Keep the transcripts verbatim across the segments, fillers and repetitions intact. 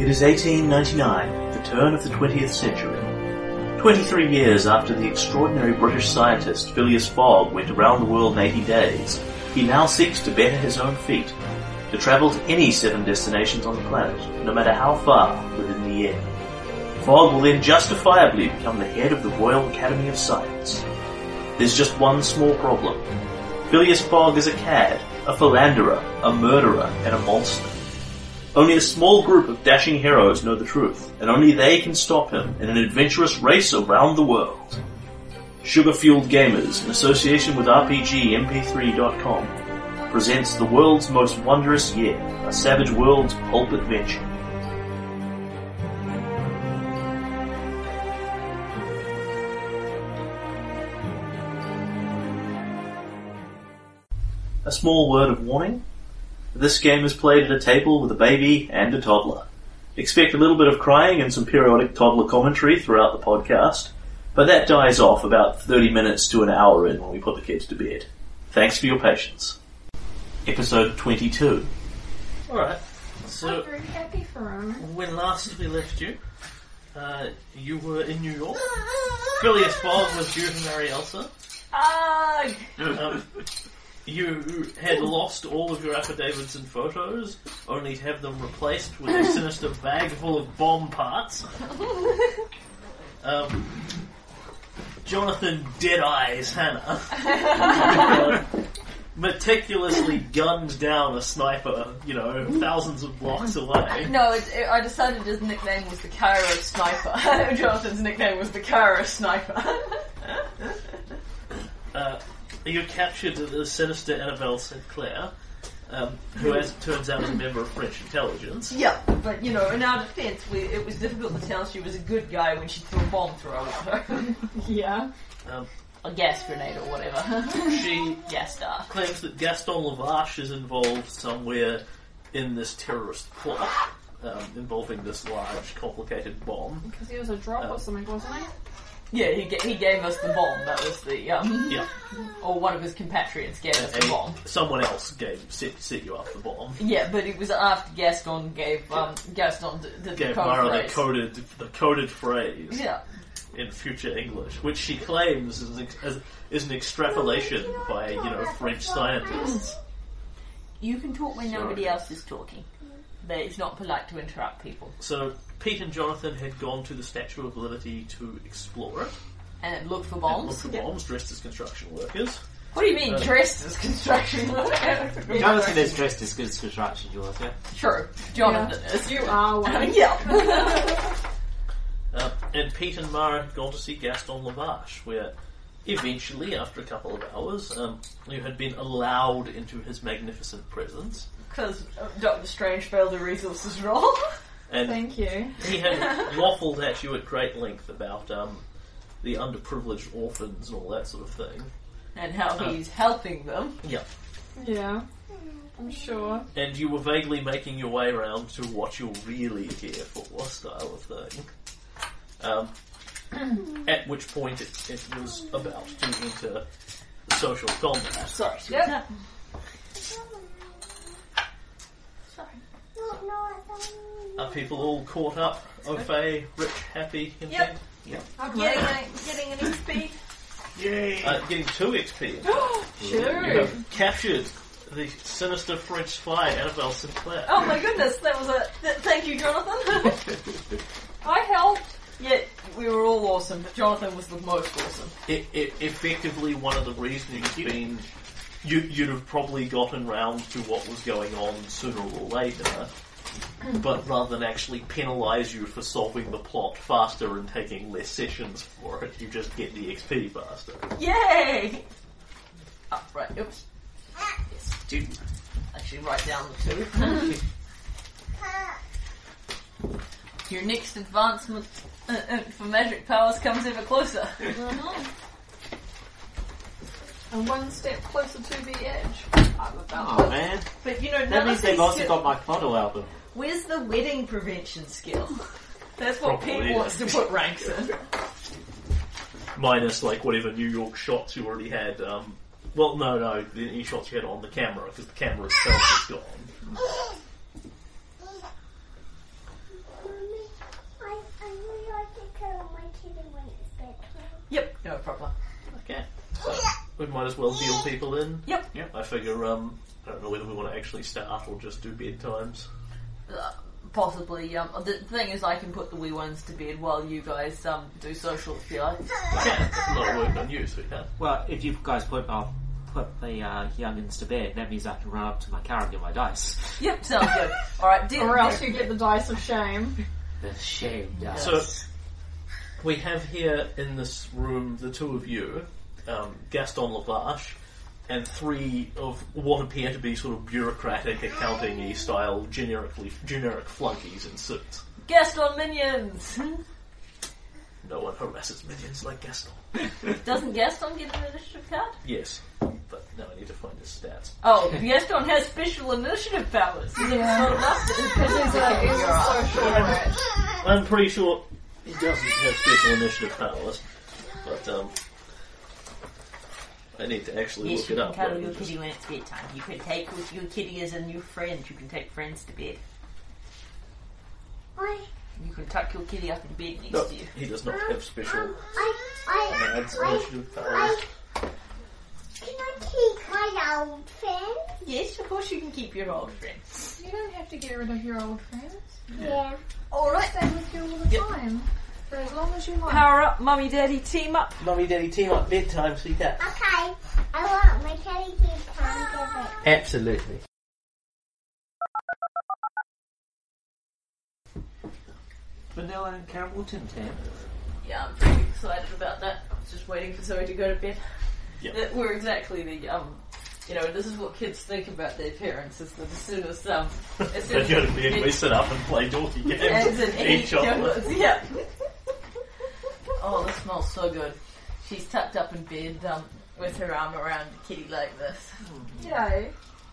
It is eighteen ninety-nine, the turn of the twentieth century. Twenty-three years after the extraordinary British scientist Phileas Fogg went around the world in eighty days, he now seeks to better his own feat, to travel to any seven destinations on the planet, no matter how far within the year. Fogg will then justifiably become the head of the Royal Academy of Science. There's just one small problem. Phileas Fogg is a cad, a philanderer, a murderer, and a monster. Only a small group of dashing heroes know the truth, and only they can stop him in an adventurous race around the world. Sugar Fueled Gamers, in association with R P G M P three dot com, presents the world's most wondrous year, a Savage Worlds pulp adventure. A small word of warning. This game is played at a table with a baby and a toddler. Expect a little bit of crying and some periodic toddler commentary throughout the podcast, but that dies off about thirty minutes to an hour in when we put the kids to bed. Thanks for your patience. Episode twenty-two. Alright, so I'm very happy for him. when last we left you, uh, you were in New York. Phileas Fogg was due to marry Elsa. Ah! Um, you had lost all of your affidavits and photos, only to have them replaced with a sinister bag full of bomb parts. Um, Jonathan Deadeyes Hannah uh, meticulously gunned down a sniper, you know, thousands of blocks away. No, it, it, I decided his nickname was the Cairo Sniper. Jonathan's nickname was the Cairo Sniper. Uh, you captured the sinister Annabelle Sinclair, um, who, as it turns out, is a member of French intelligence. Yeah, but you know, in our defence, we, it was difficult to tell she was a good guy when she threw a bomb through at her. Yeah. Um, A gas grenade or whatever. she Gas star. claims that Gaston Lavache is involved somewhere in this terrorist plot, um, involving this large, complicated bomb. Because he was a drop Um, or something, wasn't he? Yeah, he ga- he gave us the bomb. That was the um. Yeah. Or one of his compatriots gave us And the bomb. someone else gave set, set you up the bomb. Yeah, but it was after Gaston gave um Gaston d- did the Gave code Mara the phrase. coded the coded phrase Yeah. in future English, which she claims is an, ex- as, is an extrapolation by you know French scientists. You can talk when Sorry. nobody else is talking. But it's not polite to interrupt people. So Pete and Jonathan had gone to the Statue of Liberty to explore it. And look for And bombs. look for bombs dressed as construction workers. What do you mean, Uh, dressed as construction worker? Jonathan is dressed as good as construction worker. True. Jonathan is. You are one. Yeah. Uh, and Pete and Mara had gone to see Gaston Lavache, where eventually, after a couple of hours, um, you had been allowed into his magnificent presence. Because Doctor Strange failed the resources roll. And Thank you. he had waffled at you at great length about um, the underprivileged orphans and all that sort of thing. And how he's helping them. Yeah. Yeah. I'm sure. And you were vaguely making your way around to what you're really here for style of thing. Um, at which point it, it was about to enter social combat. Sorry. Yep. Are people all caught up? Au fait, rich, happy, content? Yep. Yep. I'm Getting, ready. a, getting an X P. Yay! Uh, getting two X P. Sure. You have captured the sinister French spy Annabelle Sinclair. Oh my goodness, that was a... Th- thank you, Jonathan. I helped. Yeah, we were all awesome, but Jonathan was the most awesome. It, it, effectively, one of the reasons you've been... You, you'd have probably gotten round to what was going on sooner or later, but rather than actually penalise you for solving the plot faster and taking less sessions for it, you just get the X P faster. Yay! Oh, right, oops. Yes, two. Actually, write down the two. Your next advancement uh, uh, for magic powers comes ever closer. And one step closer to the edge. I'm about Oh man, But you know, none that of means they've these also skill- got my photo album. Where's the wedding prevention skill? That's what Probably. Pete wants to put ranks in. Minus, like, whatever New York shots you already had. Um, well, no, no, the any shots you had on the camera, because the camera itself is gone. Yep, no problem. Okay. So we might as well deal people in. Yep. Yep. I figure, um, I don't know whether we want to actually start or just do bedtimes. Uh, possibly. Um, the thing is, I can put the wee ones to bed while you guys um, do social if you like. We can. It's a lot of work on you, so we can. Well, if you guys put off, put the uh, youngins to bed, that means I can run up to my car and get my dice. Yep, sounds good. Alright, deal. Or else you get the dice of shame. The shame dice. So we have here in this room the two of you, um, Gaston Lavache, and three of what appear to be sort of bureaucratic, accounting-y style generically generic flunkies in suits. Gaston minions! No one harasses minions like Gaston. Doesn't Gaston get an initiative card? Yes, but now I need to find his stats. Oh, Gaston has special initiative powers. Yeah. Because he's a, he's a social rat. I'm pretty sure he doesn't have special initiative powers, but um, I need to actually Yes, look you it can up. cuddle rather your than just- kitty when it's bedtime. You can take with your kitty as a new friend. You can take friends to bed. You can tuck your kitty up in bed next No, to you. he does not have special Um, I, I, adds I, initiative powers. I, can I keep my old friend? Yes, of course you can keep your old friend. You don't have to get rid of your old friends. Yeah. Alright. Stay with you all the Yep. time. For as long as you like. Power up, mummy, daddy, team up. Mummy, Daddy, team up bedtime, see that? Okay. I want my teddy bear time give it. Absolutely. Vanilla and caramel Tim Tam. Yeah, I'm pretty excited about that. I was just waiting for Zoe to go to bed. Yep. That we're exactly the, um, you know, this is what kids think about their parents, is that as soon as, um, as soon They as go to bed, we sit up and play dorky games Eggs and and eat eat chocolate. chocolates, yeah. Oh, this smells so good. She's tucked up in bed, um, with her arm around the kitty like this. Yay.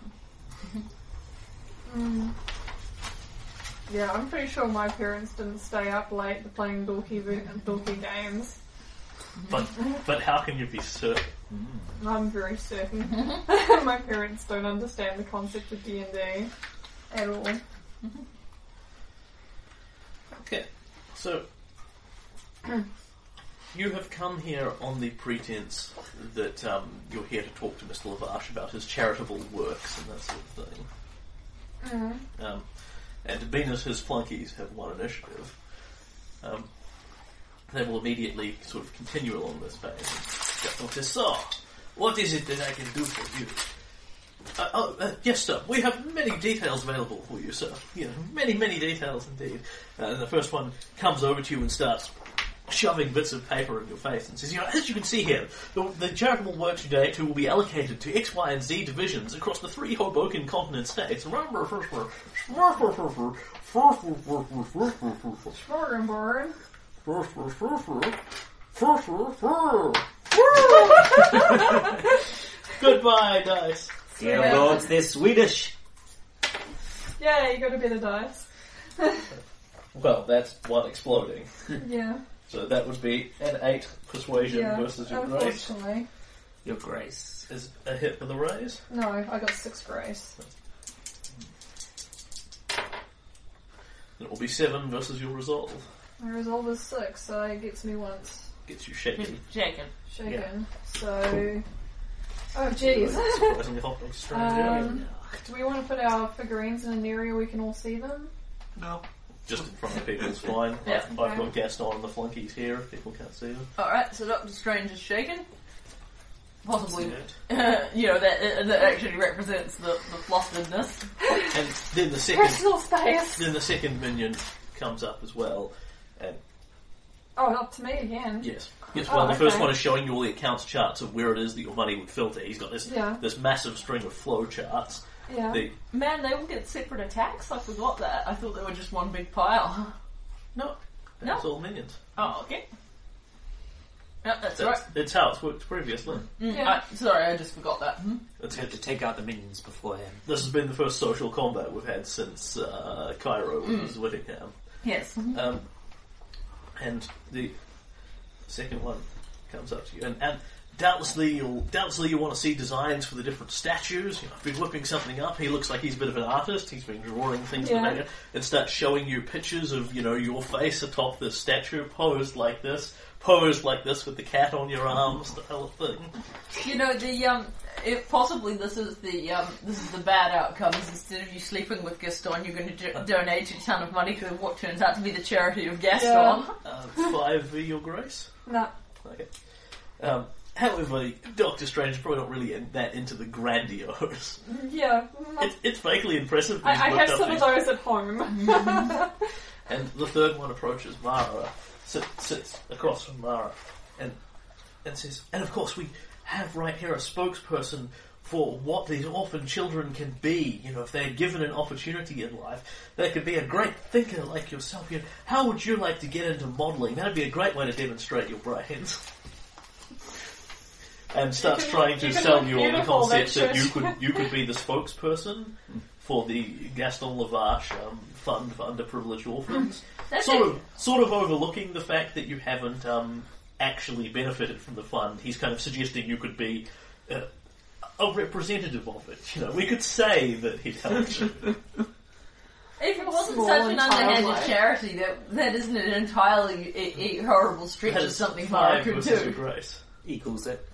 mm. Yeah, I'm pretty sure my parents didn't stay up late playing dorky, dorky games. But but how can you be certain? I'm very certain. My parents don't understand the concept of D and D at all. Okay, so you have come here on the pretense that um, you're here to talk to Mister Lavache about his charitable works and that sort of thing. Mm. Um, and being as his flunkies have one initiative, um, they will immediately sort of continue along this vein. Gaston says, "So, what is it that I can do for you?" Uh, oh, uh, yes, sir. We have many details available for you, sir. You know, many, many details indeed. Uh, and the first one comes over to you and starts shoving bits of paper in your face and says, "You know, as you can see here, the, the charitable works you donate to will be allocated to X, Y, and Z divisions across the three Hoboken continent states." Smorgasbord. Goodbye, dice. Dear Yeah. lords, they're Swedish. Yeah, you got a better dice. Well, that's one exploding. Yeah. So that would be an eight persuasion Yeah. versus your grace. Unfortunately. Your grace. Is a hit with a raise. No, I got six grace. It will be seven versus your resolve. My resolve is six, so it gets me once Gets you shaken. Shaken. shaken. So. Oh, jeez. Surprisingly hot and strange. Um, do we want to put our figurines in an area we can all see them? No. Just in front of people is fine. Yeah, I've, I've okay. got Gaston and the flunkies here if people can't see them. Alright, so Doctor Strange is shaken. Possibly, That's you know, that uh, that actually represents the, the flusteredness. And then the second, Personal space! then the second minion comes up as well. And Oh, up to me again. yes, yes. Oh, Well, the first okay. one is showing you all the accounts charts of where it is that your money would filter. He's got this Yeah. this massive string of flow charts. Yeah. The, Man, they all get separate attacks? I forgot that. I thought they were just one big pile. no, No. that's all minions. Oh, okay. Yep, that's That's, right. it's how it's worked previously. Mm, Yeah. I, sorry, I just forgot that. Hmm? It's, You have to take out the minions beforehand. this has been the first social combat we've had since uh, Cairo was Whittingham. Yes. Um, and the second one comes up to you, and, and doubtlessly you'll doubtlessly you want to see designs for the different statues. You know, I've been whipping something up. He looks like he's a bit of an artist. He's been drawing things Yeah. in the and starts showing you pictures of, you know, your face atop this statue, posed like this, posed like this with the cat on your arm, style of thing. You know, the um, it, possibly this is the um, this is the bad outcome. Is instead of you sleeping with Gaston, you're going to do- donate a ton of money to what turns out to be the charity of Gaston. Yeah. Uh, five v your grace. No. Okay. Um, however, Doctor Strange is probably not really in, that into the grandiose. Yeah. It's, it's vaguely impressive. that I, I he's have whipped some up of these- those at home. And the third one approaches Mara, sit, sits across from Mara, and and says, and of course we have right here a spokesperson for what these orphan children can be. You know, if they're given an opportunity in life, they could be a great thinker like yourself. You know, how would you like to get into modelling? That'd be a great way to demonstrate your brains. And starts can trying look- to you can sell look you on the beautiful, concept that that you shit. could you could be the spokesperson for the Gaston Lavache um, Fund for Underprivileged Orphans. That's Sort it. of, sort of overlooking the fact that you haven't um, actually benefited from the fund. He's kind of suggesting you could be uh, a representative of it. You know, we could say that he'd helped you. If it wasn't Small such an and underhanded childlike. charity, that that isn't an entirely a, a horrible stretch That of is something Mara five could versus your do. grace. Equals it.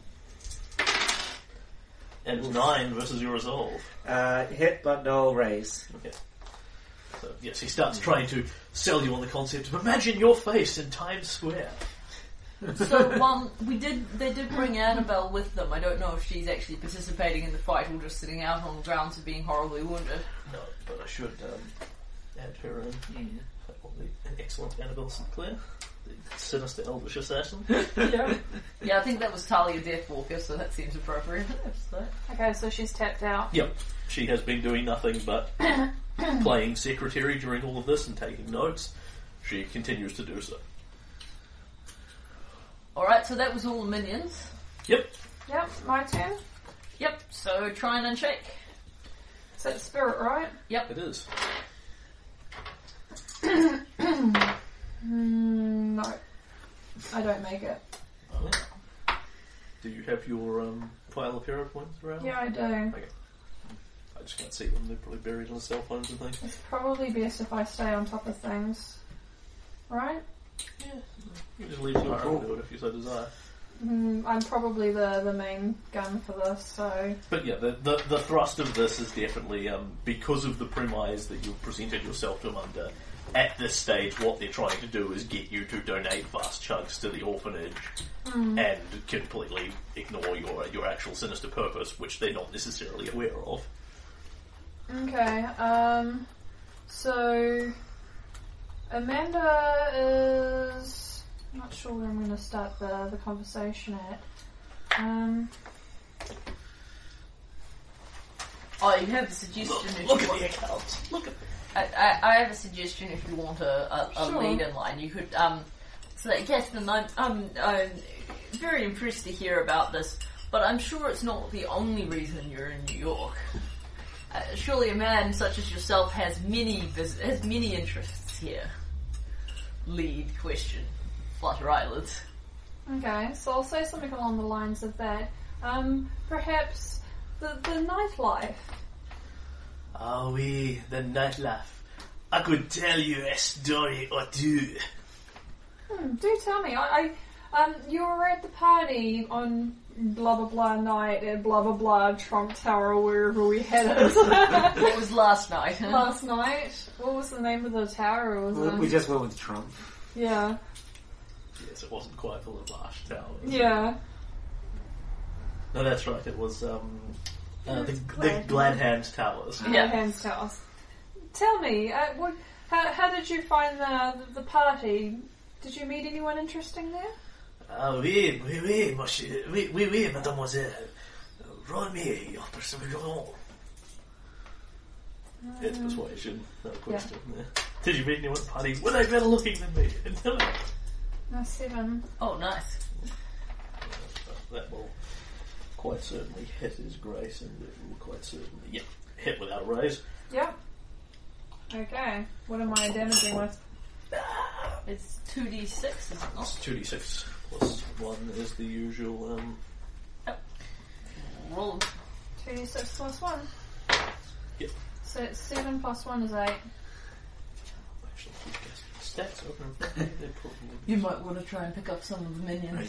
And nine versus your resolve. Uh, hit, but no raise. Okay. So, yes, he starts trying to sell you on the concept of imagine your face in Times Square. So, um, we did. They did bring Annabelle with them. I don't know if she's actually participating in the fight or just sitting out on the grounds of being horribly wounded. No, but I should um, add her in. That will be an excellent Annabelle Sinclair, the sinister elvish assassin. Yeah. Yeah, I think that was Talia Deathwalker, so that seems appropriate. So, Okay, so she's tapped out. Yep, she has been doing nothing but playing secretary during all of this and taking notes. She continues to do so. alright, so that was all the minions. Yep. Yep, my turn. Yep, so try and unshake. Is that spirit, right? It is. Mm, no. I don't make it. Uh, do you have your um, pile of hero points around? Yeah, I do. Okay. I just can't see them. They're probably buried on cell phones and things. It's probably best if I stay on top of things. Right? You just leave Mara to do it if you so desire. Mm, I'm probably the, the main gun for this, so... But yeah, the, the, the thrust of this is definitely um, because of the premise that you've presented yourself to them under. At this stage, what they're trying to do is get you to donate vast chunks to the orphanage and completely ignore your your actual sinister purpose, which they're not necessarily aware of. Okay, um... So... Amanda is... I'm not sure where I'm going to start the, the conversation at. Um... Oh, you have a suggestion Look, if look you at want. the accounts. Look at I, I, I have a suggestion if you want a, a, a Sure. lead in line. You could um, say, Gaston, I'm, I'm, I'm very impressed to hear about this, but I'm sure it's not the only reason you're in New York. Uh, surely a man such as yourself has many vis- has many interests here. Lead question. Flutter eyelids. Okay, so I'll say something along the lines of that. Um, perhaps the, the nightlife. Ah oui, the nightlife. I could tell you a story or two. Hmm, do tell me. I, I um, you were at the party on blah blah blah night at blah blah blah Trump Tower, wherever we had it What was last night? Huh? last night. What was the name of the tower? It was We, um, we just went with Trump. yeah, Yes, it wasn't quite the Lavache Tower. yeah. No, that's right. It was um, uh, the, It's the Glad- Glad Hand Towers. Yeah. Hands Towers. Tell me, uh, what, how how did you find the the party? Did you meet anyone interesting there? Ah oui, oui, oui, monsieur, oui, oui, oui, mademoiselle. Roll me your persuasion. It's persuasion, no question there. Did you meet anyone at the party? Were they better looking than me? No, seven. Oh, nice. That will quite certainly hit his grace, and it will quite certainly, yeah, hit without a raise. Yep. Okay. What am I damaging with? It's two d six, is it not? It's two d six. plus one is the usual. Um, Roll. two d six plus one. Yep. So it's seven plus one is eight. actually, keep Gaston's stats open in front of me. They're probably. You might want to try and pick up some of the minions.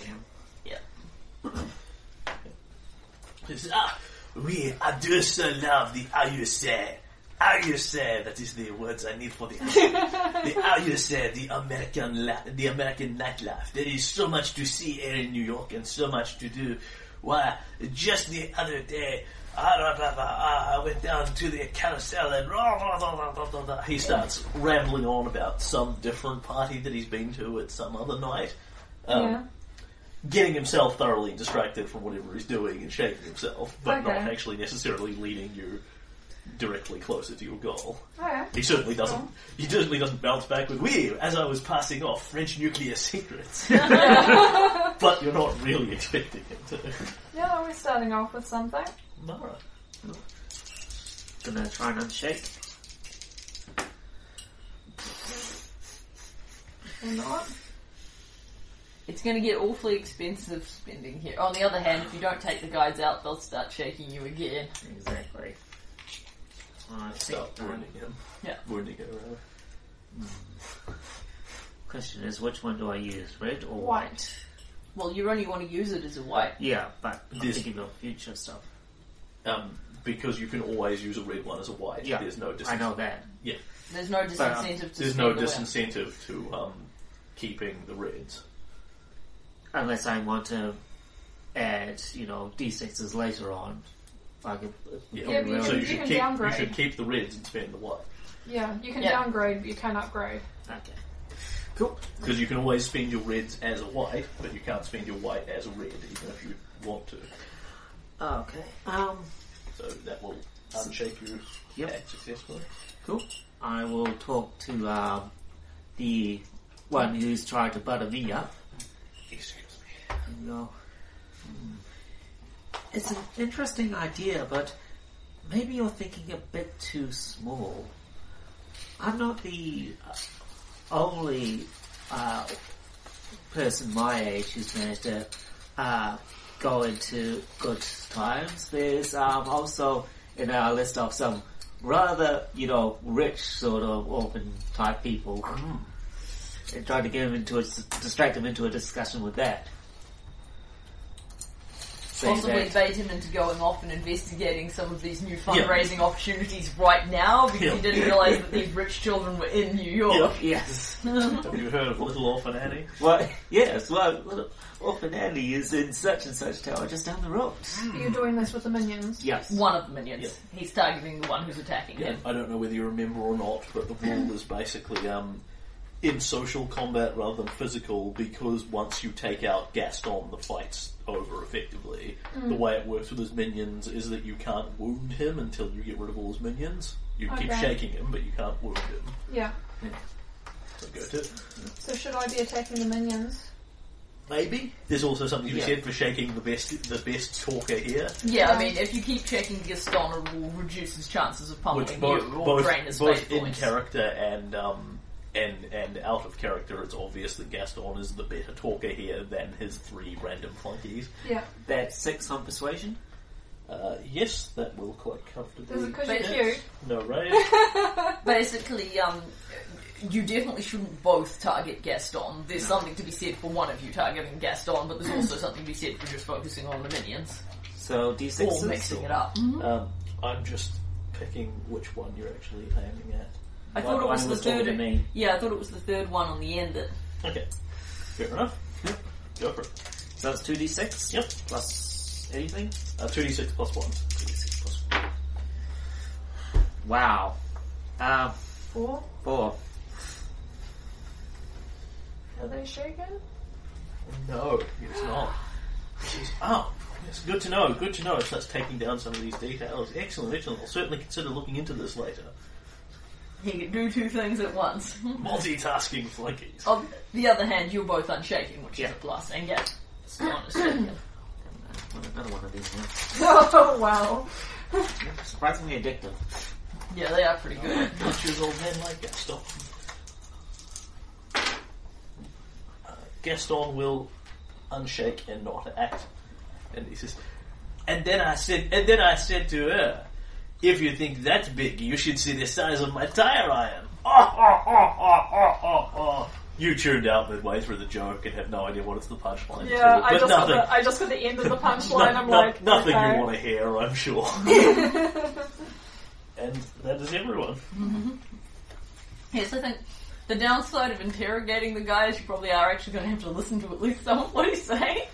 Says, ah, oui, I do so love the how you say, how you say. That is the words I need for the the how you say the American la- the American nightlife. There is so much to see here in New York and so much to do. Why, just the other day, I went down to the carousel and He starts rambling on about some different party that he's been to at some other night. Um, yeah. Getting himself thoroughly distracted from whatever he's doing and shaking himself, but Okay. not actually necessarily leading you directly closer to your goal. Oh, yeah. He certainly doesn't. He certainly doesn't bounce back with "We, as I was passing off French nuclear secrets," but you're not really expecting him to. Yeah, we're starting off with something. Mara, Gonna try and unshake. Or not. It's going to get awfully expensive spending here. On the other hand, if you don't take the guides out, they'll start shaking you again. Exactly. I start think, um, wounding him. Yeah. Wounding her. rather. question is, which one do I use, red or White. white? Well, you only want to use it as a white. Yeah, but I'm This- thinking of future stuff. Um, because you can always use a red one as a white. Yeah, There's no dis- I know that. Yeah, There's no disincentive to there's spend no the white. disincentive to um, keeping the reds. Unless I want to add, you know, d sixes later on. Like a, Yeah, Yeah, but you so can- you you should can keep downgrade. you should keep the reds and spend the white. Yeah, you can Yeah. downgrade, but you can upgrade. Okay. Cool. Because you can always spend your reds as a white, but you can't spend your white as a red, even if you want to. Okay. Um, So that will unshake you Yep. act successfully. cool. I will talk to um, the one who's trying to butter me up. Excuse me. And go, hmm, it's an interesting idea, but maybe you're thinking a bit too small. I'm not the uh, only uh, person my age who's managed to uh, go into good times. There's um, also in our list of some rather, you know, rich sort of orphan type people. And trying to get him into a, distract him into a discussion with that. Say Possibly that- bait him into going off and investigating some of these new fundraising opportunities right now because Yeah. he didn't realise that these rich children were in New York. Yes. Have you heard of Little Orphan Annie? Well, yes. Well, little Orphan Andy is in such and such tower just down the road. You're doing this with the minions. Yes. One of the minions. Yeah. He's targeting the one who's attacking Yeah, him. I don't know whether you remember or not, but the rule is basically um, in social combat rather than physical, because once you take out Gaston, the fight's over effectively. The way it works with his minions is that you can't wound him until you get rid of all his minions. You can keep Okay. shaking him, but you can't wound him. Yeah. So go to So should I be attacking the minions? maybe. There's also something to be Yeah. said for shaking the best the best talker here. Yeah, I Yeah. mean, if you keep checking Gaston, it will reduce his chances of pummeling Which both, you or both, drain his both fate in points. character and um, and and out of character, it's obvious that Gaston is the better talker here than his three random flunkies. Yeah. That's six on persuasion. Uh, yes, that will quite comfortably. Is it because you're But- cute? No rage. Basically, um, you definitely shouldn't both target Gaston. There's something to be said for one of you targeting Gaston, but there's also something to be said for just focusing on the minions. So d Or sixes. mixing it up. um, I'm just picking which one you're actually aiming at. I One- thought it was one the was talking third. to me. Yeah, I thought it was the third one on the end that. Okay, fair enough. Yep. Go for it. So it's two d six. Yep. Plus anything. Uh, two d six plus one. two d six plus one. Wow. Um, Four? four. Are they shaken? No, it's not. Jeez. Oh, it's good to know. Good to know. It starts taking down some of these details. Excellent, excellent. I'll certainly consider looking into this later. He can do two things at once. Multitasking flunkies. On the other hand, you're both unshaking, which Yeah. is a plus, and get Gaston is shaken. Want another one of these now. Oh, wow. Surprisingly addictive. Yeah, they are pretty good. Not your old man like Gaston. Uh, Gaston will unshake and not act. And he says, and then I said, and then I said to her, if you think that's big, you should see the size of my tire iron. Oh, oh, oh, oh, oh, oh, oh. You tuned out midway through the joke and have no idea what it's the punchline Yeah, to. I But just, got nothing, the, I just got the end of the punchline. no- I'm no- like, nothing okay. you want to hear, I'm sure. And that is everyone. Yes, I think the downside of interrogating the guy is you probably are actually going to have to listen to at least some of what he's saying.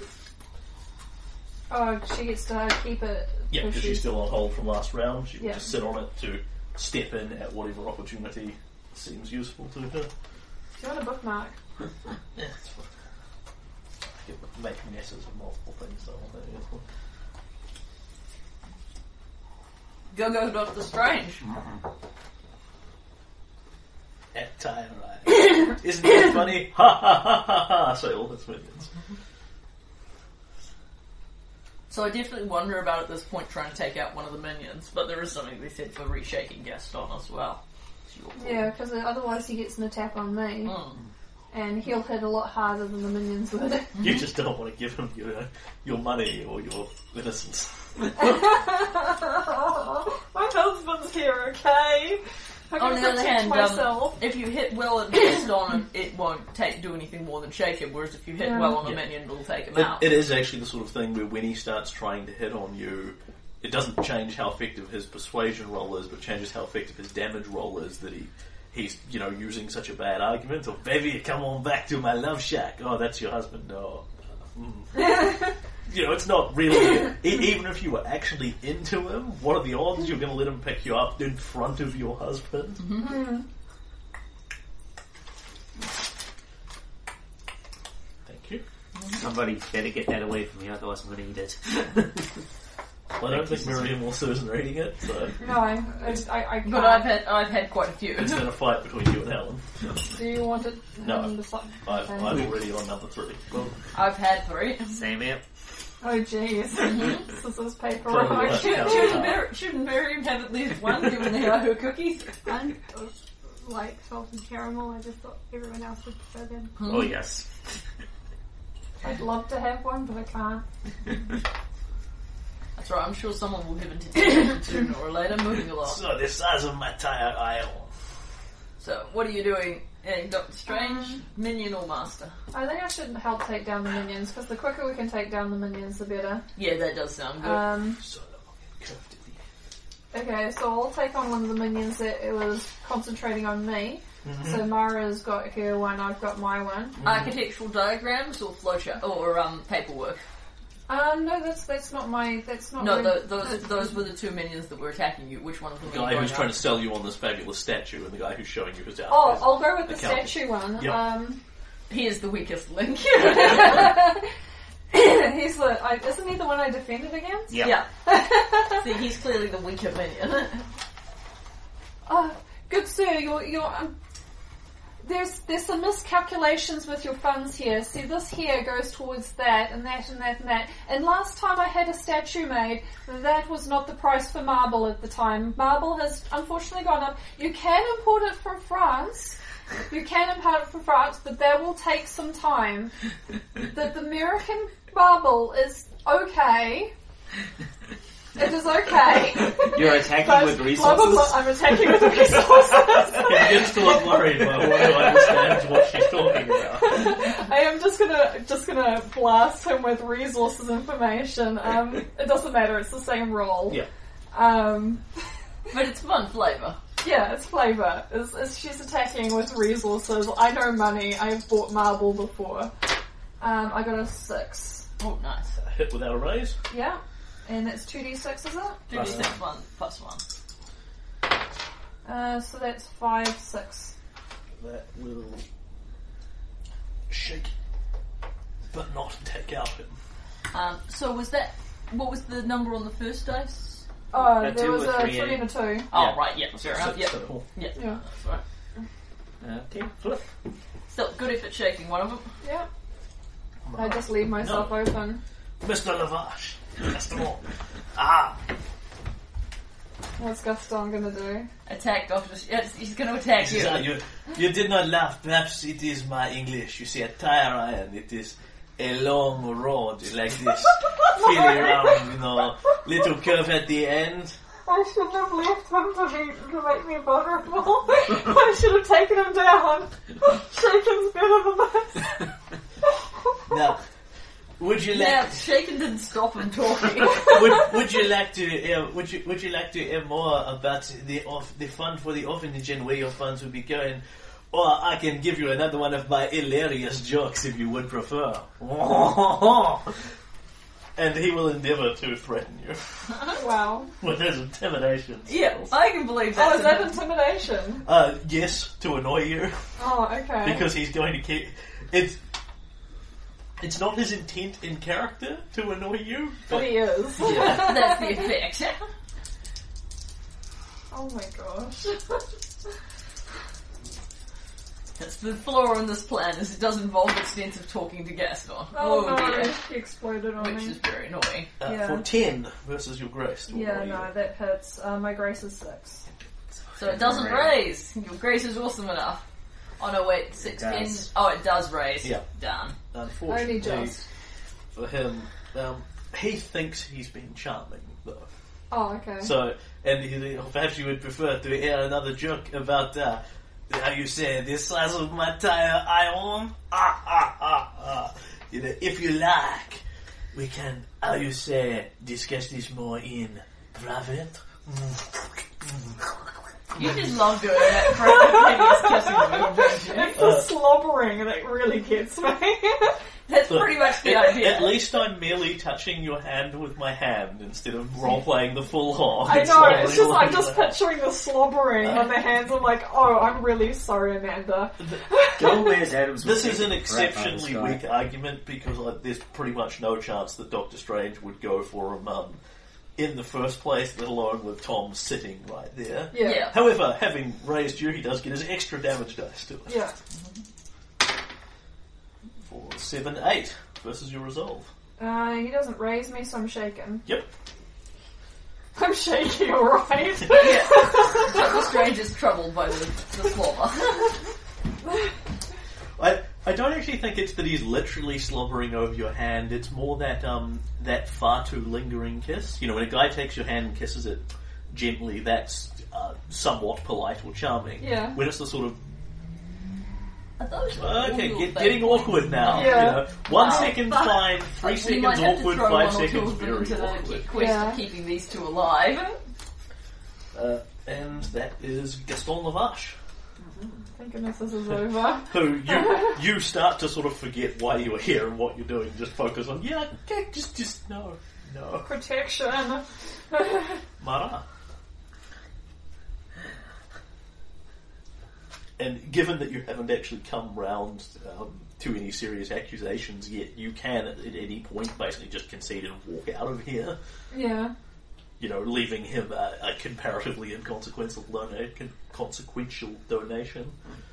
Oh, she gets to keep it. Yeah, because she's still on hold from last round. She can Yeah. just sit on it to step in at whatever opportunity seems useful to her. Do you want a bookmark? Yeah, it's fine. I can make messes of multiple things, so I think it's fine. Go go Doctor Strange. At time, right? Isn't that funny? Ha ha ha ha ha! Say all his minions. So I definitely wonder about at this point trying to take out one of the minions, but there is something they said for reshaking Gaston as well. It's your call. Yeah, because otherwise he gets an attack on me, Mm. and he'll hit a lot harder than the minions would. You just don't want to give him your your money or your innocence. My husband's here, okay? I'm On gonna the other protect hand, myself. um, if you hit well and Gaston, it won't take do anything more than shake him, whereas if you hit Yeah. well on a Yeah. minion, it'll take him It, out. it is actually the sort of thing where when he starts trying to hit on you, it doesn't change how effective his persuasion roll is, but changes how effective his damage roll is. That he he's you know using such a bad argument. Or baby, come on back to my love shack. Oh, that's your husband. No. Mm. You know, it's not really. e- even if you were actually into him, what are the odds you're going to let him pick you up in front of your husband? Mm. Thank you. Somebody better get that away from me, otherwise I'm going to eat it. Well, I don't think Miriam or Susan are eating it, so No, I, I, I can't. But I've had I've had quite a few. it's been a fight between you and Helen. Do you want it? No. um, beside- I've, okay. I'm already on number three. Well, I've had three. Same here. Oh jeez. Scissors, paper, Probably rock. right. Should, Yeah. shouldn't, Mir- shouldn't Miriam have at least one, given they are her cookies? And uh, like salted caramel, I just thought everyone else would prefer them. Oh yes. I'd love to have one, but I can't. That's right, I'm sure someone will have intimidation sooner or later. Moving along. so the size of my tire iron. So, what are you doing, eh, Doctor Strange? Minion or Master? I think I should help take down the minions, because the quicker we can take down the minions, the better. Yeah, that does sound good. Um, So long and curved at the okay, so I'll take on one of the minions that it was concentrating on me. So Mara's got her one, I've got my one. Architectural diagrams or flowchart or um, paperwork? Um, no, that's that's not my. That's not. No, my, th those those were the two minions that were attacking you. Which one of them? The are you guy going who's trying to after? sell you on this fabulous statue, and the guy who's showing you his outfit. Oh, I'll go with the Accountant. statue one. Yep. Um, He is the weakest link. he's the. I, isn't he the one I defended against? Yep. Yeah. See, he's clearly the weaker minion. Oh, good sir, you're you're. Um, there's there's some miscalculations with your funds here. See, this here goes towards that, and that, and that, and that. And last time I had a statue made, that was not the price for marble at the time. Marble has unfortunately gone up. You can import it from France. You can import it from France, but that will take some time. The, the American marble is okay. It is okay. You're attacking But with blah, resources. blah, blah, I'm attacking with resources. He begins to look worried by what who understands what she's talking about. I am just gonna just gonna blast him with resources information. Um, it doesn't matter. It's the same roll. Yeah. Um, But it's fun flavour. yeah, it's flavour. It's, it's, she's attacking with resources. I know money. I've bought marble before. Um, I got a six. Oh, nice. A hit without a raise. Yeah, and it's two d six, is it? two d six one plus one. Uh, so that's five, six. That will shake, but not take out him. Um, so was that... What was the number on the first dice? Oh, A there two was or a three, three eh? and a two. Oh, Yeah. right, yeah. Fair enough, Six yeah. total. Yeah. Yeah. That's right. Okay. Flip. Still, good effort shaking one of them. Yeah. I just leave myself No. open. Mister Lavache. Gaston. Ah. What's Gaston gonna do? Attack Doctor... Yes, he's going to attack you. you. You did not laugh. Perhaps it is my English. You see, a tire iron. It is a long road like this, feel around, you know, little curve at the end. I shouldn't have left him to, be, to make me vulnerable. I should have taken him down. Shaken's better than this. Now, would you like? Yeah, Shaken didn't stop him talking. would, would you like to? Uh, would you Would you like to hear more about the off, the fund for the orphanage and where your funds will be going? Or I can give you another one of my hilarious jokes if you would prefer. And he will endeavour to threaten you Wow. with his intimidation. Yeah, skills. I can believe that. Oh, is that intimidation? Uh, yes, to annoy you, Oh, okay. because he's going to keep. It's it's not his intent in character to annoy you, But but he is. That's the effect. Oh my gosh. That's the flaw in this plan, is it does involve extensive talking to Gaston. Oh, Oh, no, dear. he exploded on Which me. is very annoying. uh, Yeah. for ten versus your grace. To Yeah, annoy no, you. that hits. Uh, my grace is six. So it doesn't raise. Your grace is awesome enough. Oh no, wait, six, ten. does. Oh, it does raise. Yeah. Done. Unfortunately, Only just. for him, um, he thinks he's been charming, though. Oh, okay. So, and he, perhaps you would prefer to hear another joke about uh, how you say the size of my tire iron. Ah ah ah ah. You know, if you like, we can, how you say, discuss this more in private. You just love doing that for kissing move, don't you? It's the slobbering that really gets me. That's Look, pretty much the at, idea. at least I'm merely touching your hand with my hand instead of role-playing the full hog. I and know, it's slobbering just, I'm along just the- picturing the slobbering on the hands. I'm like, oh, I'm really sorry, Amanda. Gomez Adams. This was is an taking crap out of exceptionally this guy. weak argument because like, there's pretty much no chance that Doctor Strange would go for him um, in the first place, let alone with Tom sitting right there. Yeah. Yeah. However, having raised you, he does get his extra damage dice to it. Yeah. For seven, eight versus your resolve. Uh, he doesn't raise me, so I'm shaken. Yep. I'm shaking, alright? Yeah. Doctor Strange is troubled by the, the slobber. I I don't actually think it's that he's literally slobbering over your hand. It's more that um that far too lingering kiss. You know, when a guy takes your hand and kisses it gently, that's uh, somewhat polite or charming. Yeah. When it's the sort of Are those okay, all get, your getting favourite? awkward now. Yeah. You know, one Wow. second But- fine, three Like, we might seconds have to awkward, throw five one or two seconds of them very into the awkward. quest Yeah. of keeping these two alive. Uh, and that is Gaston Lavache, Thank goodness this is over. who you you start to sort of forget why you're here and what you're doing. Just focus on yeah, okay, just just no, no, Protection. Mara. And given that you haven't actually come round um, to any serious accusations yet, you can at, at any point basically just concede and walk out of here. Yeah. You know, leaving him a, a comparatively inconsequential dona- con- consequential donation.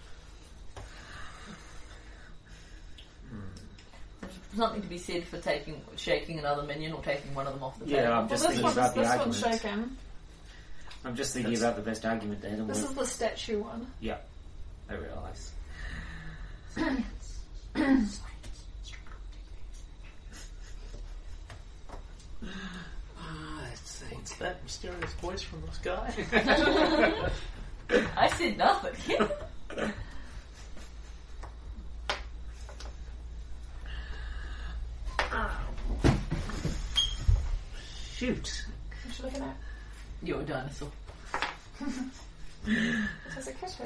There's something to be said for taking, shaking another minion or taking one of them off the Yeah, table. I'm Well, just this thinking one's, about the this one's argument. shaken. I'm just thinking That's- about the best argument to hit him This with. is the statue one. Yeah, I realise. Ah, let's see. What's that mysterious voice from the sky? I said nothing. Shoot. What you looking at? You're a dinosaur. It has a kitty.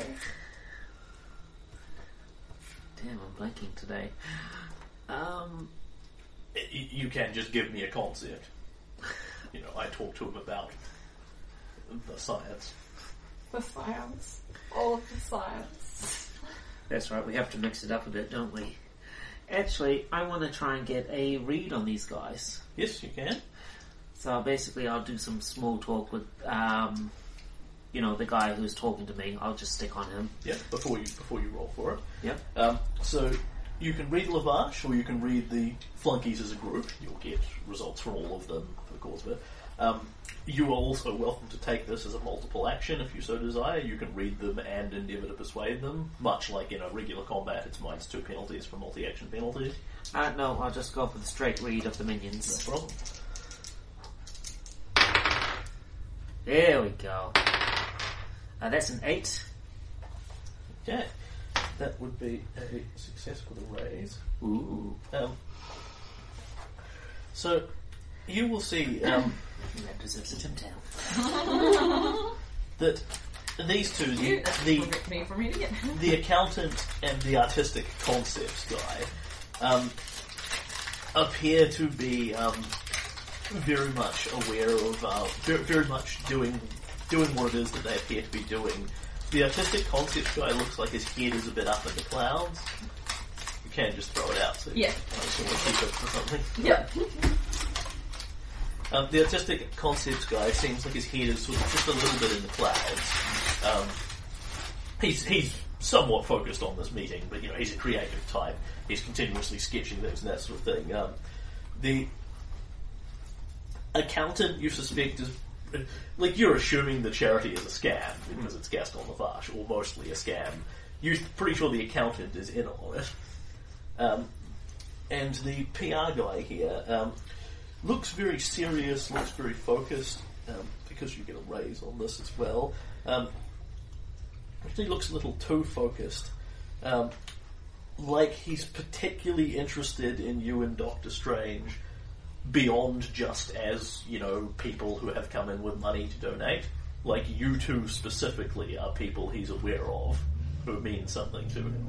Damn, I'm blanking today. Um, Y- you can just give me a concept. You know, I talk to him about the science. The science. All of the science. that's right, we have to mix it up a bit, don't we? Actually, I want to try and get a read on these guys. Yes, you can. So basically, I'll do some small talk with, um, you know, the guy who's talking to me. I'll just stick on him. Yep, before you before you roll for it. Yep. Um, so you can read Lavache, or you can read the flunkies as a group. You'll get results from all of them, of course. But Um, you are also welcome to take this as a multiple action if you so desire. You can read them and endeavour to persuade them, much like in a regular combat it's minus two penalties for multi-action penalties. Uh, no, I'll just go for the straight read of the minions. No problem. There we go. Uh, that's an eight. Okay. That would be a success for the raise. Ooh. Um, so, you will see um, That deserves a Tim Tam. that these two, the, That's the, perfect me for me to get. the accountant and the artistic concepts guy um, appear to be um, very much aware of, uh, very, very much doing doing what it is that they appear to be doing. The artistic concepts guy looks like his head is a bit up in the clouds. You can just throw it out, so Yeah. you can keep it for something. Yeah. Um, the artistic concepts guy seems like his head is sort of just a little bit in the clouds. Um, he's he's somewhat focused on this meeting, but you know he's a creative type. He's continuously sketching things and that sort of thing. Um, the accountant, you suspect, is like you're assuming the charity is a scam because it's Gaston Lafarge, or mostly a scam. You're pretty sure the accountant is in on it. Um, and the P R guy here. Um, Looks very serious, looks very focused, um, because you get a raise on this as well. Um, actually looks a little too focused. Um, like he's particularly interested in you and Doctor Strange beyond just as, you know, people who have come in with money to donate. Like you two specifically are people he's aware of who mean something to him.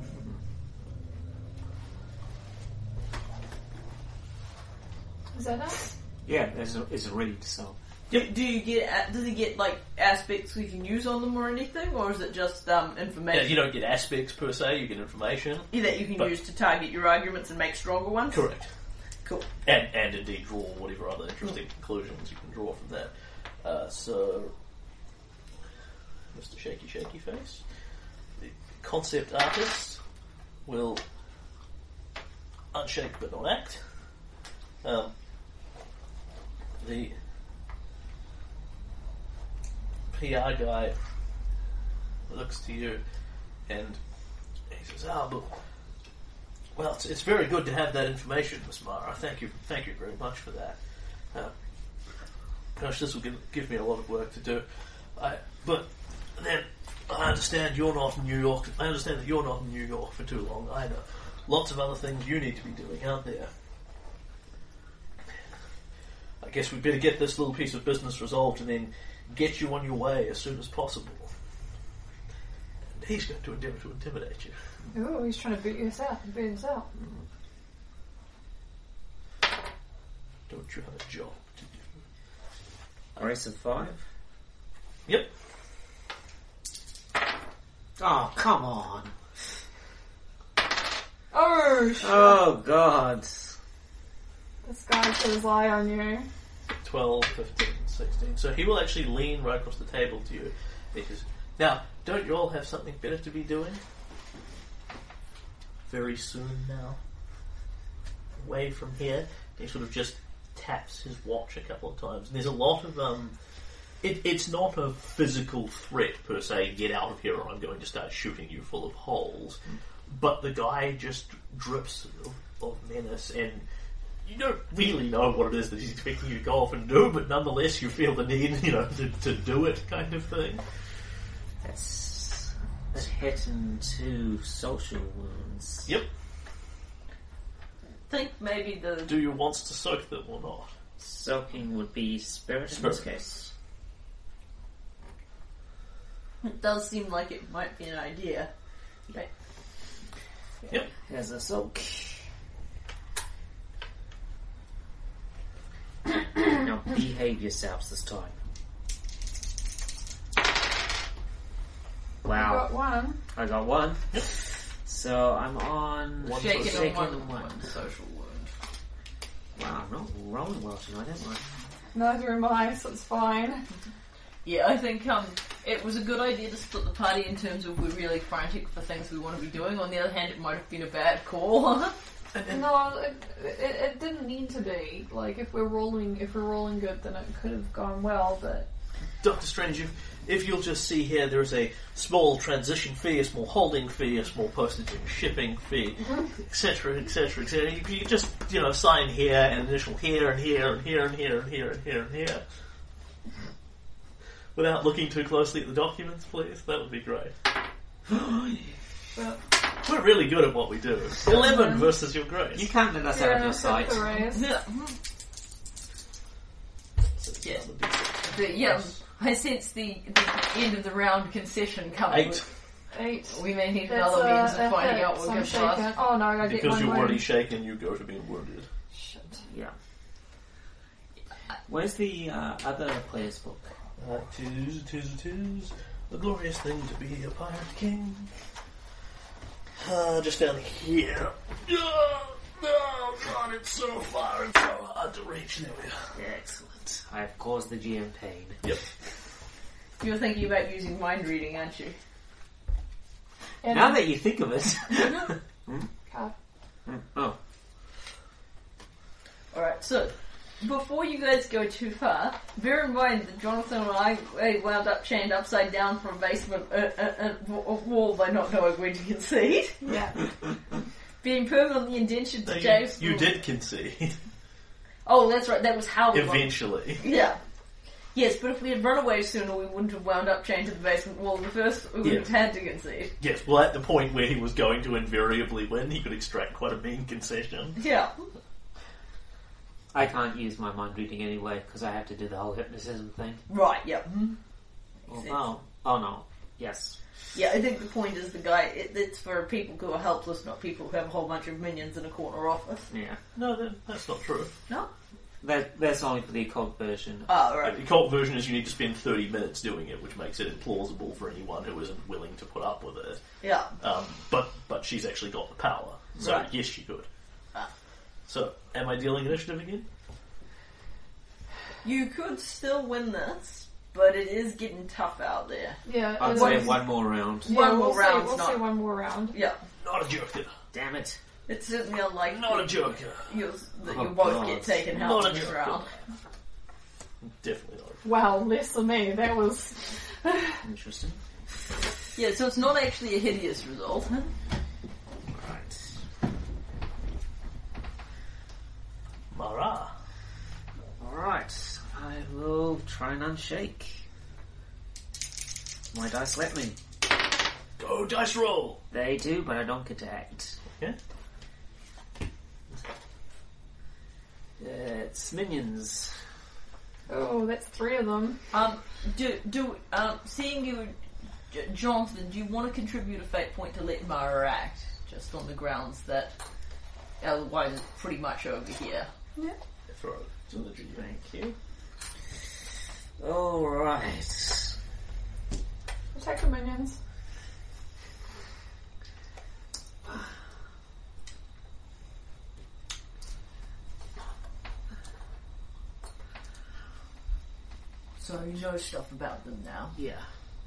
Is that us? Yeah, it's, it's ready to sell. Do, do you get? Does he get like aspects we can use on them or anything, or is it just um, Yeah, information you don't get aspects per se, you get information. that you can but- use to target your arguments and make stronger ones? Correct. Cool. And, and indeed draw whatever other interesting conclusions you can draw from that. Uh, so, Mister Shaky Shaky Face, the concept artist will unshake but not act. Um, the P R guy looks to you and he says, "Ah, but well, it's, it's very good to have that information, Miss Mara. Thank you, thank you very much for that. Uh, gosh, this will give, give me a lot of work to do. I, but then I understand you're not in New York. I understand that you're not in New York for too long either. Lots of other things you need to be doing, aren't there? I guess we'd better get this little piece of business resolved and then get you on your way as soon as possible." And he's going to endeavour to intimidate you. Ooh, he's trying to boot us out. Boot us out. Don't you have a job to do? Race of five? Yep. Oh, come on. Oh, shit. Oh, God. This guy put his eye on you. twelve, fifteen, sixteen. So he will actually lean right across the table to you. He says, "Now, don't you all have something better to be doing? Very soon now. Away from here." He sort of just taps his watch a couple of times. And there's a lot of, um... It, it's not a physical threat, per se, get out of here or I'm going to start shooting you full of holes. But the guy just drips of, of menace, and you don't really know what it is that he's expecting you to go off and do, but nonetheless you feel the need, you know, to, to do it, kind of thing. That's a hit into social wounds. Yep. Think maybe the Do you want to soak them or not? Soaking would be spirit in Spirit. this case. it does seem like it might be an idea. Right. Yep. Here's a soak. Now behave yourselves this time. You Wow. got one. I got one. So I'm on One Shaken social- on shaken one, on one. one social wound. Wow, I'm not rolling well tonight, am I? Neither am I, so it's fine. Yeah, I think um, it was a good idea to split the party in terms of we're really frantic for things we want to be doing. On the other hand, it might have been a bad call. And, and No, it, it, it didn't need to be. Like, if we're rolling, if we're rolling good, then it could have gone well. But Doctor Strange, if, if you'll just see here, there is a small transition fee, a small holding fee, a small postage and shipping fee, et cetera, et cetera, et cetera. You, you just, you know, sign here, and initial here, and here, and here, and here, and here, and here, and here. Without looking too closely at the documents, please. That would be great. but We're really good at what we do. Eleven versus your grace. You can't let us out of your sight. the raise. Yeah. Yes. But yeah, I sense the, the end of the round concession coming. Eight. Eight. We may need That's, another uh, means of a finding hit, out so what I'm good for us. shaken. Oh no, I get Because one you're wound. already shaken, you go to being wounded. Shit. Yeah. Where's the uh, other player's book? Uh, tis, tis, tis, the glorious thing to be a pirate king. Uh, just down here. Oh, oh god, it's so far and so hard to reach. There we are. Excellent. I've caused the G M pain. Yep. You're thinking about using mind reading, aren't you? And Now that you think of it. card. Oh. Alright, so, before you guys go too far, bear in mind that Jonathan and I eh, wound up chained upside down from a basement uh, uh, uh, a wall by not knowing when to concede. Yeah. Being permanently indentured No, to you, James. you did concede. Oh, that's right, that was how we won. Eventually. Yeah. Yes, but if we had run away sooner, we wouldn't have wound up chained to the basement wall. The first, we would Yeah. have had to concede. Yes, well, at the point where he was going to invariably win, he could extract quite a mean concession. Yeah. I can't use my mind reading anyway because I have to do the whole hypnotism thing. Right, yeah. Oh, sense. oh, oh no. Yes. Yeah, I think the point is the guy, it, it's for people who are helpless, not people who have a whole bunch of minions in a corner office. Yeah. No, that, that's not true. No? That that's only for the occult version. Oh, right. The occult version is you need to spend thirty minutes doing it, which makes it implausible for anyone who isn't willing to put up with it. Yeah. Um, but but she's actually got the power, so Right. yes, she could. Ah. So, am I dealing initiative again? You could still win this, but it is getting tough out there. Yeah. I'd it say is. one more round. Yeah, One we'll more see, round's We'll not- see one more round. Yeah. Not a joker. Damn it. It's certainly unlikely Not a joker. you'll, that Oh, you'll both God. get taken out Not a in this joker. round. Definitely not. Wow, less than me. That was. Interesting. Yeah, so it's not actually a hideous result. Right. Mara. Alright. I will try and unshake. My dice let me. Go dice roll. They do, but I don't get to act. Okay. It's minions. Oh, that's three of them. Um, do, do, um, seeing you, J- Jonathan, do you want to contribute a fate point to let Mara act? Just on the grounds that otherwise it's pretty much over here. Throw it to the G M. Thank you. Alright. Attack the minions. So you know stuff about them now. Yeah.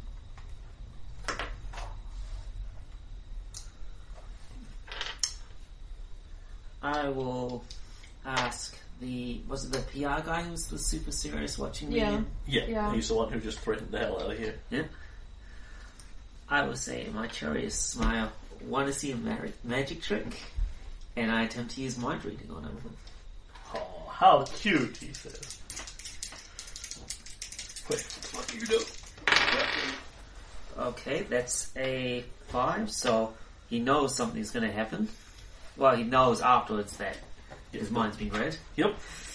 I will ask the... Was it the P R guy who was super serious watching me? Yeah. Yeah, Yeah. he's the one who just threatened the hell out of you. Yeah. I will say in my curious smile, want to see a mar- magic trick? And I attempt to use mind reading on him. Oh, how cute, he says. Wait, what do you do? Okay, that's a five, so he knows something's going to happen. Well, he knows afterwards that his mind's been read. Yep.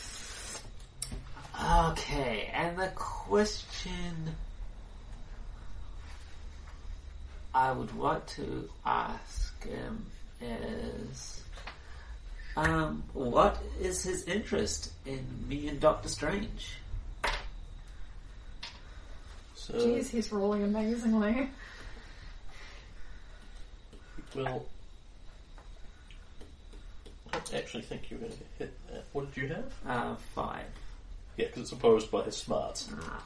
Okay, and the question I would like to ask him is, um, what is his interest in me and Doctor Strange? So, Jeez, he's rolling amazingly. well, I don't actually think you're going to hit that. What did you have? Uh, five. Yeah, because it's opposed by his smarts. Ah,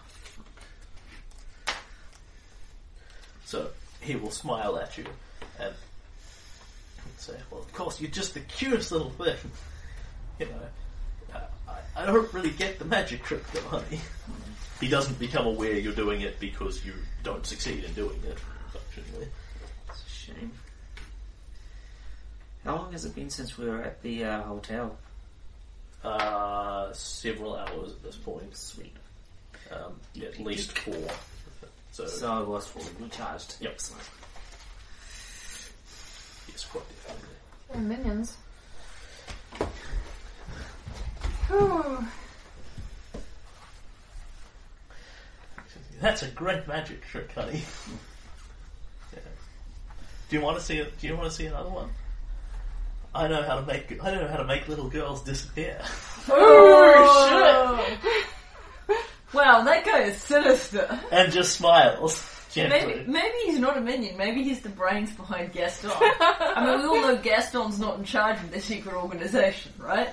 So he will smile at you and say, well, of course, you're just the cutest little thing. You know, uh, I, I don't really get the magic trick, though, honey. He doesn't become aware you're doing it because you don't succeed in doing it, unfortunately. It's a shame. How long has it been since we were at the uh, hotel? Uh, several hours at this point. Sweet. Um, at least four. So, So it was fully recharged. Yep. Excellent. yes, quite definitely. They're minions. Whew. That's a great magic trick, honey. Yeah. Do you want to see it? Do you want to see another one? I know how to make. I know how to make little girls disappear. Oh, shit! Wow, that guy is sinister. And just smiles gently. Maybe, maybe he's not a minion. Maybe he's the brains behind Gaston. I mean, we all know Gaston's not in charge of the secret organization, right?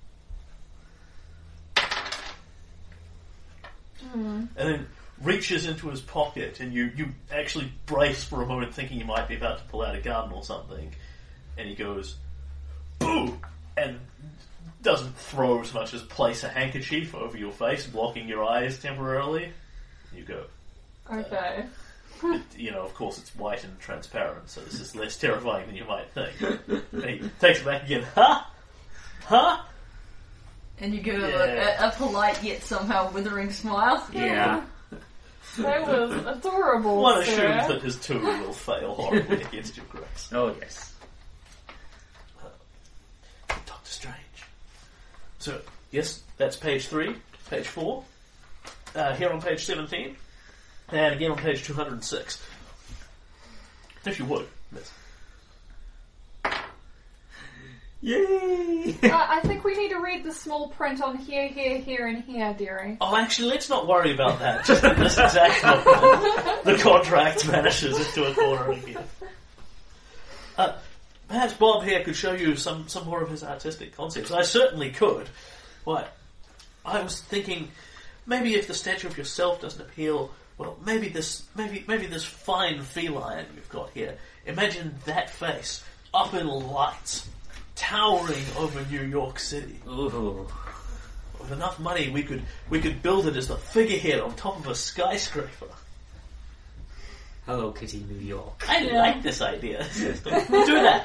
And then reaches into his pocket, and you, you actually brace for a moment, thinking he might be about to pull out a gun or something. And he goes, "Boo!" and doesn't throw as much as place a handkerchief over your face, blocking your eyes temporarily. You go, Okay. it, you know, of course it's white and transparent, so this is less terrifying than you might think. And he takes it back again. Huh? Huh? And you give him Yeah. a, a, a polite yet somehow withering smile. Yeah. That was adorable. One sir. assumes that his two will fail horribly against your grace. Oh, yes. Doctor Strange. So, yes, that's page three, page four. Uh, here on page seventeen. And again on page two hundred six. If you would, miss. Yay! Uh, I think we need to read the small print on here, here, here, and here, dearie. Oh, actually, let's not worry about that. Just at this exact moment, the contract vanishes into a corner again. Uh, perhaps Bob here could show you some, some more of his artistic concepts. I certainly could. Why, I was thinking, maybe if the statue of yourself doesn't appeal, well, maybe this, maybe, maybe this fine feline we've got here. Imagine that face up in lights, towering over New York City. Ooh. With enough money, we could we could build it as the figurehead on top of a skyscraper. Hello, Kitty, New York. I Yeah. like this idea. Do that.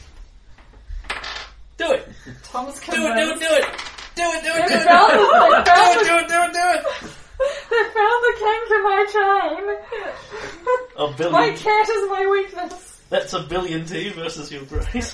Do it. Tom's Do it. Do it. convinced. Do it. Do it. Do it. Do They it. found the- they Do found it. Do it. Do it. Do it. They found the kink in my chain. A My billion. cat is my weakness. That's a billion T versus your grace.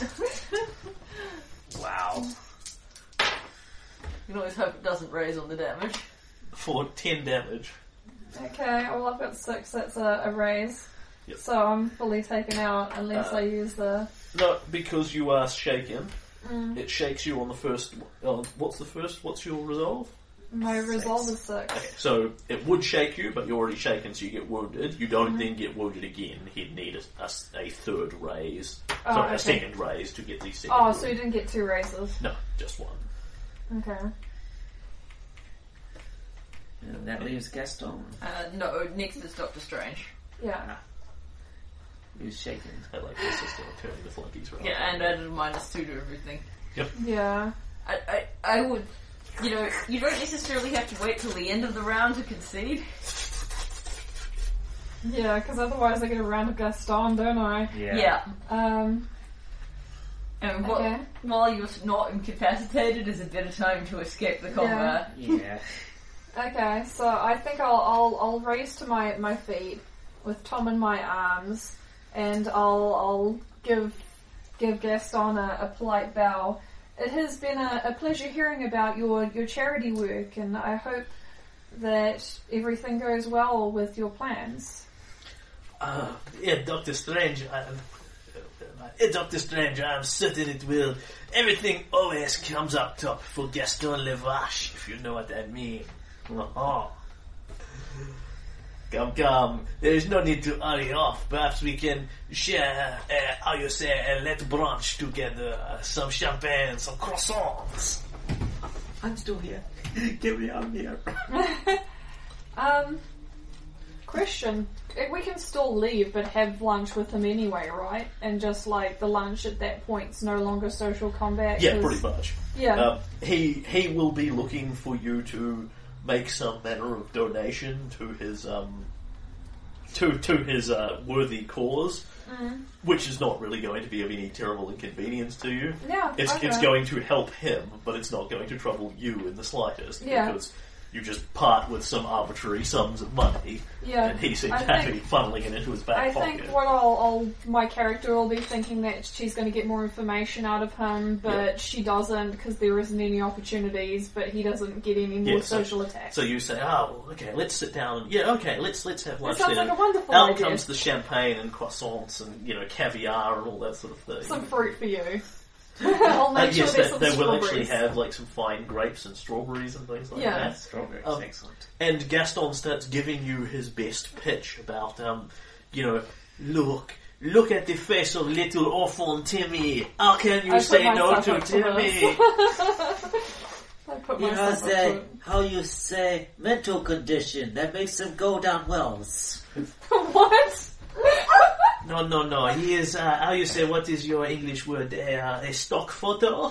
Wow. You can always hope it doesn't raise on the damage. For ten damage. Okay, well I've got six, that's a, a raise. Yep. So I'm fully taken out unless Uh, I use the... No, because you are shaken. Mm, It shakes you on the first. Uh, what's the first? What's your resolve? my Six. resolve is six. Okay, so it would shake you, but you're already shaken, so you get wounded. You don't then get wounded again. He'd need a, a, a third raise, Oh, sorry, okay. a second raise to get the second. Oh, wound. so you didn't get two raises. No, just one. Okay. And that leaves Gaston. Uh, no, next is Doctor Strange. Yeah. Who's shaken. I like the system of turning the flunkies around. Yeah, and added a minus two to everything. Yeah. I, I, I would, you know, you don't necessarily have to wait till the end of the round to concede. Yeah, because otherwise I get a round of Gaston, don't I? Yeah. Um, And wh- Okay. while you're not incapacitated is a better time to escape the combat. Yeah. okay, so I think I'll, I'll, I'll raise to my, my feet with Tom in my arms, and I'll, I'll give, give Gaston a, a polite bow. It has been a, a pleasure hearing about your, your charity work, and I hope that everything goes well with your plans. Uh, yeah, Doctor Strange. I, uh, Doctor Strange, I'm certain it will. Everything always comes up top for Gaston Levache, if you know what I mean. Uh-huh. Come, come. There is no need to hurry off. Perhaps we can share, uh, how you say, a let brunch together. Uh, some champagne and some croissants. I'm still here. Get me out of here. Um, question. We can still leave, but have lunch with him anyway, right? And just like the lunch at that point's no longer social combat. Yeah, 'cause- pretty much. Yeah. Um, he he will be looking for you to make some manner of donation to his um to to his uh, worthy cause, Mm. which is not really going to be of any terrible inconvenience to you. Yeah. It's okay. it's going to help him, but it's not going to trouble you in the slightest Yeah. because you just part with some arbitrary sums of money, Yeah. and he seems I happy think- funneling it into his back I pocket. think what I'll, I'll, my character will be thinking that she's going to get more information out of him, but Yeah. she doesn't because there isn't any opportunities. But he doesn't get any more Yeah, so- social attacks. So you say, oh, well, okay, let's sit down. And, yeah, okay, let's let's have lunch sounds then. like a wonderful Out idea. comes the champagne and croissants and you know caviar and all that sort of thing. Some fruit for you. I'll make And sure yes, there's they, some they will strawberries. actually have like some fine grapes and strawberries and things like Yeah. that. Strawberries, Um, excellent. And Gaston starts giving you his best pitch about, um, you know, look, look at the face of little orphan Timmy. How can you I put say no myself to up for Timmy? this. I put You know, myself up say, to it. how you say mental condition that makes him go down wells. What? No, no, no. He is, uh, how you say, what is your English word? A, uh, a stock photo?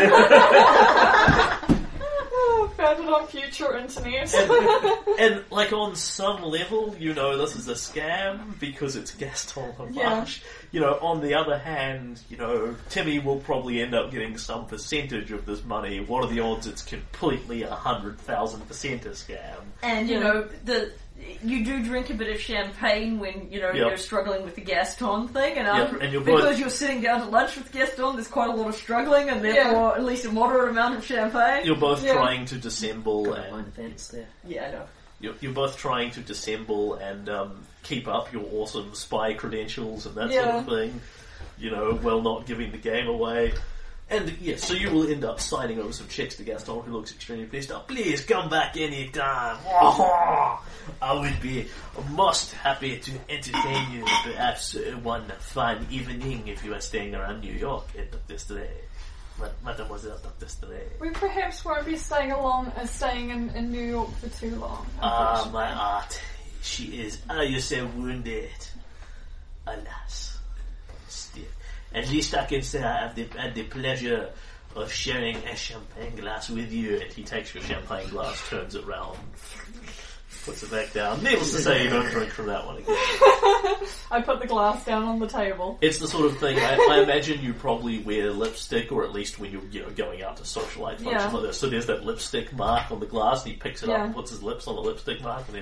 Oh, found it on future internet. And, like, on some level, you know this is a scam because it's Gaston Lamarche. Yeah. You know, on the other hand, you know, Timmy will probably end up getting some percentage of this money. What are the odds it's completely a hundred thousand percent a scam? And you Yeah. know the you do drink a bit of champagne when you know Yep. you're struggling with the Gaston thing, and, Yep, after, and you're because both- you're sitting down to lunch with Gaston, there's quite a lot of struggling, and therefore at least a moderate amount of champagne. You're both Yeah. trying to dissemble Got and line events there. Yeah, I know. You're, you're both trying to dissemble and um, keep up your awesome spy credentials and that sort Yeah. of thing, you know, while not giving the game away. And yes, so you will end up signing over some checks to Gaston, who looks extremely pissed off. Please come back anytime. I would be most happy to entertain you. Perhaps uh, one fine evening if you are staying around New York at Doctor Stray. Ma- Mademoiselle Doctor Stray. We perhaps won't be staying along, uh, staying in, in New York for too long. Ah, unfortunately. my art. She is, how you say, wounded. Alas. Still. At least I can say I have the, had the pleasure of sharing a champagne glass with you. And he takes your champagne glass, turns it round, puts it back down. Needless to say, you don't drink from that one again. I put the glass down on the table. It's the sort of thing, I, I imagine you probably wear lipstick, or at least when you're you know, going out to socialite functions Yeah. like this. So there's that lipstick mark on the glass, and he picks it Yeah. up and puts his lips on the lipstick mark, and then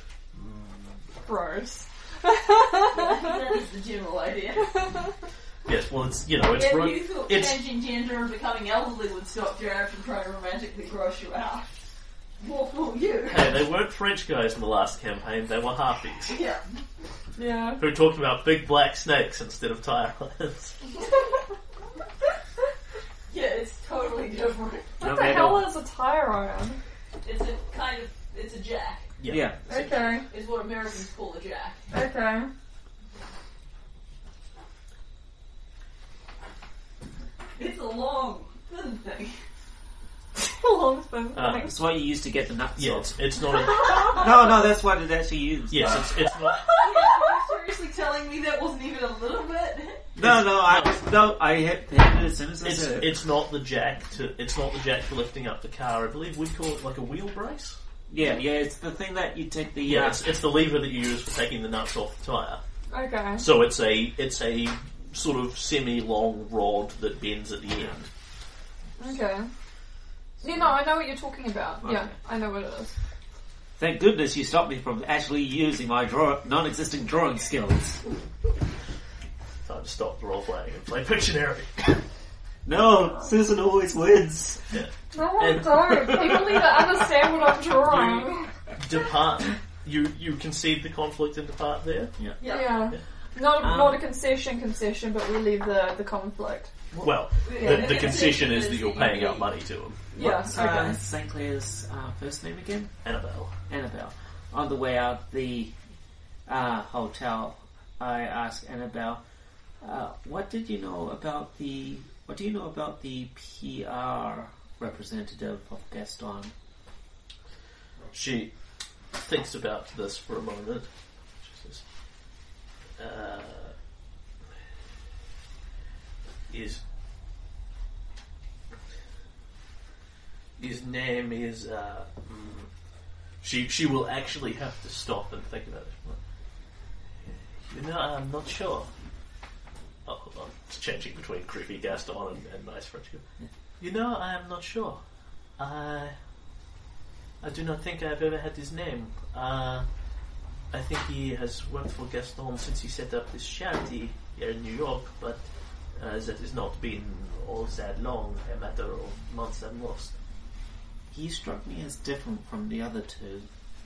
Gross. That is the general idea. yes, well, it's you know, it's Yeah, ro- you thought it's changing gender and becoming elderly would stop Jared from trying to romantically gross you out. More fool you. hey, they weren't French guys in the last campaign; they were harpies Yeah. Yeah. who talked about big black snakes instead of tire lions. Yeah, it's totally different. What the hell is a tire iron? It's a kind of, it's a jack. Yeah. Yeah. Okay. Is what Americans call a jack. Okay. It's a long, thin thing. Long thin Uh, thing. That's what you use to get the nuts Yeah, off. it's, it's not. A, No, no, that's what it actually used. yes, it's, it's not. Are you seriously telling me that wasn't even a little bit? No, no, I no, I hit, hit it as soon as I It's said it. it's not the jack to. It's not the jack for lifting up the car. I believe we call it like a wheel brace. Yeah, yeah, it's the thing that you take the Yeah, uh, it's, it's the lever that you use for taking the nuts off the tire. Okay. So it's a it's a sort of semi-long rod that bends at the end. Okay. You know, I know what you're talking about. Yeah, Okay. I know what it is. Thank goodness you stopped me from actually using my draw- non-existent drawing skills. Time to stop role playing and play Pictionary. No, Susan always wins. Yeah. No, I And- don't. People need to understand what I'm drawing. Depart. You you concede the conflict and depart there. Yeah. Yeah. Not, Um, not a concession concession, but we leave the, the conflict. Well, Yeah, the, the the concession concession is is that you're that paying you- out money to him. Yeah, What's okay. uh, Saint Clair's uh, first name again? Annabelle. Annabelle. On the way out the uh, hotel, I asked Annabelle, uh, "What did you know about the? What do you know about the P R representative of Gaston?" She thinks about this for a moment. She says, uh, his, his name is... Uh, mm, she, she will actually have to stop and think about it. You know, I'm not sure. Oh, hold on. It's changing between creepy Gaston and, and nice French girl. You know, I am not sure. I... I do not think I've ever had his name. Uh, I think he has worked for Gaston since he set up this charity here in New York, but uh, that has not been all that long, a matter of months at most. He struck me as different from the other two.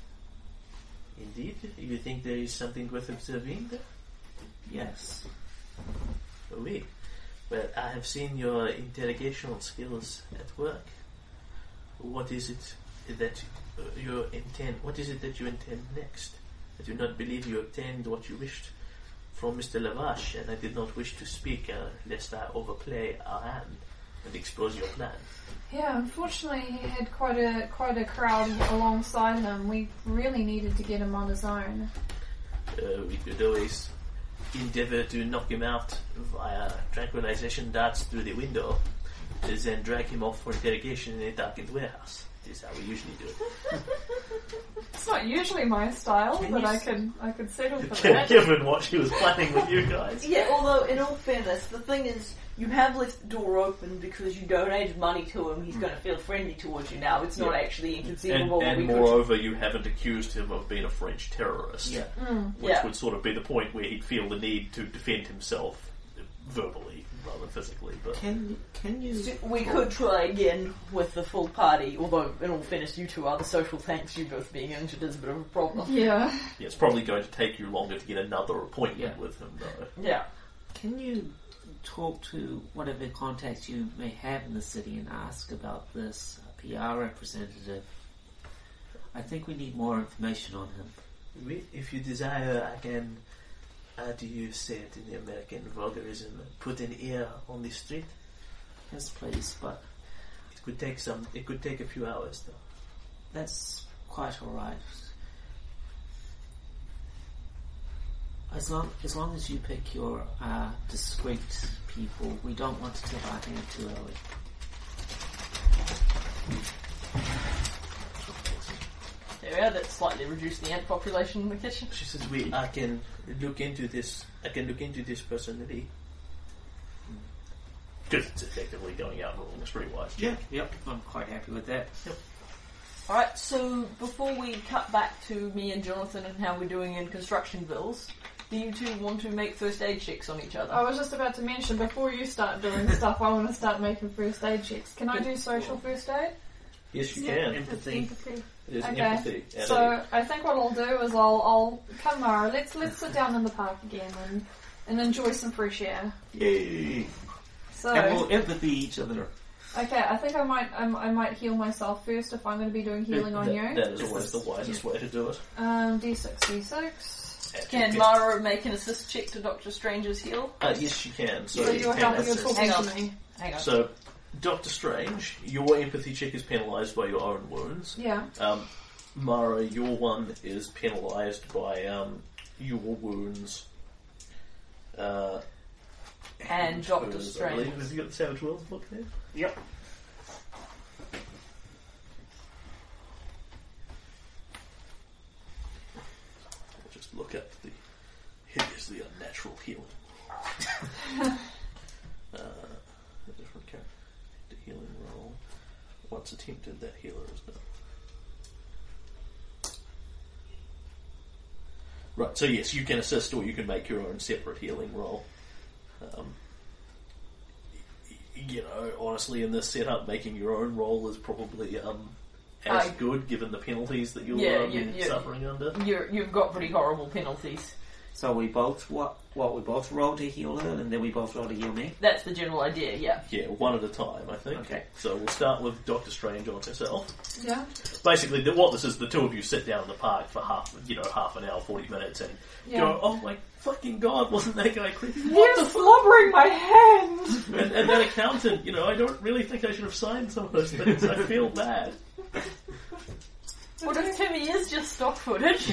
Indeed? You think there is something worth observing there? Yes. Oui. Well, I have seen your interrogational skills at work. What is it that uh, you intend? What is it that you intend next? I do not believe you obtained what you wished from Mister Lavache, and I did not wish to speak uh, lest I overplay our hand and expose your plan. Yeah, unfortunately, he had quite a quite a crowd alongside him. We really needed to get him on his own. Uh, we could always endeavour to knock him out via tranquilization darts through the window, and then drag him off for interrogation in a darkened warehouse. This is how we usually do it. It's not usually my style, Can but you I s- could I could settle for that. Given what she was planning with you guys. Yeah, although in all fairness, the thing is, you have left the door open because you donated money to him. He's going to feel friendly towards you now. It's not Yeah. actually And, inconceivable. that and we moreover, you haven't accused him of being a French terrorist. Yeah. Which Yeah. would sort of be the point where he'd feel the need to defend himself verbally rather than physically. But Can can you? could, we could try again with the full party. Although, in all fairness, you two are the social tanks. You both being injured is a bit of a problem. Yeah. yeah, it's probably going to take you longer to get another appointment Yeah. with him, though. Yeah. Can you talk to whatever contacts you may have in the city and ask about this P R representative? I think we need more information on him. We- If you desire, I can, how do you say it in the American vulgarism, put an ear on the street. Yes, please, but It could take some. It could take a few hours, though. that's quite all right. As long as long as you pick your uh, discreet people, we don't want to tip our hand too early. There we are. That slightly reduced the ant population in the kitchen. She says, "We, I can look into this. I can look into this personally." Because it's effectively going out and rolling a streetwise check. Yep, I'm quite happy with that. Alright, so before we cut back to me and Jonathan and how we're doing in construction bills, do you two want to make first aid checks on each other? I was just about to mention, before you start doing stuff, I want to start making first aid checks. Can I do social first aid? Yes, you Yeah. can. Empathy. Empathy. It is Okay. empathy. and So it- I think what I'll do is I'll, I'll come Mara, let's let's sit down in the park again and, and enjoy some fresh air. Yay! So And we'll empathy each other. okay, I think I might um, I might heal myself first if I'm going to be doing healing on that, you. that is always the wisest way to do it. Um, D six, D six. Can Mara make an assist check to Doctor Strange's heal? Uh, yes, she can. So, So you you're can helping, you're assist. talking Hang to on. me. Hang on. So, Doctor Strange, your empathy check is penalised by your own wounds. Yeah. Um, Mara, your one is penalised by um, your wounds. Uh, And Doctor hers, I believe. Strange. Have you got the Savage Worlds book there? Yep. I'll just look up the hideously unnatural healing. uh, a different character. The healing roll. Once attempted, that healer is done. Right, so yes, you can assist or you can make your own separate healing roll. Um, y- you know, honestly, in this setup, making your own roll is probably um, as I- good given the penalties that you're Yeah, um, you- you- suffering under. You're, you've got pretty horrible penalties. So we both what? What we both roll to heal her, and then we both roll to heal me. That's the general idea, yeah. Yeah, one at a time, I think. Okay. So we'll start with Doctor Strange on herself. Yeah. Basically, the, what this is, the two of you sit down in the park for half, you know, half an hour, forty minutes, and Yeah. go, "Oh my fucking god, wasn't that guy creepy? You're slobbering my hand! And, and that accountant, you know, I don't really think I should have signed some of those things. I feel bad." What if Timmy is just stock footage?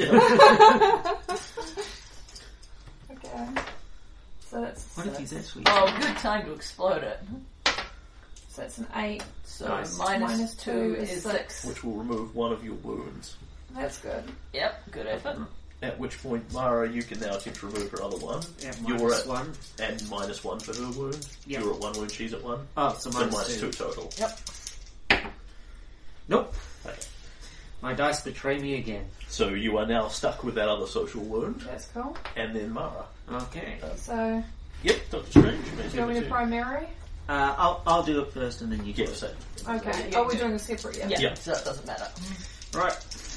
Okay. So that's What if he's actually... Oh, good time to explode it. so that's an eight. So Nice. minus Minus two two is is six. Which will remove one of your wounds. That's good. Yep, good effort. At which point, Mara, you can now attempt to remove her other one. Yeah, You're minus at one. and minus one for her wound. Yep. You're at one wound, she's at one. Oh, so So minus, minus two. two total. Yep. Nope. Okay. My dice betray me again. So you are now stuck with that other social wound, That's cool. and then Mara. Okay. So, Yep, Doctor Strange. do you want me to primary? Uh, I'll, I'll do it first and then you do Yeah, it. so. Okay. Yeah, Oh, we're do- doing a separate, yeah. Yeah, Yeah. so that doesn't matter. Right.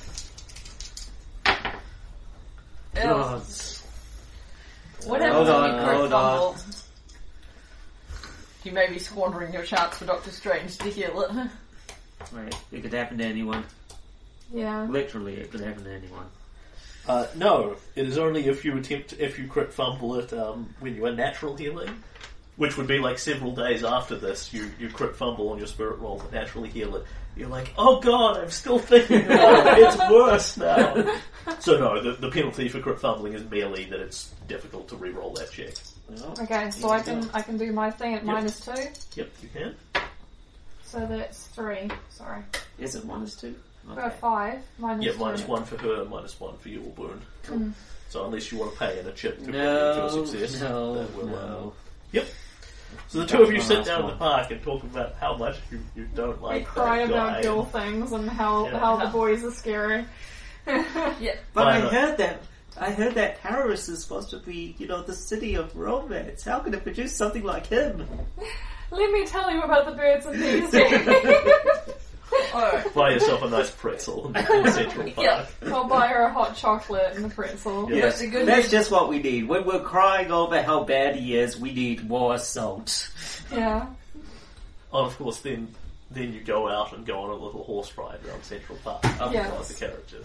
Ew. Gods. What Hold happens when on, you crit hold on. fumble? You may be squandering your chance for Doctor Strange to heal it. Right. It could happen to anyone. Yeah. Literally, it could happen to anyone. Uh, no, it is only if you attempt, if you crit fumble it um, when you are natural healing, which would be like several days after this, you, you crit fumble on your spirit roll to naturally heal it. You're like, oh god, I'm still thinking about it, it's worse now. So no, the, the penalty for crit fumbling is merely that it's difficult to re-roll that check. Well, Okay, so I can I can do my thing at Yep. minus two. Yep, you can. So that's three. Sorry. is it minus two? I've got a five. Minus Yeah, two. minus one for her, minus one for your wound. Mm. So unless you want to pay in a chip to No, bring you to a success, no, that will, uh, no. Yep. So the two of you That's sit the down in last the park and talk about how much you, you don't We like cry that about guy. girl things and how Yeah. how the boys are scary. Yeah. But Why I not? heard that I heard that Paris is supposed to be, you know, the city of romance. How can it produce something like him? Let me tell you about the birds and bees. Daddy. Alright. Buy yourself a nice pretzel in the Central Park. Yeah. I'll buy her a hot chocolate and a pretzel. Yeah. Yes, the good that's news- just what we need. When we're crying over how bad he is, we need more salt. Yeah. And of course, then then you go out and go on a little horse ride around Central Park up Yes. one of the carriages.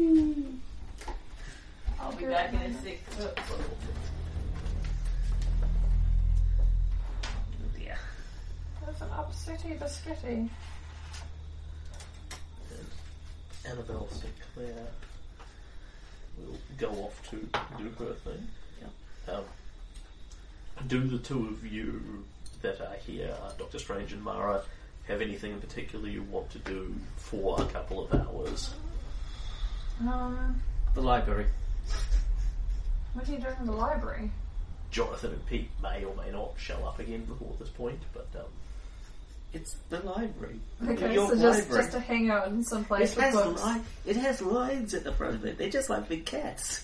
I'll be back in a sec. Yeah. That's an upsetty biscuity. And Annabelle Sinclair will go off to do her thing. Yeah. Um, do the two of you that are here, uh, Doctor Strange and Mara, have anything in particular you want to do for a couple of hours? Um, The library. what are you doing in the library? Jonathan and Pete may or may not show up again before this point, but um, It's the library. Okay, New York so just, library. just to hang out in some place It with has, books. li- it has lines at the front of it. They're just like big cats.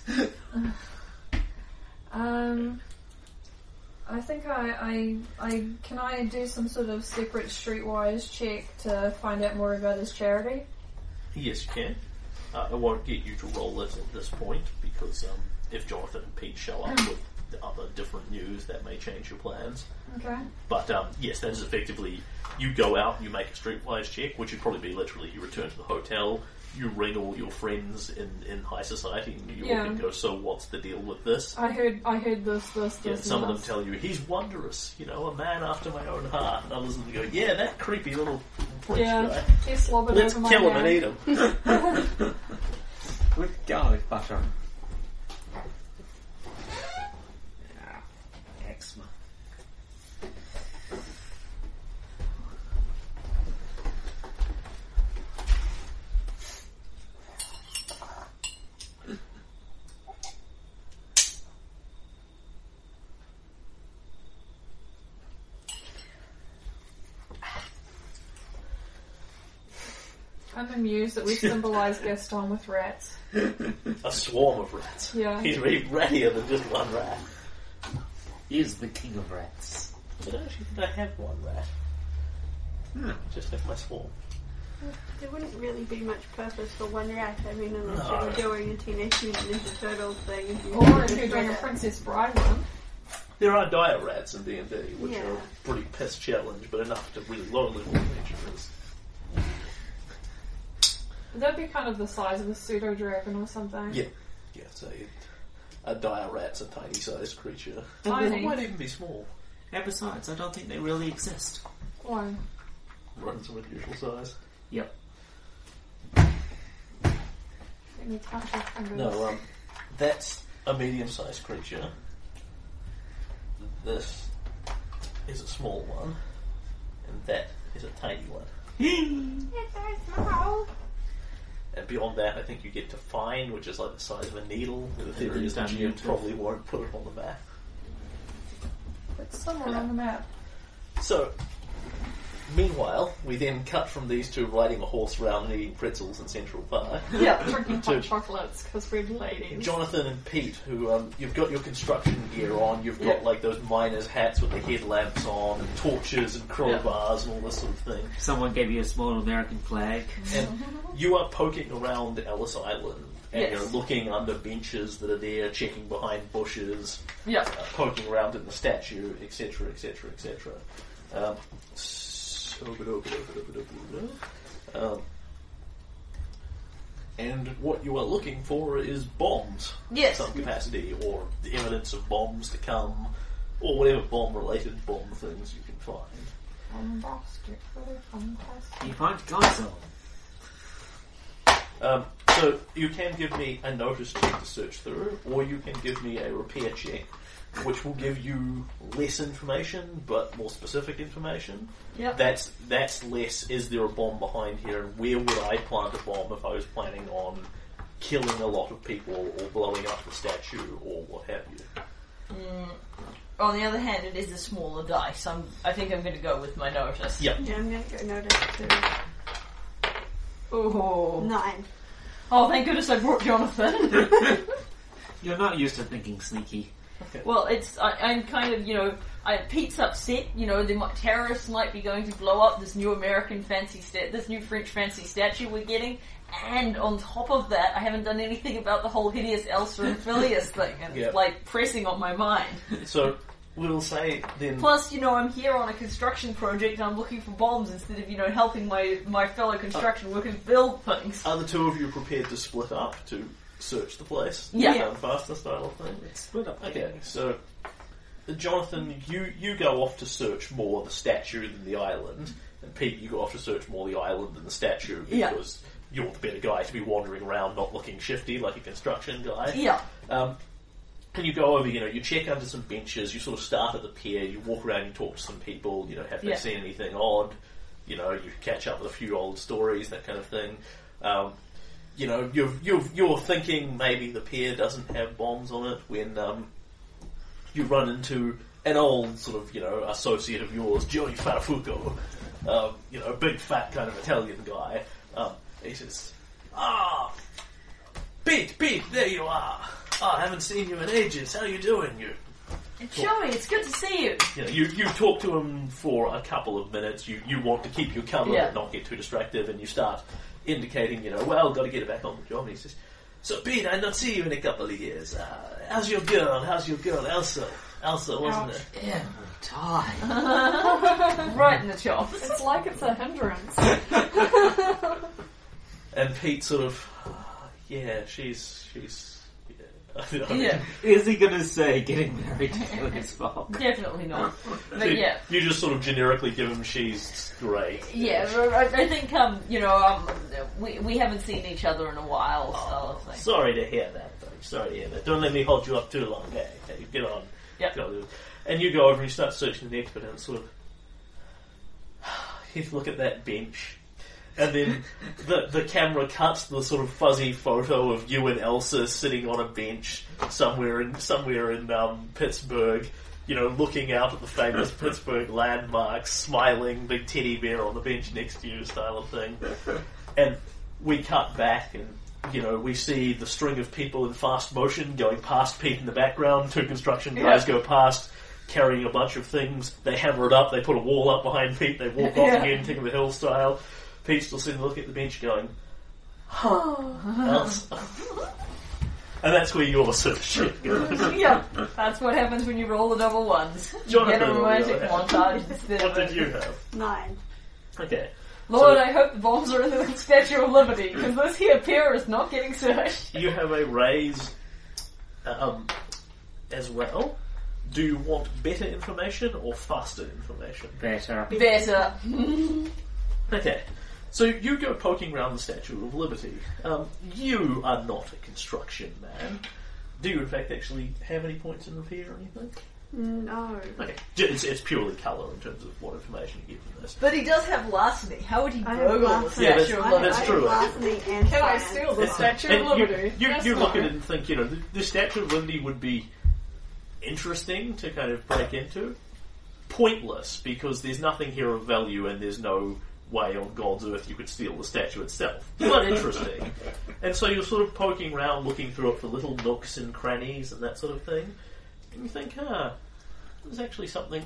Um, I think I, I, I can I do some sort of separate streetwise check to find out more about his charity. yes, you can. Uh, I won't get you to roll it at this point because um, if Jonathan and Pete show up with the other different news, that may change your plans. Okay. But um, yes, that is effectively you go out, you make a streetwise check, which would probably be literally you return to the hotel, you ring all your friends in, in high society in New York Yeah. and go, so what's the deal with this? I heard I heard this this Yeah, this. some of and them this. tell you, he's wondrous, you know, a man after my own heart. And others of them go, yeah, that creepy little French Yeah, guy. he slobbered Let's over my kill him hand. and eat him. With garlic butter. Yeah. Eczema. I'm amused that we symbolise Gaston with rats. A swarm of rats. Yeah. He's really rattier than just one rat. He is the king of rats. But actually, I have one rat. Hmm. Just have my swarm. There wouldn't really be much purpose for one rat. I mean, unless No. you were doing a Teenage Mutant Ninja Turtles thing. If you Or if you're doing a Princess Bride one. There are dire rats in D and D, which Yeah. are pretty piss challenge, but enough to really low level adventurers. That'd be kind of the size of a pseudo dragon or something. Yeah, yeah. So it, a dire rat's a tiny sized creature. Tiny. It might even be small. And besides, I don't think they really exist. Why? Runs with usual size. Yep. Let me count your fingers. No, um, that's a medium-sized creature. This is a small one, and that is a tiny one. It's very small. And beyond that, I think you get to fine, which is like the size of a needle. The theory is that you Diminutive. probably won't put it on the map. It's somewhere on the map. So, meanwhile, we then cut from these two riding a horse around and eating pretzels in Central Park. Yeah, drinking To- hot chocolates because we're ladies. Jonathan and Pete, who um, you've got your construction gear on, you've got like those miners' hats with the headlamps on, and torches and crowbars and all this sort of thing. Someone gave you a small American flag. And you are poking around Ellis Island, and Yes. you're looking under benches that are there, checking behind bushes, Yeah. uh, poking around in the statue, et cetera, et cetera, et cetera. Um, so, um, and what you are looking for is bombs Yes. of some capacity, or the evidence of bombs to come, or whatever bomb-related bomb things you can find. Fantastic, very fantastic. You find a console. Um, so you can give me a notice check to search through, or you can give me a repair check, which will give you less information but more specific information. Yep. That's that's less. Is there a bomb behind here, and where would I plant a bomb if I was planning on killing a lot of people or blowing up the statue or what have you? Mm. On the other hand, it is a smaller dice. I'm, I think I'm going to go with my notice. Yep. Yeah, I'm gonna go notice too. Oh. Nine. Oh, thank goodness I brought Jonathan. You're not used to thinking sneaky. Well, it's I, I'm kind of, you know, I, Pete's upset. You know, the might, terrorists might be going to blow up this new American fancy sta- this new French fancy statue we're getting, and on top of that, I haven't done anything about the whole hideous Elsa and Phileas thing, and Yep. it's like pressing on my mind. So we'll say then. Plus, you know, I'm here on a construction project, and I'm looking for bombs instead of, you know, helping my my fellow construction workers build things. Are the two of you prepared to split up to search the place? Yeah. Um, faster style of thing. Let's split up. Okay, so Jonathan, you, you go off to search more the statue than the island, and Pete, you go off to search more the island than the statue Yeah. because you're the better guy to be wandering around, not looking shifty like a construction guy. Yeah. Um, and you go over, you know, you check under some benches, you sort of start at the pier, you walk around, you talk to some people, you know, have they Yeah. seen anything odd? You know, you catch up with a few old stories, that kind of thing. Um, you know, you're, you're, you're thinking maybe the pier doesn't have bombs on it when um, you run into an old sort of, you know, associate of yours, Joey Farafuco, um, you know, a big fat kind of Italian guy. Um, he says, ah, Pete, Pete, there you are. Ah, I haven't seen you in ages. How you doing? You, Joey, it's good to see you. you know, you, you talk to him for a couple of minutes. You, you want to keep your cover Yeah. but not get too distracted, and you start indicating, you know, well, got to get it back on the job. And he says, so Pete, I not see you in a couple of years. Uh, how's your girl? How's your girl, Elsa? Elsa, wasn't Ouch. it? Yeah, die. Right in the chops. It's like it's a hindrance. And Pete sort of, "Ah, yeah, she's, she's, yeah. I don't know. Yeah, Is he gonna say getting married to Phileas Fogg? definitely not. So But yeah. You just sort of generically give him she's great. Yeah, I, I think, um, you know, um, we, we haven't seen each other in a while, style of thing. Sorry to hear that, though. Sorry to hear that. Don't let me hold you up too long. Okay, okay, get on. Yep. Get on. And you go over and you start searching the expert, and it's sort of you look at that bench, and then the the camera cuts the sort of fuzzy photo of you and Elsa sitting on a bench somewhere in somewhere in um, Pittsburgh. You know, looking out at the famous Pittsburgh landmarks, smiling, big teddy bear on the bench next to you, style of thing. And we cut back, and you know, we see the string of people in fast motion going past Pete in the background. Two construction guys Yeah. go past, carrying a bunch of things. They hammer it up. They put a wall up behind Pete. They walk off Yeah. again, King of the Hill style. Pete's still sitting looking at the bench, going, Elsa. And that's where your sort of shit goes. Yeah, that's what happens when you roll the double ones. You Jonathan, get a romantic what do you montage instead What of did you have? Nine. Okay. Lord, So- I hope the bombs are in the Statue of Liberty, because this here pier is not getting searched. You have a raise um, as well. Do you want better information or faster information? Better. Better. Okay. So you go poking around the Statue of Liberty. Um, you are not a construction man. Do you, in fact, actually have any points in repair or anything? No. Okay, it's, it's purely colour in terms of what information you get from this. But he does have larceny. How would he I have burgle the larceny. Yeah, Statue of that's- Liberty? that's I true. have larceny and Can I science. steal the It's- Statue and of you- Liberty? You, Yes, you look no. at it and think, you know, the, the Statue of Liberty would be interesting to kind of break into. Pointless, because there's nothing here of value and there's no way on God's earth you could steal the statue itself. But interesting. And so you're sort of poking around, looking through it for little nooks and crannies and that sort of thing. And you think, ah, there's actually something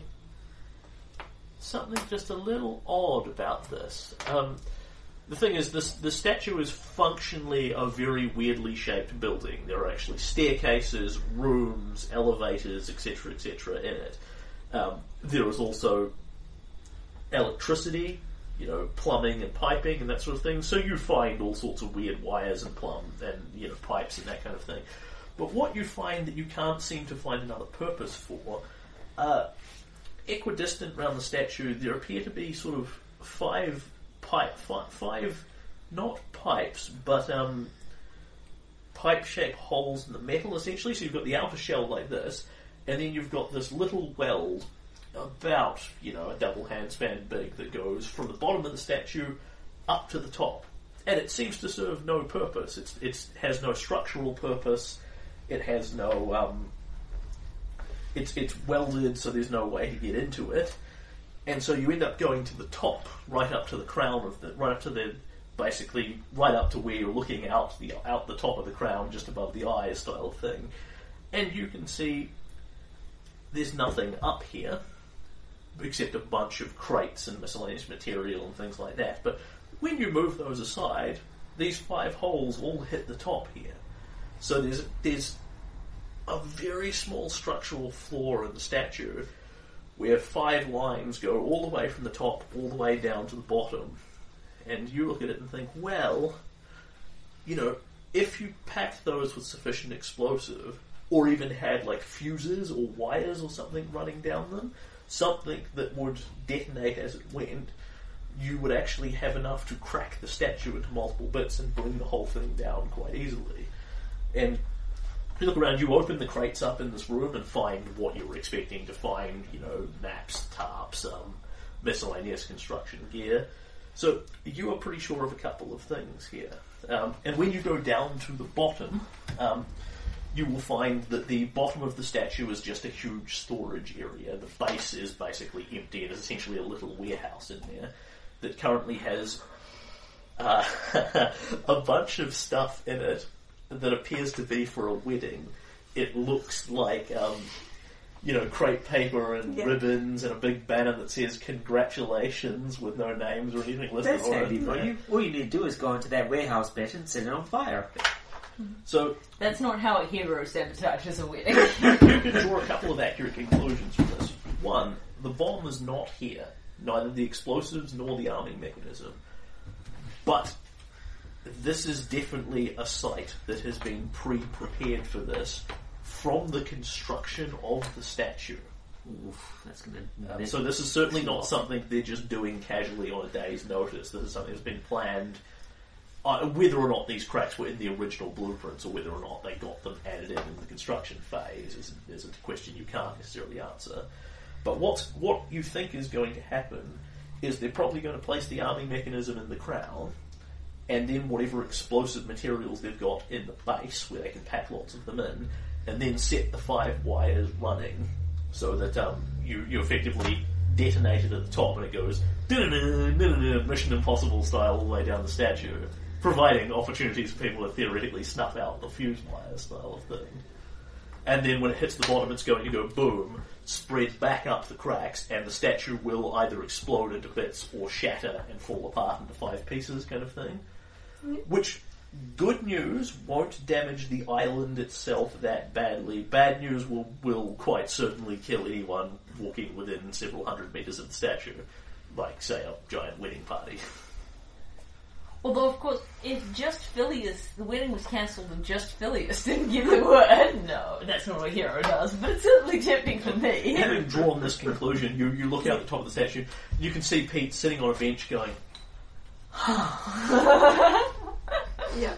something just a little odd about this. Um, the thing is, this the statue is functionally a very weirdly shaped building. There are actually staircases, rooms, elevators, et cetera, et cetera in it. Um, there is also electricity, you know, plumbing and piping and that sort of thing. So you find all sorts of weird wires and plumb and, you know, pipes and that kind of thing. But what you find that you can't seem to find another purpose for, uh, equidistant around the statue, there appear to be sort of five pipe, five, five not pipes, but um, pipe-shaped holes in the metal, essentially. So you've got the outer shell like this, and then you've got this little well about, you know, a double handspan big that goes from the bottom of the statue up to the top. And it seems to serve no purpose. It's it's has no structural purpose. It has no... Um, it's it's welded, so there's no way to get into it. And so you end up going to the top, right up to the crown of the... right up to the... basically, right up to where you're looking out the out the top of the crown, just above the eye style of thing. And you can see there's nothing up here except a bunch of crates and miscellaneous material and things like that. But when you move those aside, these five holes all hit the top here. So there's there's a very small structural flaw in the statue where five lines go all the way from the top all the way down to the bottom. And you look at it and think, well, you know, if you packed those with sufficient explosive, or even had like fuses or wires or something running down them, something that would detonate as it went, you would actually have enough to crack the statue into multiple bits and bring the whole thing down quite easily. And you look around, you open the crates up in this room and find what you were expecting to find, you know, maps, tarps, um, miscellaneous construction gear. So you are pretty sure of a couple of things here. Um, and when you go down to the bottom, um, you will find that the bottom of the statue is just a huge storage area. The base is basically empty. It is essentially a little warehouse in there that currently has uh, a bunch of stuff in it that appears to be for a wedding. It looks like, um, you know, crepe paper and Yeah. ribbons and a big banner that says congratulations with no names or anything listed That's on handy it. for you. All you need to do is go into that warehouse bit and set it on fire. So That's not how a hero sabotages a wedding. you can draw a couple of accurate conclusions from this. One, the bomb is not here, neither the explosives nor the arming mechanism. But this is definitely a site that has been pre-prepared for this from the construction of the statue. Oof, that's gonna. Um, so this is certainly not something they're just doing casually on a day's notice. This is something that's been planned. Uh, whether or not these cracks were in the original blueprints or whether or not they got them added in in the construction phase is, is a question you can't necessarily answer. But what's, what you think is going to happen is they're probably going to place the arming mechanism in the crown, and then whatever explosive materials they've got in the base, where they can pack lots of them in, and then set the five wires running so that um, you, you effectively detonate it at the top and it goes Mission Impossible style all the way down the statue, providing opportunities for people to theoretically snuff out the fuse wire style of thing. And then when it hits the bottom, it's going to go boom, spread back up the cracks, and the statue will either explode into bits or shatter and fall apart into five pieces, kind of thing. Which, good news, won't damage the island itself that badly. Bad news will, will quite certainly kill anyone walking within several hundred metres of the statue, like, say, a giant wedding party. Although, of course, if just Phileas, the wedding was cancelled and just Phileas didn't give the word, no, that's not what a hero does, but it's certainly tempting for me. Having drawn this conclusion, you, you look out the top of the statue, you can see Pete sitting on a bench going, Yeah.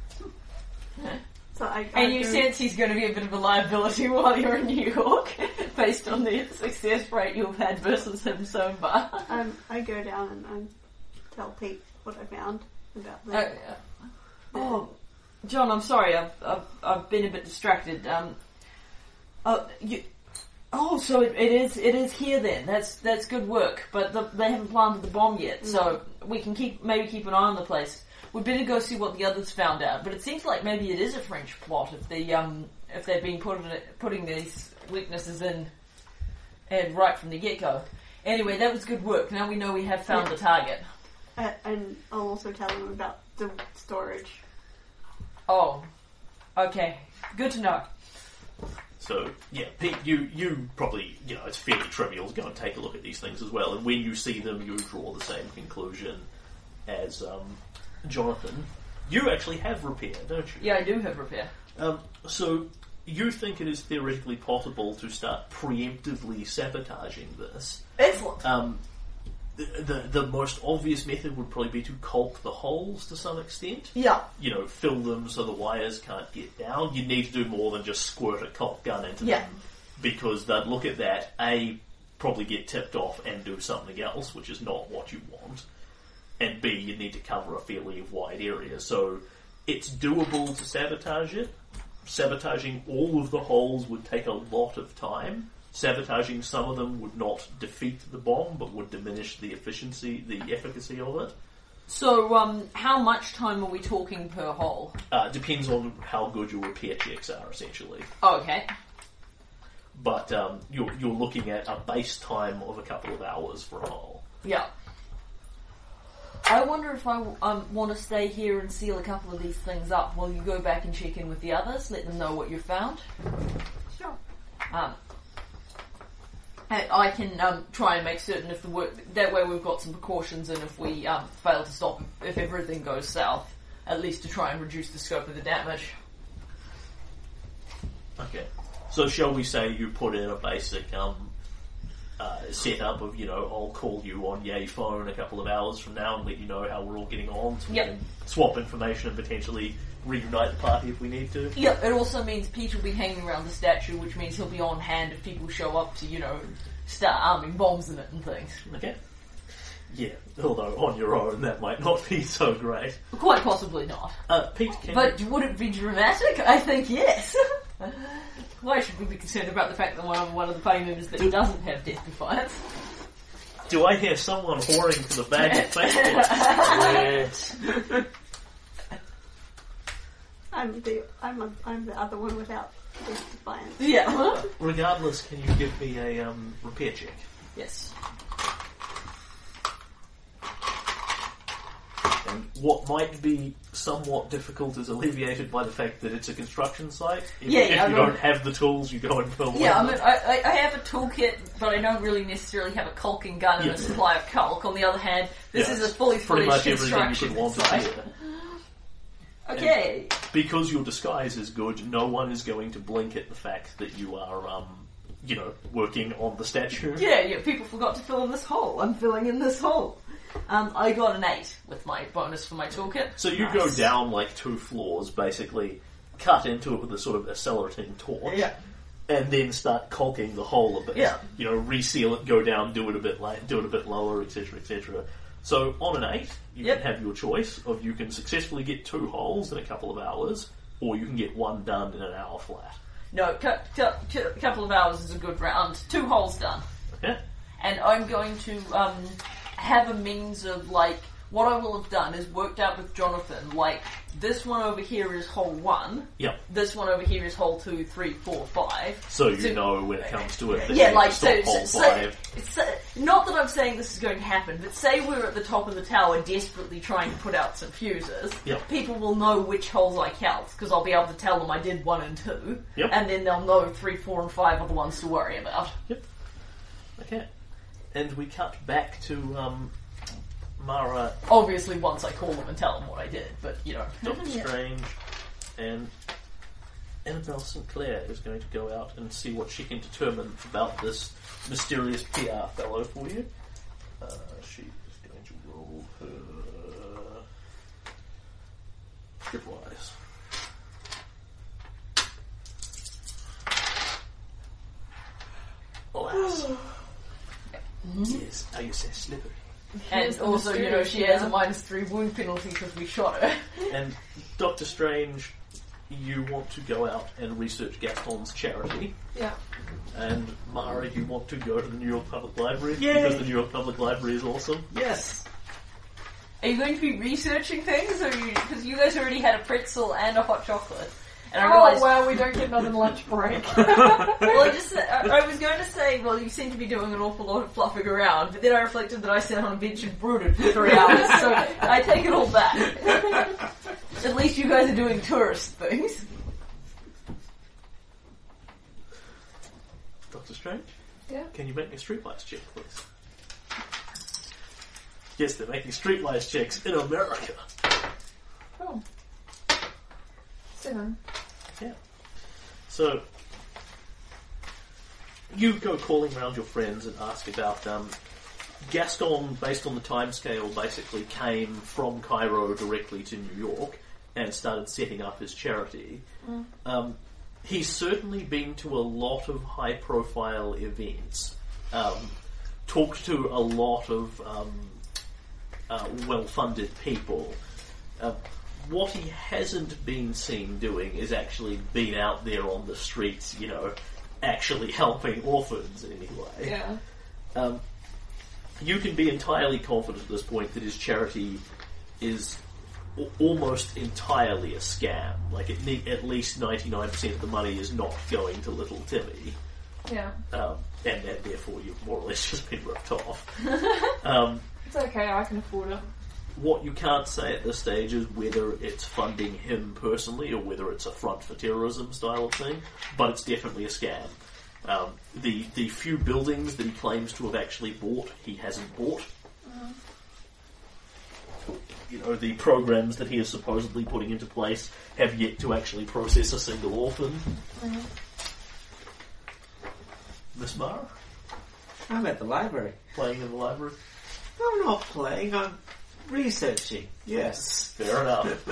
So I, I And you go, sense he's going to be a bit of a liability while you're in New York, based on the success rate you've had versus him so far. um, I go down and um, tell Pete what I found about the. Uh, oh, John, I'm sorry. I've, I've I've been a bit distracted. Um, uh, you. Oh, so it, it is it is here then. That's that's good work. But the, they haven't planted the bomb yet, so we can keep maybe keep an eye on the place. We'd better go see what the others found out. But it seems like maybe it is a French plot if the um if they've been putting it, putting these weaknesses in, and right from the get go. Anyway, that was good work. Now we know we have found the target. Uh, and I'll also tell them about the storage. Oh, okay, good to know. So, yeah, Pete, you, you probably, you know, it's fairly trivial to go and take a look at these things as well, and when you see them, you draw the same conclusion as um, Jonathan. You actually have repair, don't you? Yeah, I do have repair. Um, so, you think it is theoretically possible to start preemptively sabotaging this. Excellent. Um, the, the, the most obvious method would probably be to caulk the holes to some extent. Yeah. You know, fill them so the wires can't get down. You need to do more than just squirt a caulk gun into Yeah. them, because they'd look at that, A, probably get tipped off and do something else, which is not what you want, and B, you need to cover a fairly wide area. So it's doable to sabotage it. Sabotaging all of the holes would take a lot of time. Sabotaging some of them would not defeat the bomb, but would diminish the efficiency, the efficacy of it. So, um, how much time are we talking per hole? Uh, depends on how good your repair checks are, essentially. Okay. But um, you're, you're looking at a base time of a couple of hours for a hole. Yeah. I wonder if I um, want to stay here and seal a couple of these things up while you go back and check in with the others, let them know what you found. Sure. Um, and I can um, try and make certain if the work... That way we've got some precautions, and if we um, fail to stop, if everything goes south, at least to try and reduce the scope of the damage. Okay. So shall we say you put in a basic um, uh, setup of, you know, I'll call you on Yay phone a couple of hours from now and let you know how we're all getting on, so Yep. we can swap information and potentially reunite the party if we need to. Yeah, it also means Pete will be hanging around the statue, which means he'll be on hand if people show up to, you know, start arming bombs in it and things. Okay. Yeah, although on your own that might not be so great. Quite possibly not. Uh, Pete, can But you... would it be dramatic? I think yes. Why should we be concerned about the fact that one of, one of the party members that doesn't have Death Defiance? Do I hear someone whoring for the bag of biscuits? Yes. I'm the I'm a, I'm the other one without this defiance. Yeah. Regardless, can you give me a um, repair check? Yes. And what might be somewhat difficult is alleviated by the fact that it's a construction site. If, Yeah, if yeah, I you mean- don't have the tools, you go and build Yeah, I one. mean, I, I, I have a toolkit, but I don't really necessarily have a caulking gun and Yeah. a supply of caulk. On the other hand, this Yeah, is a it's fully pretty fledged much everything you construction could want to site. hear. Okay. Because your disguise is good, no one is going to blink at the fact that you are, um, you know, working on the statue. Yeah, yeah, people forgot to fill in this hole. I'm filling in this hole. Um, I got an eight with my bonus for my toolkit. So you Nice. go down like two floors, basically, cut into it with a sort of accelerating torch, Yeah. and then start caulking the hole a bit. Yeah. You know, reseal it, go down, do it a bit like, do it a bit lower, et cetera, et cetera. So on an eight, you Yep. can have your choice of you can successfully get two holes in a couple of hours, or you can get one done in an hour flat. No, a cu- cu- couple of hours is a good round. Two holes done. Okay? And I'm going to um, have a means of, like, what I will have done is worked out with Jonathan, like, this one over here is hole one, Yep. this one over here is hole two, three, four, five. So you So- know when it comes to it that Yeah, you like, stop so, so, hole so, five. so, not that I'm saying this is going to happen, but say we're at the top of the tower desperately trying to put out some fuses, Yep. people will know which holes I count, because I'll be able to tell them I did one and two, Yep. and then they'll know three, four, and five are the ones to worry about. Yep. Okay. And we cut back to um, Mara, Obviously, once I call them and tell them what I did, but, you know. Doctor Strange, and Annabelle Sinclair is going to go out and see what she can determine about this mysterious P R fellow for you. Uh, she is going to roll her Streetwise. Alas. Yes, how you say slippery. And also, you know, she has a minus three wound penalty because we shot her. And Doctor Strange, you want to go out and research Gaston's charity. Yeah. And Mara, you want to go to the New York Public Library. Yay! Because the New York Public Library is awesome. Yes. Are you going to be researching things, or because you, you guys already had a pretzel and a hot chocolate? And I Oh, realized, well, we don't get another lunch break. well, I just I, I was going to say, well, you seem to be doing an awful lot of fluffing around, but then I reflected that I sat on a bench and brooded for three hours, so I take it all back. At least you guys are doing tourist things. Doctor Strange? Yeah. Can you make me a streetwise check, please? Yes, they're making streetwise checks in America. Oh. Seven. Yeah. So, you go calling around your friends and ask about um, Gaston, based on the timescale, basically came from Cairo directly to New York and started setting up his charity. Mm. Um, he's certainly been to a lot of high-profile events, um, talked to a lot of um, uh, well-funded people. Uh, what he hasn't been seen doing is actually being out there on the streets, you know, actually helping orphans in any way. Yeah. Um, you can be entirely confident at this point that his charity is a- almost entirely a scam. Like, at, ne- at least ninety-nine percent of the money is not going to little Timmy. Yeah. Um, and, and therefore you've more or less just been ripped off. um, It's okay, I can afford it. What you can't say at this stage is whether it's funding him personally or whether it's a front for terrorism style of thing, but it's definitely a scam. Um, the the few buildings that he claims to have actually bought, he hasn't bought. Mm. You know, the programs that he is supposedly putting into place have yet to actually process a single orphan. Mm. Miss Mara? I'm at the library. Playing in the library? I'm not playing, I'm researching. Yes. Fair enough.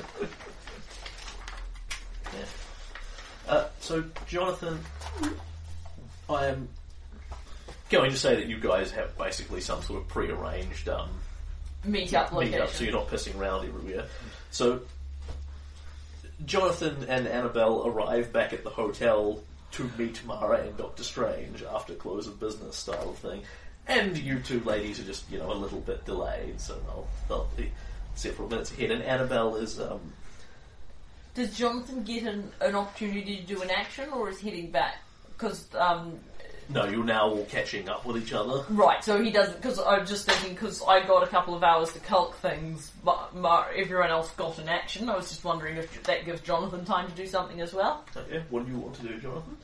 Yeah. Uh, so, Jonathan, I am going to say that you guys have basically some sort of pre-arranged um, Meet up meet location. up, so you're not pissing around everywhere. So, Jonathan and Annabelle arrive back at the hotel to meet Mara and Doctor Strange after close of business style of thing. And you two ladies are just, you know, a little bit delayed, so they'll, they'll be several minutes ahead. And Annabelle is, um... Does Jonathan get an, an opportunity to do an action, or is he heading back? Because, um... no, you're now all catching up with each other. Right, so he doesn't, because I'm just thinking, because I got a couple of hours to calc things, but Mar- everyone else got an action. I was just wondering if that gives Jonathan time to do something as well. Okay, what do you want to do, Jonathan?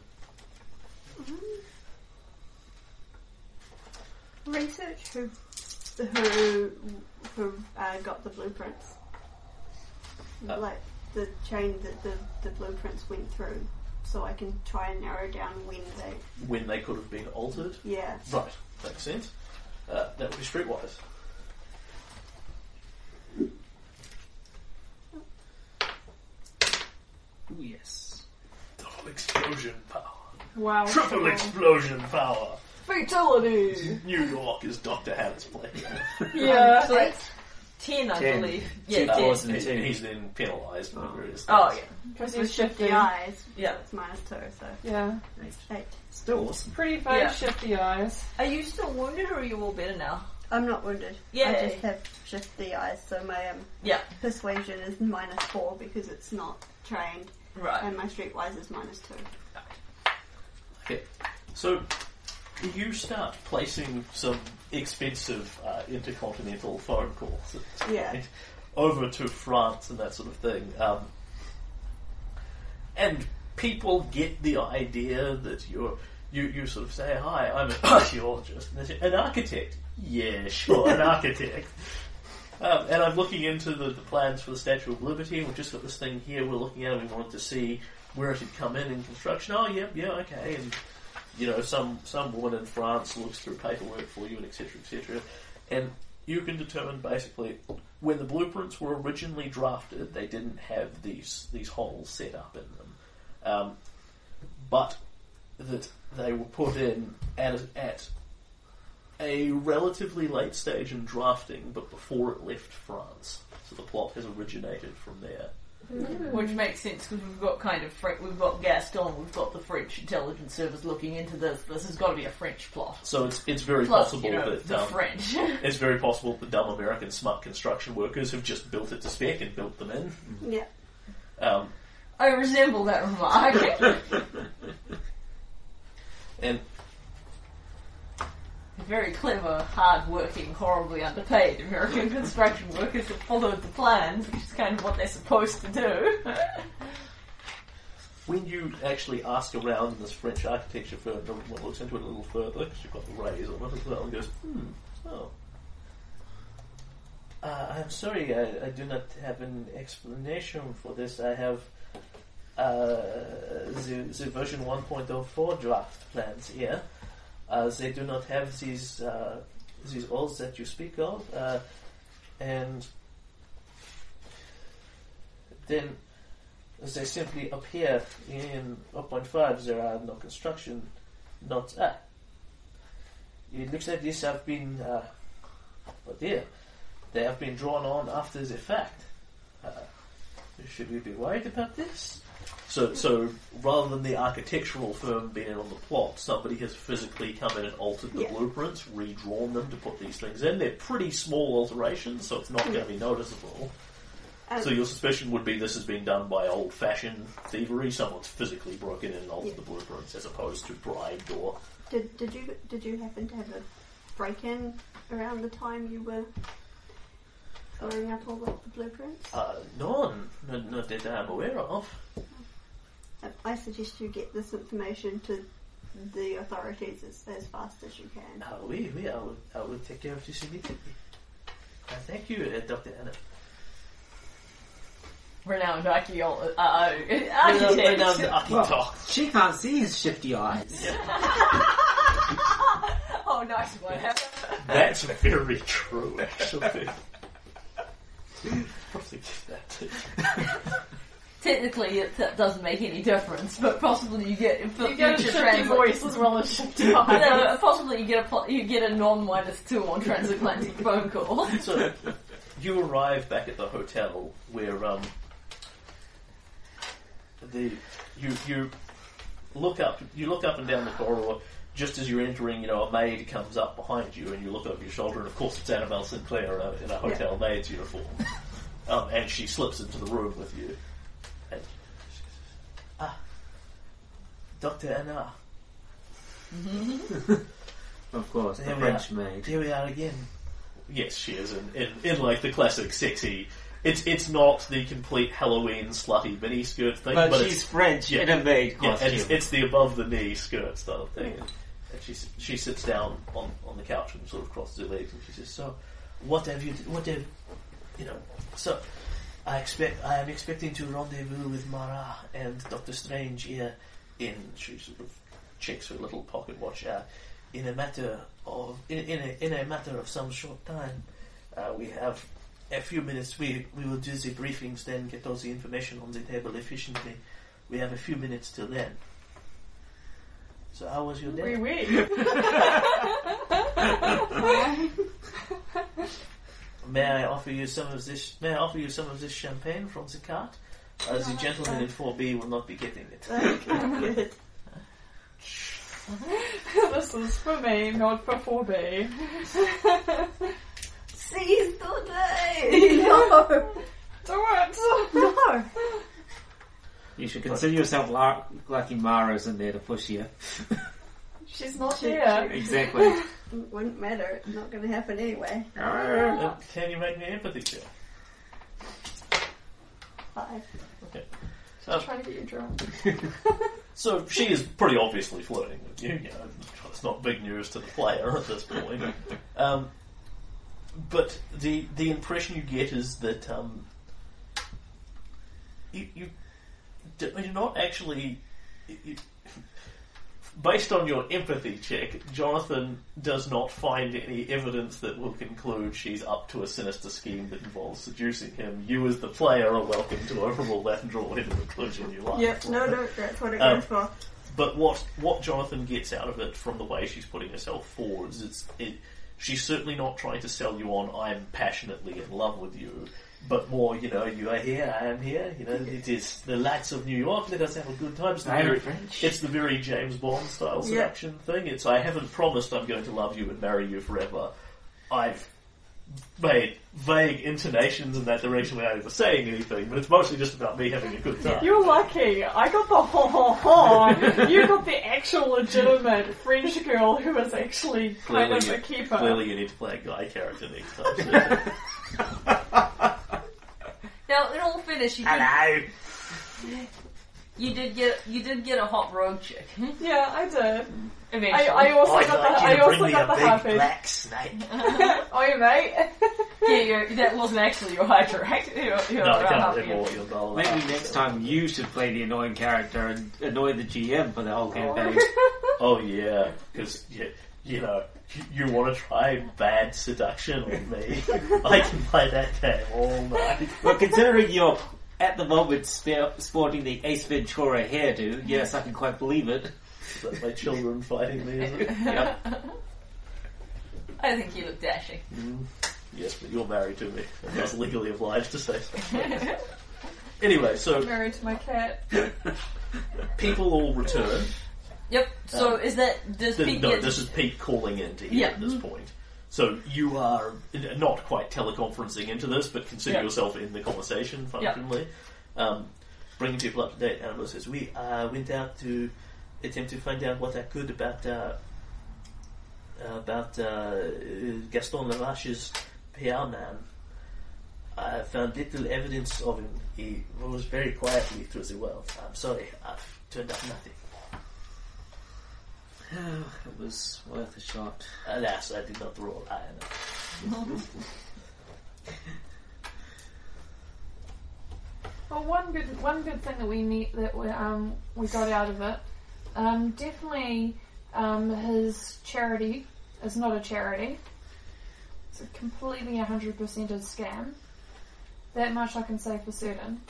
Research who who who uh, got the blueprints, Uh. like the chain that the, the blueprints went through, so I can try and narrow down when they. When they could have been altered? Yeah. Right, makes sense. Uh, that would be streetwise. Ooh, yes. Double explosion power. Wow. Triple explosion power. Fatality! New York is Doctor Hatter's playground. Yeah. So that's ten, I Ten. believe. Two Yeah, ten. fours and He- two. He's then penalised for various things. Oh, yeah. Because With he's shifty shifty. eyes. Yeah. It's minus two, so Yeah. it's eight. Still awesome. Pretty very Yeah. shifty eyes. Are you still wounded, or are you all better now? I'm not wounded. Yay. I just have shifty eyes, so my um, Yeah. persuasion is minus four because it's not trained, Right. and my streetwise is minus two. Okay, so you start placing some expensive uh, intercontinental phone calls Yeah. over to France and that sort of thing. Um, and people get the idea that you're you, you sort of say, hi, I'm an archaeologist. And they say, an architect? Yeah, sure, an architect. Um, and I'm looking into the, the plans for the Statue of Liberty, and we've just got this thing here we're looking at, and we wanted to see where it had come in in construction. Oh, yep, yeah, okay. And, you know, some, some woman in France looks through paperwork for you, and et cetera, et cetera. And you can determine basically when the blueprints were originally drafted, they didn't have these these holes set up in them, um, but that they were put in at a, at a relatively late stage in drafting, but before it left France. So the plot has originated from there. Which makes sense because we've got kind of Fre- we've got Gaston, we've got the French intelligence service looking into this. This has got to be a French plot. So it's it's very Plus, possible you know, that the um, French. it's very possible that dumb American smart construction workers have just built it to spec and built them in. Yeah. Um, I resemble that remark. and Very clever, hard-working, horribly underpaid American construction workers have followed the plans, which is kind of what they're supposed to do. when you actually ask around in this French architecture firm, everyone looks into it a little further because you've got the rays on it as well and goes, hmm, oh. Uh, I'm sorry, I, I do not have an explanation for this. I have uh, the, the version one point oh four draft plans here. Uh, they do not have these uh, these holes that you speak of, uh, and then they simply appear in zero point five. There are no construction notes. Ah, it looks like these have been, uh, oh dear, they have been drawn on after the fact. Uh, should we be worried about this? So, so rather than the architectural firm being in on the plot, somebody has physically come in and altered the Yeah. blueprints, redrawn them to put these things in. They're pretty small alterations, so it's not going to be noticeable. Um, So your suspicion would be this has been done by old-fashioned thievery. Someone's physically broken in and altered Yeah. the blueprints, as opposed to bribed or. Did did you did you happen to have a break in around the time you were throwing up all the, the blueprints? Uh, none, not, not that I'm aware of. I suggest you get this information to the authorities as, as fast as you can. Uh, we, we, I will, I will take care of this immediately. Uh, thank you, uh, Doctor Anna. Renowned archaeologist. Uh, Renowned architect. architect. She can't see his shifty eyes. Oh, nice one. That's very true, actually. Probably give that to Technically, it that doesn't make any difference, but possibly you get for You get a future shifty transla- voice as well as shifty eyes. No, possibly you get a pl- you get a non minus two on transatlantic phone call. So, you arrive back at the hotel where um, the you you look up you look up and down the corridor. Just as you're entering, you know, a maid comes up behind you, and you look over your shoulder, and of course it's Annabelle Sinclair in a, in a hotel yeah. maid's uniform, um, and she slips into the room with you. And she says, "Ah, Doctor Anna." Of course, the Here we French are. maid. Here we are again. Yes, she is in, in, in like the classic sexy. It's it's not the complete Halloween slutty mini skirt thing, But, but she's it's, French yeah. in a maid yeah, costume. it's, it's the above the knee skirt style thing. And, and she she sits down on, on the couch and sort of crosses her legs, and she says, "So, what have you what have you know? So, I expect I am expecting to rendezvous with Mara and Doctor Strange here in." She sort of checks her little pocket watch. Uh, in a matter of in in a, in a matter of some short time, uh, we have. A few minutes, we we will do the briefings, then get all the information on the table efficiently. We have a few minutes till then. So how was your day? Oui, oui. May I offer you some of this? May I offer you some of this champagne from the cart? Uh, the gentleman in four B will not be getting it. Good. This is for me, not for four B. Seize the day! No! Do it! No! You should consider yourself la- lucky Mara's in there to push you. She's not She- here. Exactly. It wouldn't matter. It's not going to happen anyway. Uh, can you make me empathy check? Five. Okay. She's trying to get you drunk. So she is pretty obviously flirting with you. You know, it's not big news to the player at this point. Um, but the the impression you get is that um, you, you you're not actually. You, based on your empathy check, Jonathan does not find any evidence that will conclude she's up to a sinister scheme that involves seducing him. You, as the player, are welcome to overrule that and draw whatever conclusion you like. Yep, no, no, that's what it Um, goes for. But what what Jonathan gets out of it from the way she's putting herself forward is it's, it, she's certainly not trying to sell you on I'm passionately in love with you, but more, you know, you are here, I am here, you know, it is the lights of New York, let us have a good time. It's the, I am very, French. it's the very James Bond style Yeah. seduction thing. It's I haven't promised I'm going to love you and marry you forever. I've made vague intonations in that direction without ever saying anything, but it's mostly just about me having a good time. You're lucky. I got the ho ho ho. You got the actual legitimate French girl who is actually kind Clearly of you- a keeper. Clearly you need to play a guy character next time. Now, in all fairness, you did, Hello. you did get you did get a hot rogue chick. Yeah, I did. Eventually. I, I also I'd got like the you I to bring also me got a the big harpy. black snake. Oh, you mate. yeah, you're, that wasn't actually your Hydra, right? You're, you're No, I around can't half remember again. what your goal Maybe is. next time you should play the annoying character and annoy the G M for the whole campaign. Oh yeah, because you, you know you, you want to try bad seduction with me. I can play that game all night. Well, considering you're at the moment spe- sporting the Ace Ventura hairdo, yes, I can quite believe it. Is that my children fighting me? Is it? Yep. I think you look dashing. Yes, but you're married to me. And I was legally obliged to say so. Anyway, so Married to my cat. people all return. Yep. So Um, is that does Th- Pete no, get? this is Pete calling in to hear Yeah. at this point. So you are not quite teleconferencing into this, but consider Yeah. yourself in the conversation functionally. Um, bringing people up to date. Annabelle says, we uh, went out to attempt to find out what I could about uh, about uh, Gaston Lavache's P R man. I found little evidence of him. He rose very quietly through the world. I'm sorry, I've turned up nothing. It was worth a shot. Alas, I did not roll high enough. Well, one good one good thing that we need that we um we got out of it, um definitely um his charity is not a charity. It's a completely a hundred percent a scam. That much I can say for certain.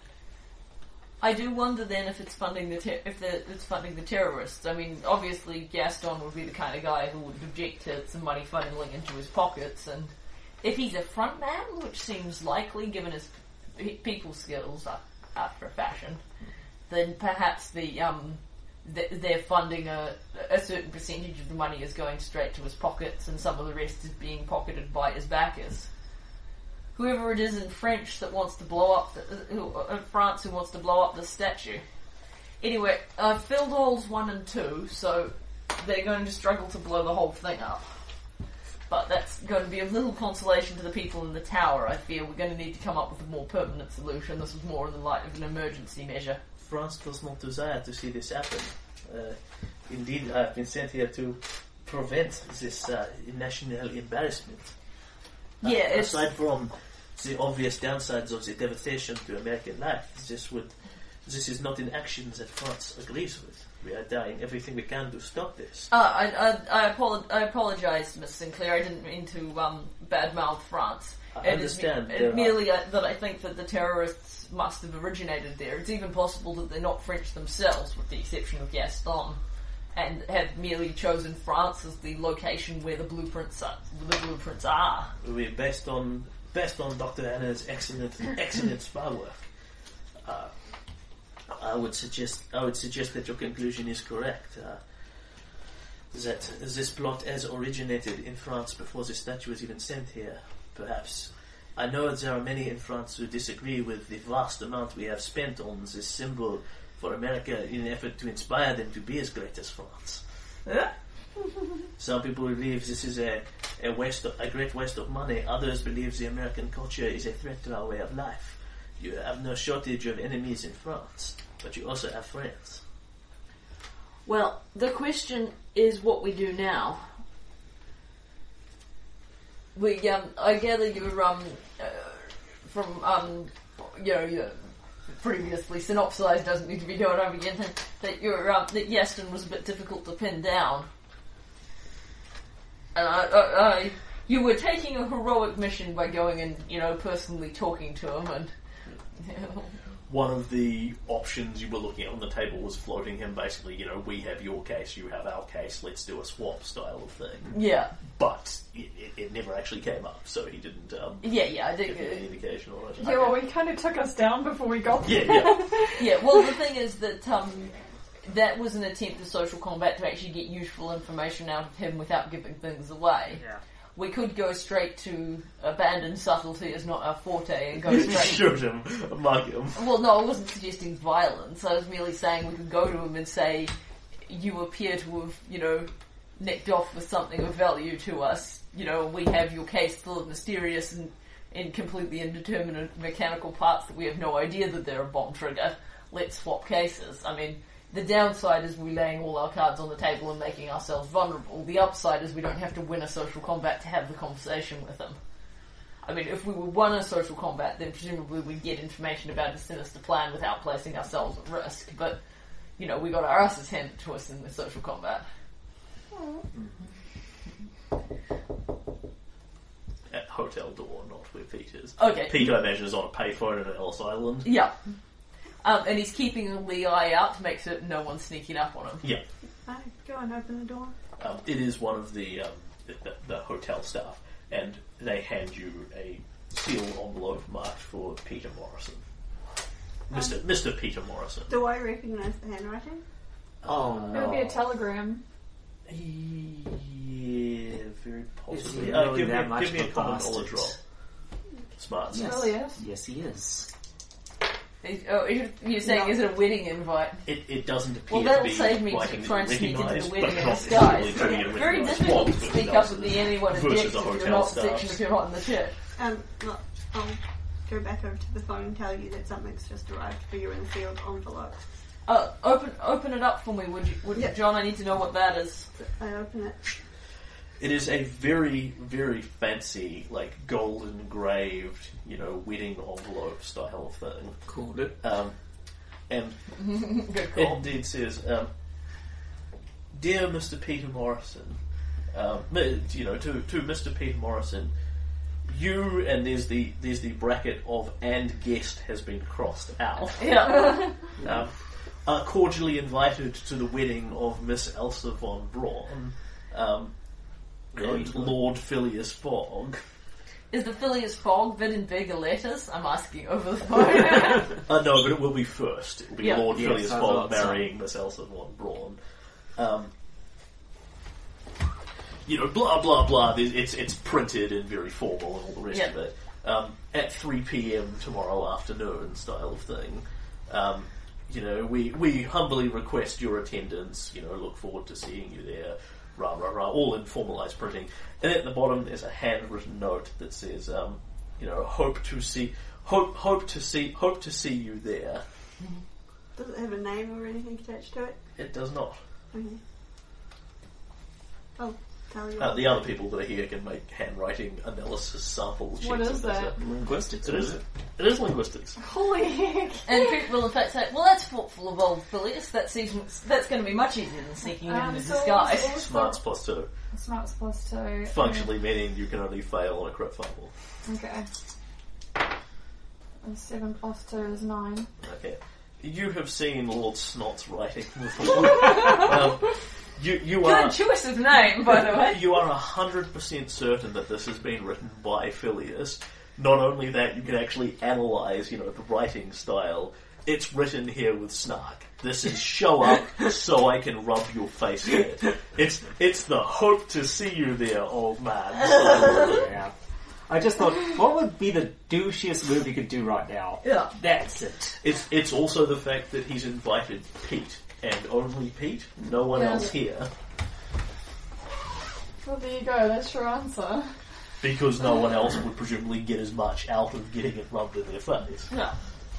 I do wonder then if it's funding the ter- if the, it's funding the terrorists. I mean, obviously Gaston would be the kind of guy who would object to some money funneling into his pockets, and if he's a front man, which seems likely given his pe- people skills uh, after a fashion, then perhaps the um th- they're funding a a certain percentage of the money is going straight to his pockets, and some of the rest is being pocketed by his backers. Whoever it is in French that wants to blow up, the, who, in France who wants to blow up the statue. Anyway, I've filled holes one and two, so they're going to struggle to blow the whole thing up. But that's going to be of little consolation to the people in the tower, I fear. We're going to need to come up with a more permanent solution. This was more in the light of an emergency measure. France does not desire to see this happen. Uh, indeed, I have been sent here to prevent this uh, national embarrassment. Uh, Yeah, it's... aside from the obvious downsides of the devastation to American life, this would this is not an action that France agrees with. We are doing everything we can to stop this. Uh, I, I, I, apolo- I apologise, Miss Sinclair. I didn't mean to um, badmouth France. I It is me- understand. it there are- merely uh, that I think that the terrorists must have originated there. It's even possible that they're not French themselves, with the exception of Gaston, and have merely chosen France as the location where the blueprints are. The blueprints are. We're based on based on Doctor Anna's excellent excellent spy work. Uh, I would suggest I would suggest that your conclusion is correct. Uh, that this plot has originated in France before the statue was even sent here. Perhaps I know there are many in France who disagree with the vast amount we have spent on this symbol for America in an effort to inspire them to be as great as France. Yeah? Some people believe this is a, a waste of, a great waste of money. Others believe the American culture is a threat to our way of life. You have no shortage of enemies in France, but you also have friends. Well, the question is what we do now. We, um, I gather you're, um, uh, from, um, you know, you're previously synopsized, doesn't need to be going over again, that you're, um, that Yaston was a bit difficult to pin down. And I, I, I, you were taking a heroic mission by going and, you know, personally talking to him, and... You know, one of the options you were looking at on the table was floating him basically, you know, we have your case, you have our case, let's do a swap style of thing. yeah. But it, it, it never actually came up, so he didn't um, Yeah, yeah, I give think... me any Uh, indication on it. Yeah, well, he kind of took us down before we got there. Yeah, yeah. yeah, well, the thing is that, um... that was an attempt at social combat to actually get useful information out of him without giving things away. Yeah. We could go straight to abandon subtlety as not our forte and go straight... Shoot him, mug him. Well, no, I wasn't suggesting violence. I was merely saying we could go to him and say, you appear to have, you know, nicked off with something of value to us. You know, we have your case full of mysterious and, and completely indeterminate mechanical parts that we have no idea that they're a bomb trigger. Let's swap cases. I mean... The downside is we laying all our cards on the table and making ourselves vulnerable. The upside is we don't have to win a social combat to have the conversation with them. I mean, if we were won a social combat, then presumably we'd get information about his sinister plan without placing ourselves at risk. But, you know, we got our asses handed to us in the social combat. At hotel door, not where Pete is. Okay. Pete, I imagine, is on a payphone in Ellis Island. Yeah. Um, and he's keeping a lee eye out to make certain no one's sneaking up on him. Yeah. I go and open the door. Um, it is one of the, um, the, the the hotel staff, and they hand you a sealed envelope marked for Peter Morrison. Mister Um, Mister Peter Morrison. Do I recognise the handwriting? Oh It no. would be a telegram. Yeah, very Is possibly. he Uh, really give me, that much give me a of a common bastard? knowledge roll. Smart. Yes. Really is. Yes, he is. He's- Oh, you're saying No. is it a wedding invite? It, it doesn't appear Well, to that'll be save me writing to that try and you sneak into the recognise, wedding but in not disguise. necessarily turning it Very into a difficult to swamp, but speak it up does at the anyone versus objects a if you're hotel not staff. section if you're not in the church. Um, look, I'll go back over to the phone and tell you that something's just arrived for you in the sealed envelope. Uh, open open it up for me, would you, would you, Yeah. John? I need to know what that is. I open it. It is a very, very fancy, like gold engraved, you know, wedding envelope style thing. Cool. Um, and Good it call. indeed says, um, "Dear Mister Peter Morrison, um, mi- you know, to to Mister Peter Morrison, you," and there's the there's the bracket of "and guest has been crossed out." Yeah. um, are cordially invited to the wedding of Miss Elsa von Braun um, and Good. Lord Phileas Fogg. Is the Phileas Fogg bit in bigger letters? I'm asking over the phone. Uh, no, but it will be first. It will be Yeah. Lord Yes, Phileas I Fogg thought so. marrying Miss Elsa von Braun. Um, you know, blah blah blah. There's- It's it's printed and very formal and all the rest Yeah. of it. Um, at three p.m. tomorrow afternoon, style of thing. Um, you know, we we humbly request your attendance. You know, look forward to seeing you there. Rah rah rah. All in formalised printing. And at the bottom, there's a handwritten note that says, um, you know, hope to see, hope hope to see, hope to see you there. Does it have a name or anything attached to it? It does not. Okay. I'll tell you. Uh, what- the other people that are here can make handwriting analysis sample sheets. What of is this. that? Linguistics. It is. It is linguistics. Holy heck! And Pete will in fact say, well, that's thoughtful of old Phileas. That seems, that's going to be much easier than sneaking Um, into so disguise. what's- what's Smarts plus two. the- Smarts plus two. Functionally meaning you can only fail on a crit fumble. Okay. And seven plus two is nine. Okay. You have seen Lord Snot's writing before. um, you you Good are choice of name, by the way. you are a hundred percent certain that this has been written by Phileas. Not only that, you can actually analyse, you know, the writing style. It's written here with snark. This is show up so I can rub your face in it. It's it's the hope to see you there, old man. Yeah. I just thought, what would be the douchiest move he could do right now? Yeah. That's it. It's it's also the fact that he's invited Pete and only Pete, no one Yeah. else here, Well, there you go. That's your answer. because no one else would presumably get as much out of getting it rubbed in their face. No.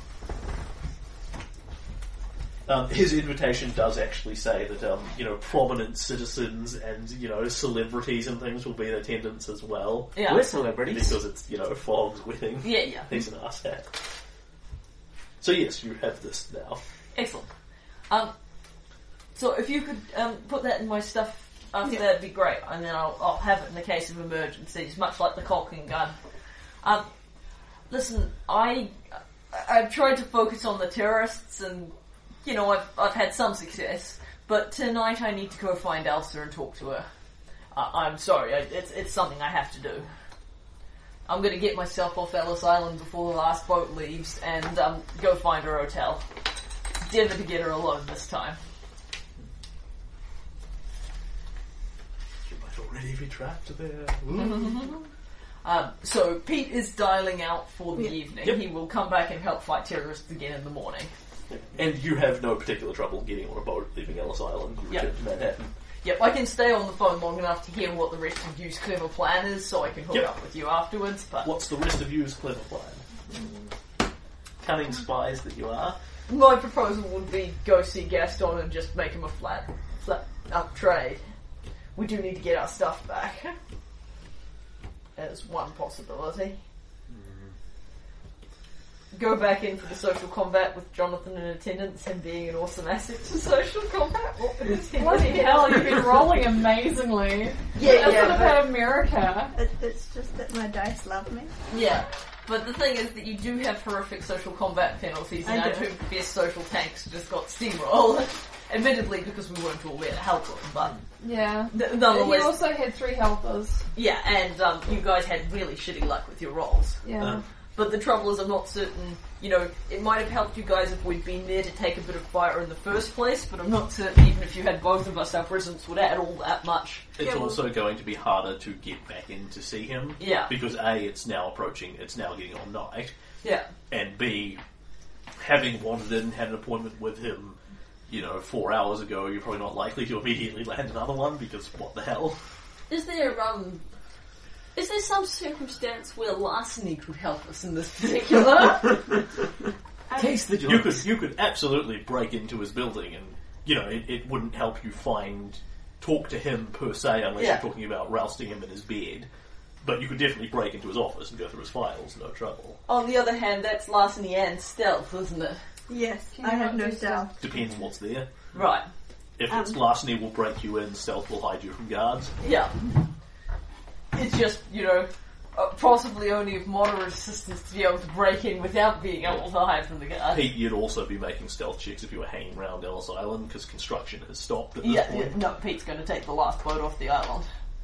Um, his invitation does actually say that um, you know, prominent citizens and, you know, celebrities and things will be in attendance as well, We're Yeah. celebrities. because it's, you know, Fogg's wedding. Yeah, yeah. He's an asshat. So So yes, you have this now. Excellent. Um, so if you could um, put that in my stuff after Yeah. that'd be great, and then I'll, I'll have it in the case of emergencies, much like the caulking gun. Um, listen, I I've tried to focus on the terrorists, and you know I've I've had some success, but tonight I need to go find Elsa and talk to her. Uh, I'm sorry, I, it's it's something I have to do. I'm going to get myself off Ellis Island before the last boat leaves, and um, go find her hotel. Endeavour to get her alone this time. You might already be trapped there. Um, so Pete is dialing out for the Yep. evening. Yep. He will come back and help fight terrorists again in the morning. And you have no particular trouble getting on a boat leaving Ellis Island. You Yep. return to Manhattan. Yep, I can stay on the phone long enough to hear what the rest of you's clever plan is, so I can hook Yep. up with you afterwards. But What's the rest of you's clever plan? Cunning spies that you are. my proposal would be go see Gaston and just make him a flat, flat up trade. We do need to get our stuff back. As one possibility. Go back in for the social combat with Jonathan in attendance and being an awesome asset to social combat. What is Bloody hell, you've been rolling amazingly. Yeah, Isn't yeah, about America? It, it's just that my dice love me. Yeah, but the thing is that you do have horrific social combat penalties, and I our do. two best social tanks just got steamrolled. Admittedly, because we weren't all there to help them, but Yeah. th- He nonetheless, also had three helpers. yeah, and um, you guys had really shitty luck with your rolls. Yeah. Um, But the trouble is, I'm not certain, you know, it might have helped you guys if we'd been there to take a bit of fire in the first place, but I'm not certain even if you had both of us, our presence would add all that much. It's Yeah, well- also going to be harder to get back in to see him. Yeah. Because A, it's now approaching, it's now getting on night, Yeah. and B, having wandered in, had an appointment with him, you know, four hours ago, you're probably not likely to immediately land another one, because what the hell? Is there, um... Is there some circumstance where larceny could help us in this particular? Taste the You joys. could you could absolutely break into his building, and you know it, it wouldn't help you find talk to him per se unless Yeah. you're talking about rousting him in his bed. But you could definitely break into his office and go through his files, no trouble. On the other hand, that's larceny and stealth, isn't it? Yes, Can I you have not no do doubt. Depends what's there. Right. If it's Um, larceny, will break you in. Stealth will hide you from guards. Yeah. It's just, you know, uh, possibly only of moderate assistance to be able to break in without being able to hide from the guard. Pete, you'd also be making stealth checks if you were hanging around Ellis Island because construction has stopped at this Yeah, point. yeah, no, Pete's going to take the last boat off the island.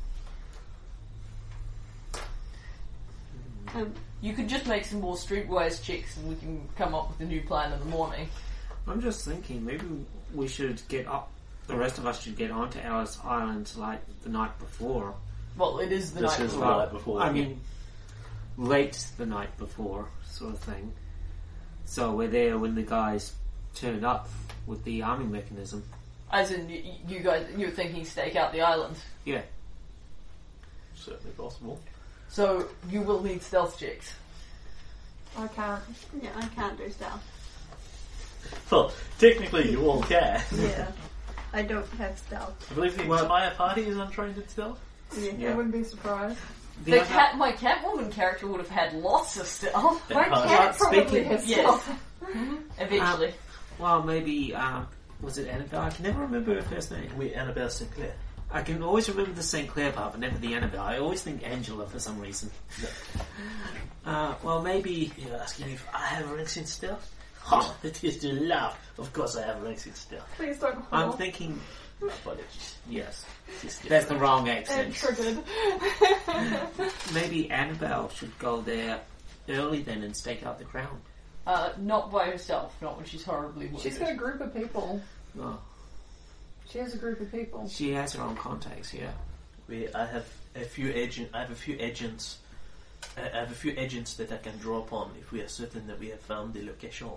Um, You could just make some more streetwise checks and we can come up with a new plan in the morning. I'm just thinking, maybe we should get up. The rest of us should get onto Ellis Island like the night before. Well, it is the This night is the before. night before. I mean, late the night before, sort of thing. So we're there when the guys turn up with the arming mechanism. As in, you, you guys, you're thinking stake out the island. Yeah. Certainly possible. So, you will need stealth checks. I can't. yeah, I can't do stealth. Well, technically you all can. Yeah, I don't have stealth. I believe the Well- entire party is untrained in stealth. Yeah. I Yeah. wouldn't be surprised. The The other- cat, my Catwoman character would have had lots of stealth. And My hard- cat probably speaking- has Yes. stealth. Eventually. Well, maybe, um, was it Annabelle? I can never remember her first name. We Annabelle Sinclair. I can always remember the Saint Clair part, but never the Annabelle. I always think Angela for some reason. Uh, well, maybe... You're asking me if I have ranks in stealth? Ha! It is to laugh. Of course I have ranks in stealth. Please don't I'm call. thinking... Apologies. Yes. It's That's the wrong And accent. triggered. Maybe Annabelle should go there early then and stake out the ground. Uh, not by herself, not when she's horribly wounded. She's got a group of people. Oh, She has a group of people. she has her own contacts, yeah. We, I have a few agent. I have a few agents. I have a few agents that I can draw upon if we are certain that we have found the location.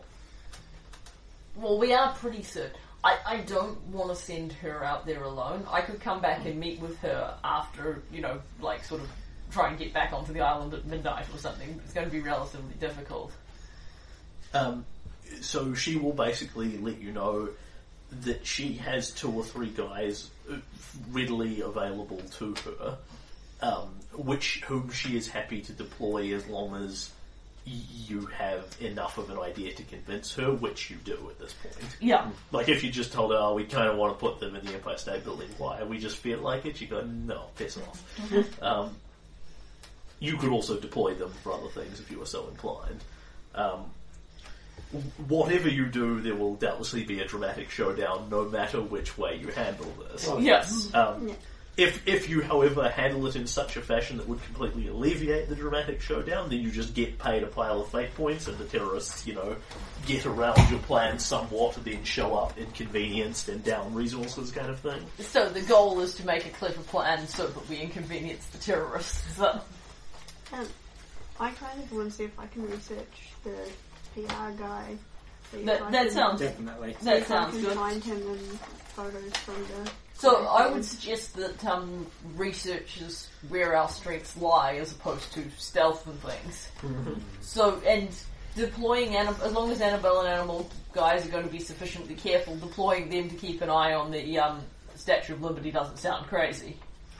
Well, we are pretty certain. I, I don't want to send her out there alone. I could come back and meet with her after, you know, like sort of try and get back onto the island at midnight or something. It's going to be relatively difficult. Um, so she will basically let you know that she has two or three guys readily available to her, um, which whom she is happy to deploy as long as you have enough of an idea to convince her, which you do at this point. Yeah. Like, if you just told her, oh, we kind of want to put them in the Empire State Building, why? We just feel like it, you go, no, piss off. um, you could also deploy them for other things if you were so inclined. Um, whatever you do, there will doubtlessly be a dramatic showdown, no matter which way you handle this. Well, Yes. Um, Yeah. If if you, however, handle it in such a fashion that would completely alleviate the dramatic showdown, then you just get paid a pile of fate points, and the terrorists, you know, get around your plan somewhat, and then show up inconvenienced and down resources, kind of thing. So the goal is to make a clever plan so that we inconvenience the terrorists. So, Um, I kind of want to see if I can research the P R guy. See if that I that can, sounds Definitely. see that if I sounds can good. find him and photos from the. So I would suggest that um, research is where our strengths lie, as opposed to stealth and things. So and deploying Annab- as long as Annabelle and Animal guys are going to be sufficiently careful, deploying them to keep an eye on the um, Statue of Liberty doesn't sound crazy.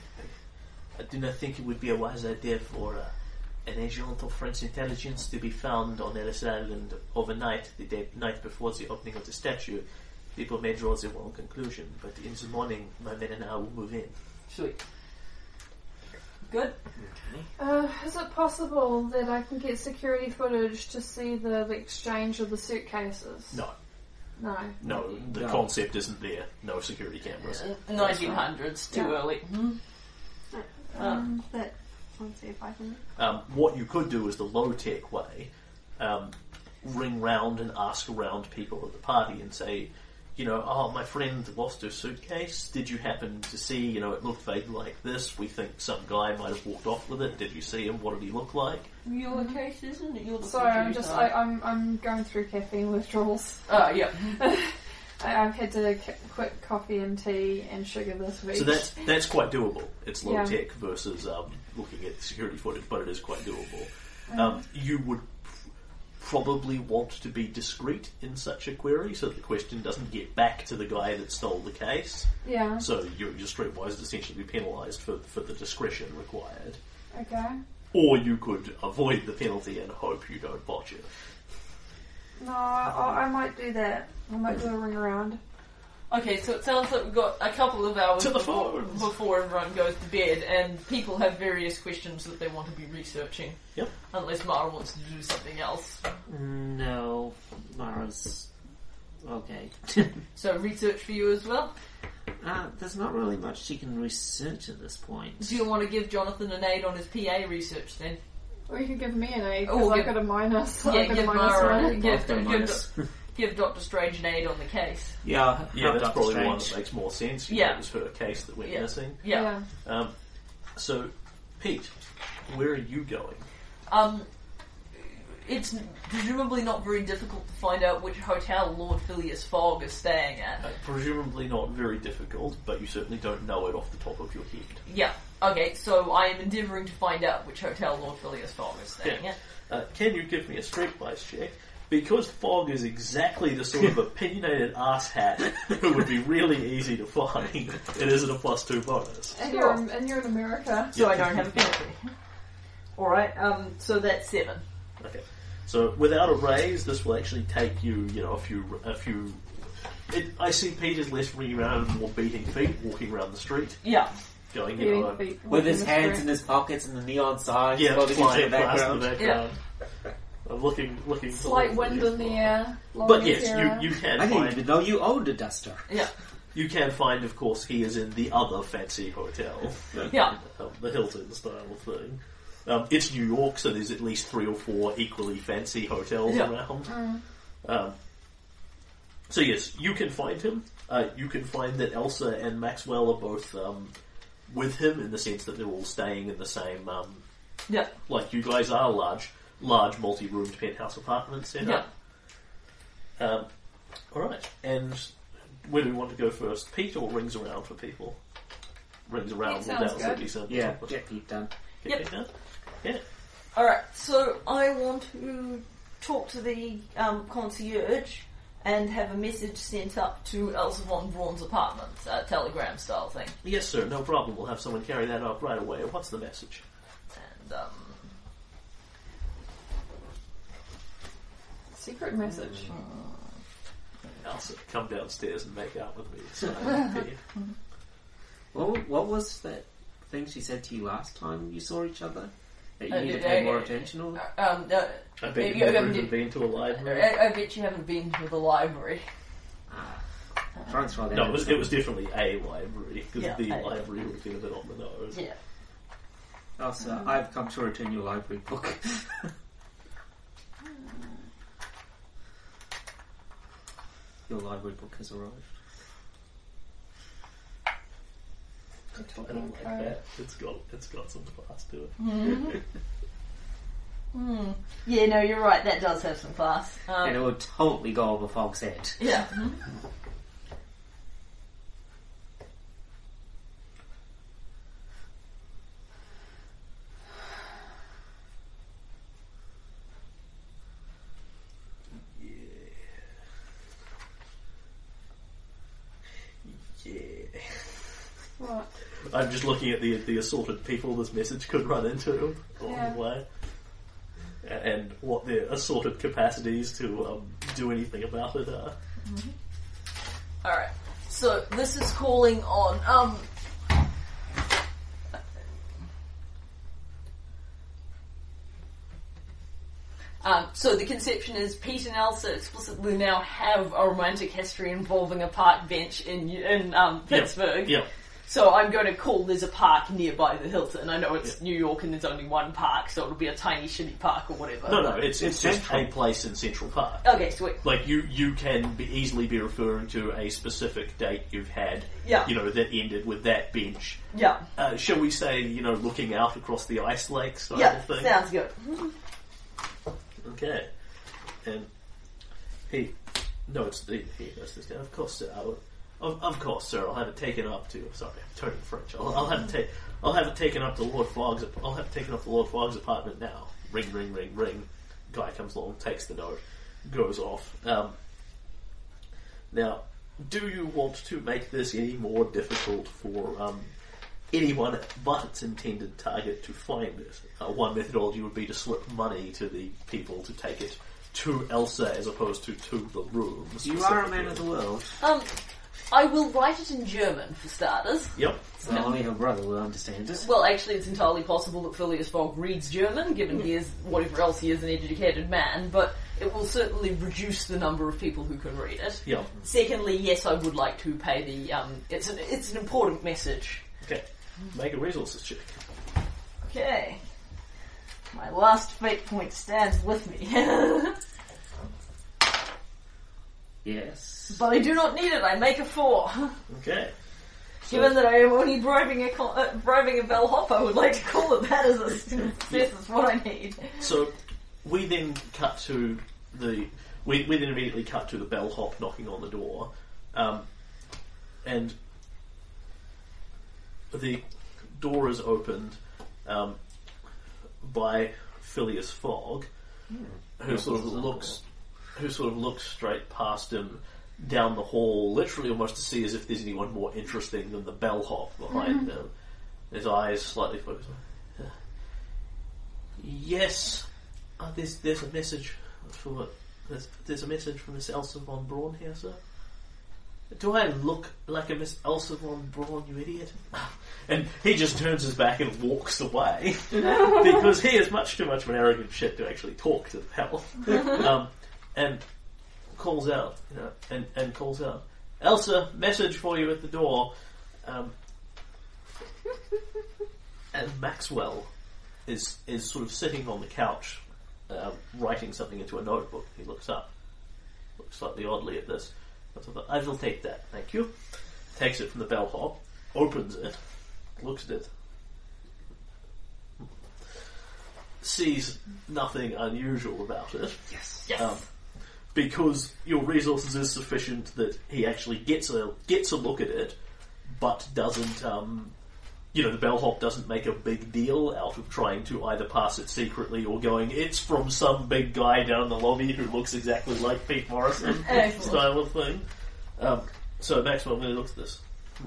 I do not think it would be a wise idea for uh, an agent of French intelligence to be found on Ellis Island overnight, the day, night before the opening of the statue. People may draw their own conclusion, but in the morning, my men and I will move in. Sweet. Good. Okay. Uh, is it possible that I can get security footage to see the, the exchange of the suitcases? No, No. no, the No. concept isn't there. No security cameras. nineteen hundreds, too Yeah. early. Hmm? Um, but I'll see if I can. Um, what you could do is the low-tech way. Um, ring round and ask around people at the party and say, you know, oh, my friend lost her suitcase. Did you happen to see, you know, it looked vaguely like this. We think some guy might have walked off with it. Did you see him? What did he look like? Your case, isn't it? You're the Sorry, I'm producer. just I, I'm I'm going through caffeine withdrawals. Oh, yeah. I, I've had to c- quit coffee and tea and sugar this week. So that's that's quite doable. It's low Yeah. tech versus um, looking at security footage, but it is quite doable. Mm. Um, you would probably want to be discreet in such a query, so that the question doesn't get back to the guy that stole the case. Yeah. So your your streetwise would essentially be penalised for for the discretion required. Okay. Or you could avoid the penalty and hope you don't botch it. No, I, I might do that. I might do a ring around. Okay, so it sounds like we've got a couple of hours To the before, phones. before everyone goes to bed, and people have various questions that they want to be researching. Yep. Unless Mara wants to do something else. No, Mara's okay. So research for you as well. uh, there's not really much she can research at this point. Do you want to give Jonathan an aid on his P A research then? Or you could give me an A Oh, because I give- got a minus. yeah, I got give a minus Mara- one. give- I've got a give minus. Give Doctor Strange an aid on the case. Yeah, Yeah, help that's Doctor probably the one Strange. that makes more sense. You Yeah. know, it was her case that went Yeah. missing. Yeah. Um, so, Pete, where are you going? Um, it's presumably not very difficult to find out which hotel Lord Phileas Fogg is staying at. Uh, presumably not very difficult, but you certainly don't know it off the top of your head. Yeah. Okay, so I am endeavouring to find out which hotel Lord Phileas Fogg is staying Yeah. at. Uh, can you give me a streetwise check? Because Fogg is exactly the sort of opinionated asshat who would be really easy to find, it isn't a plus two bonus. And Sure. you're in, and you're in America. So I don't have a penalty. Alright, um, so that's seven. Okay. So without a raise, this will actually take you, you know, a few, a few. It, I see Pete is less ringing around and more beating feet, walking around the street, Yeah. going, you Beating know, feet, With his walking the hands street. in his pockets and the neon signs yeah, floating into flying the past background. the background. I'm looking, looking. Slight wind in the air. But blowing yes, his hair you, you can I didn't find even know you owned a duster. Yeah. you can find, of course, he is in the other fancy hotel, Yeah. um, the Hilton style of thing. Um, it's New York, so there's at least three or four equally fancy hotels Yeah. around. Mm. Um, so yes, you can find him. Uh, you can find that Elsa and Maxwell are both um, with him in the sense that they're all staying in the same, um, Yeah. like you guys are, large, large multi-roomed penthouse apartment set Yeah. up. Um, all right, and where do we want to go first? Pete or rings around for people? Rings around. Pete will sounds doubtlessly good. be some- Yeah, some- get Pete done. Get Yep. Pete done? Yeah. Alright, so I want to talk to the um, concierge and have a message sent up to Elsa von Braun's apartment, a telegram style thing. Yes, sir. No problem. We'll have someone carry that up right away. What's the message? And, um... Secret message. Elsa, come downstairs and make out with me. Simon P. What, what was that thing she said to you last time you saw each other? That you Uh, need to uh, pay uh, more attention or? Um, no, I bet You you've never haven't even been- been to a library. I, I bet you haven't been to the library. Ah, try and throw that No, in it was, some- it was definitely a library, because Yeah, the a- library would have been a bit on the nose. Yeah. Elsa, I've come to return your library book. Your library book has arrived. I don't like that. It's got it's got some class to it. Hmm. Yeah, no, you're right. That does have some class. Um, And it would totally go over Fog's head. yeah. Yeah. What? I'm just looking at the the assorted people this message could run into along Yeah. the way, A- and what their assorted capacities to um, do anything about it are. Alright. So, this is calling on, um... Um, so the conception is Pete and Elsa explicitly now have a romantic history involving a park bench in in um, Pittsburgh. Yeah. So I'm going to call there's a park nearby the Hilton. I know it's New York and there's only one park, so it'll be a tiny shitty park or whatever. No, no, it's It's it's just central. a place in Central Park. Okay, sweet. Like you, you can be easily be referring to a specific date you've had. Yeah. You know that ended with that bench. Yeah. Uh, shall we say, you know, looking out across the ice lake style Yeah, thing? sounds good. Okay. And he, no, it's the he knows this guy. Of course, sir. I will, of, of course, sir. I'll have it taken up to. Sorry, I'm turning French. I'll, I'll have it take. I'll have it taken up to Lord Fogg's. I'll have it taken up to Lord Fogg's apartment now. Ring, ring, ring, ring. Guy comes along, takes the note, goes off. Um, now, do you want to make this any more difficult for um, anyone but its intended target to find it? Uh, one methodology would be to slip money to the people to take it to Elsa as opposed to to the room. You are a man of specifically. the world, Um, I will write it in German, for starters. Yep. so only her brother will understand it. Well, actually, it's entirely possible that Phileas Fogg reads German, given he is, whatever else he is, an educated man, but it will certainly reduce the number of people who can read it. Yep. Secondly, yes, I would like to pay the, um, it's an, it's an important message. Okay. Make a resources check. Okay. My last fate point stands with me. Yes. But I do not need it, I make a four. Okay. So- Given that I am only bribing a, cl- uh, bribing a bellhop, I would like to call it that as a success is what I need. So we then cut to the we, we then immediately cut to the bellhop knocking on the door, um, and the door is opened um, by Phileas Fogg, who sort of looks who sort of looks straight past him down the hall, literally almost to see as if there's anyone more interesting than the bellhop behind him. His eyes slightly focused. Yes, uh, there's there's a message for there's there's a message from Miss Elsa von Braun here, sir. Do I look like a Miss Elsa von Braun, you idiot? And he just turns his back and walks away because he is much too much of an arrogant shit to actually talk to the hell. um, and calls out, you know, and, and calls out, Elsa, message for you at the door. Um, and Maxwell is is sort of sitting on the couch, um, writing something into a notebook. He looks up, looks slightly oddly at this. I will take that, thank you. Takes it from the bellhop, opens it, looks at it, sees nothing unusual about it. Yes. Yes. Um, because your resources is sufficient that he actually gets a gets a look at it, but doesn't, um, you know, the bellhop doesn't make a big deal out of trying to either pass it secretly or going, it's from some big guy down the lobby who looks exactly like Pete Morrison Excellent. style of thing. Um, so Maxwell really looks at this.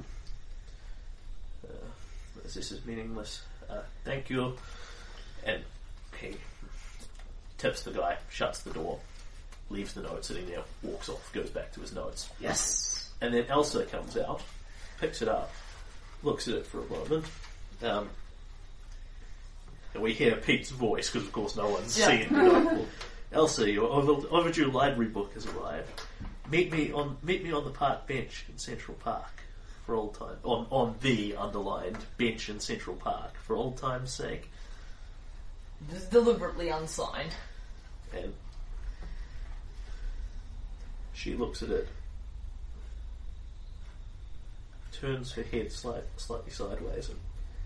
Uh, this is meaningless. Uh, thank you. And he tips the guy, shuts the door. leaves the note sitting there, walks off, goes back to his notes. Yes. And then Elsa comes out, picks it up, looks at it for a moment. Um, and we hear Pete's voice, because of course no one's Yeah. seen the note. Elsa, your over- overdue library book has arrived. Meet me on meet me on the park bench in Central Park for old time. On on the underlined bench in Central Park for old time's sake. Just deliberately unsigned. And she looks at it, turns her head slight, slightly sideways, and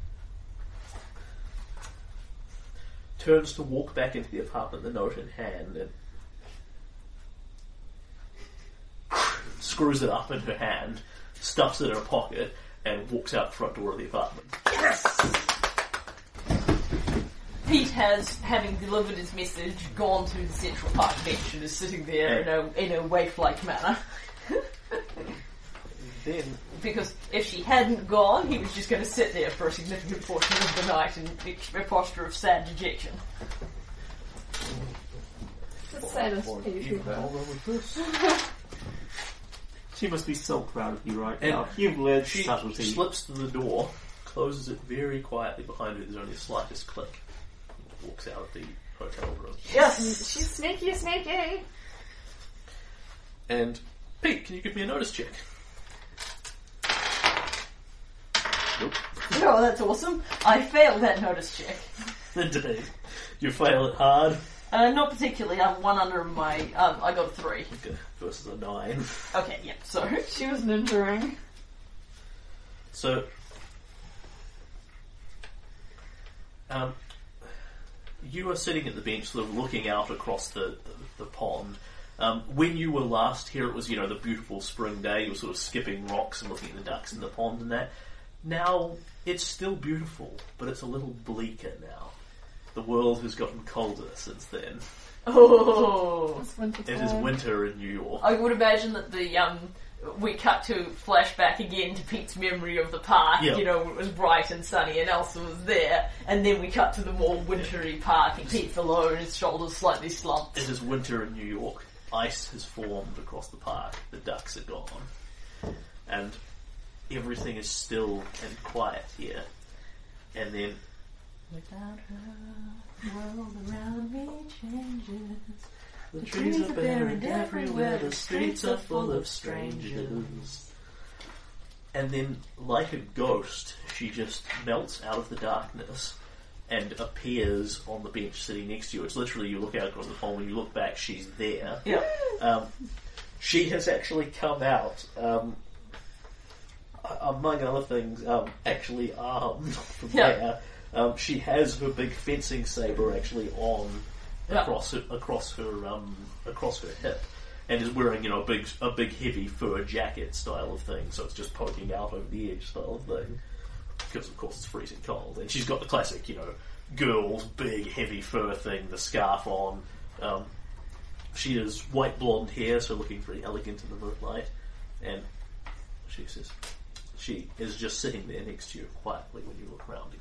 turns to walk back into the apartment, the note in hand, and screws it up in her hand, stuffs it in her pocket, and walks out the front door of the apartment. Pete has, having delivered his message, gone to the Central Park bench and is sitting there in a in a waif-like manner. Then, Because if she hadn't gone, he was just going to sit there for a significant portion of the night in a posture of sad dejection. The saddest or Pete even ever. more with this. She must be so proud of you right And now. You've learned She subtlety. slips to the door, closes it very quietly behind her. There's only the slightest click. Walks out of the hotel room. Yes! She's sneaky, sneaky. And Pete, can you give me a notice check? Nope. Oh, that's awesome. I failed that notice check. Indeed. You fail it hard. Uh, not particularly. I'm one under my... Um, I got a three. Okay, versus a nine. Okay, yeah, so... She was ninjaing. So, um, you are sitting at the bench, sort of looking out across the, the, the pond. Um, when you were last here, it was, you know, the beautiful spring day. You were sort of skipping rocks and looking at the ducks in the pond and that. Now, it's still beautiful, but it's a little bleaker now. The world has gotten colder since then. Oh! It's winter It is time. winter in New York. I would imagine that the, um... we cut to flashback again to Pete's memory of the park, Yeah. you know, it was bright and sunny and Elsa was there, and then we cut to the more wintry park and Pete's alone, his shoulders slightly slumped. It is winter in New York. Ice has formed across the park. The ducks are gone. And everything is still and quiet here. And then Without her, the world around me changes. the, The trees are buried everywhere, the streets are full of strangers. And then, like a ghost, she just melts out of the darkness and appears on the bench sitting next to you. It's literally, you look out across the pond, when you look back, she's there. Yeah. Um, she has actually come out, um, among other things, um, actually armed from Yeah. there. Um, she has her big fencing saber actually on Yeah. across her, across her um, across her hip, and is wearing, you know, a big a big heavy fur jacket style of thing. So it's just poking out over the edge style of thing. Because of course it's freezing cold, and she's got the classic, you know, girl's big heavy fur thing, the scarf on. Um, she has white blonde hair, so looking very elegant in the moonlight, and she says she is just sitting there next to you quietly when you look around again.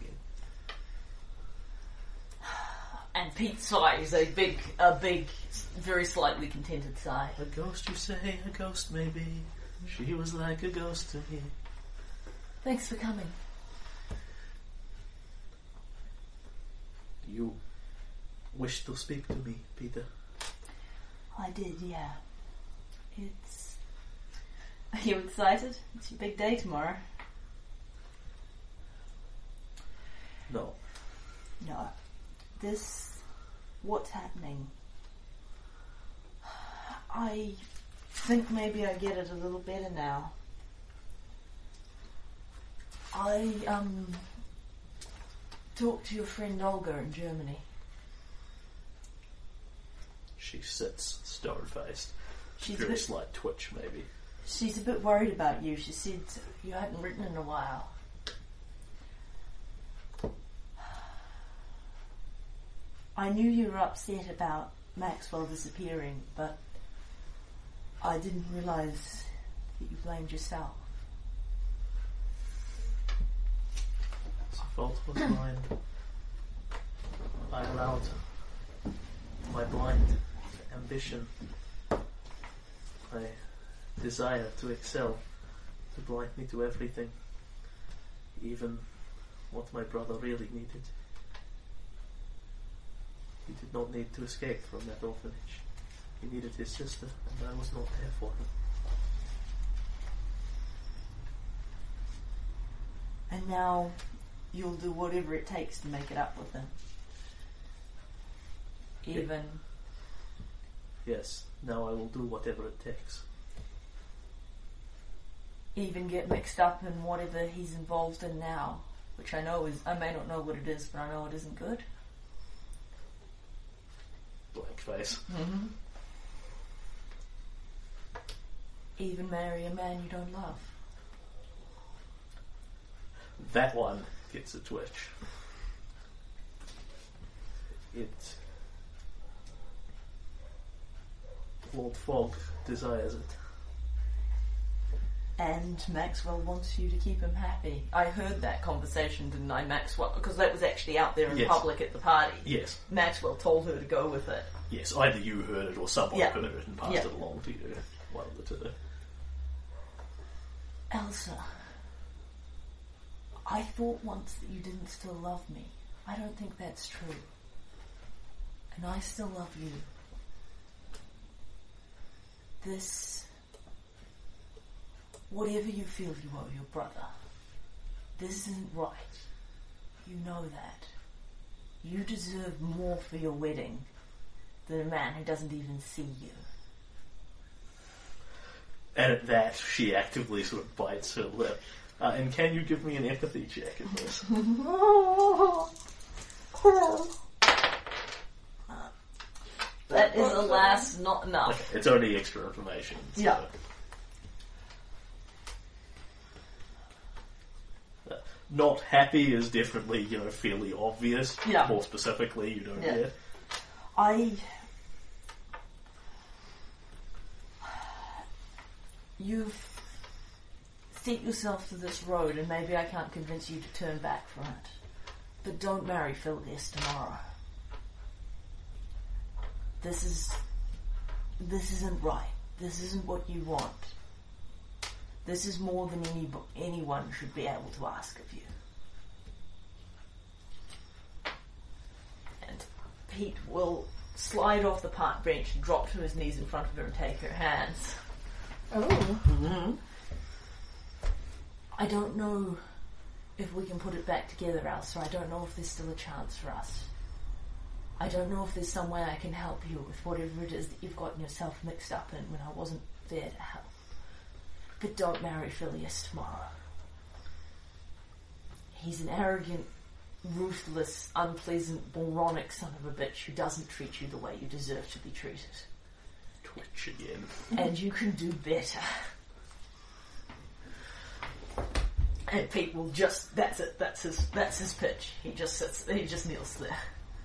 And Pete sighs, a big, a big, very slightly contented sigh. A ghost, you say? A ghost, maybe. She was like a ghost to me. Thanks for coming. You wish to speak to me, Peter? I did, yeah. It's... Are you excited? It's your big day tomorrow. No. No. This... What's happening? I think maybe I get it a little better now. I, um... talked to your friend Olga in Germany. She sits stone-faced. She's a Very bit, slight twitch, maybe. she's a bit worried about you. She said you hadn't written in a while. I knew you were upset about Maxwell disappearing, but I didn't realise that you blamed yourself. The fault was mine. I allowed my blind ambition my desire to excel, to blind me to everything, even what my brother really needed. He did not need to escape from that orphanage. He needed his sister, and I was not there for him. And now you'll do whatever it takes to make it up with him. Even... Yes, now I will do whatever it takes. Even get mixed up in whatever he's involved in now. Which I know is... I may not know what it is, but I know it isn't good. Blank face. Mm-hmm. Even marry a man you don't love. That one gets a twitch. It... Lord Fogg desires it. And Maxwell wants you to keep him happy. I heard that conversation, didn't I, Maxwell? Because that was actually out there in Yes. public at the party. Yes. Maxwell told her to go with it. Yes, either you heard it or someone Yeah. heard it and passed Yeah. it along to you. One of the two. Elsa, I thought once that you didn't still love me. I don't think that's true. And I still love you. This... Whatever you feel you owe your brother, this isn't right. You know that. You deserve more for your wedding than a man who doesn't even see you. And at that, she actively sort of bites her lip. Uh, and can you give me an empathy check in this? That is, alas, not enough. Okay, it's only extra information. So. Yeah. Uh, not happy is definitely, you know, fairly obvious. Yeah. More specifically, you don't Yeah. get. I... You've set yourself to this road, and maybe I can't convince you to turn back from it. But don't marry Phileas tomorrow. This is... This isn't right. This isn't what you want. This is more than any anyone should be able to ask of you. And Pete will slide off the park bench and drop to his knees in front of her and take her hands. Oh. Mm-hmm. I don't know if we can put it back together, Elsa. I don't know if there's still a chance for us. I don't know if there's some way I can help you with whatever it is that you've gotten yourself mixed up in when I wasn't there to help. But don't marry Phileas tomorrow. He's an arrogant, ruthless, unpleasant, moronic son of a bitch who doesn't treat you the way you deserve to be treated. Twitch again. And you can do better. And Pete will just, that's it, that's his, that's his pitch. He just sits, he just kneels there.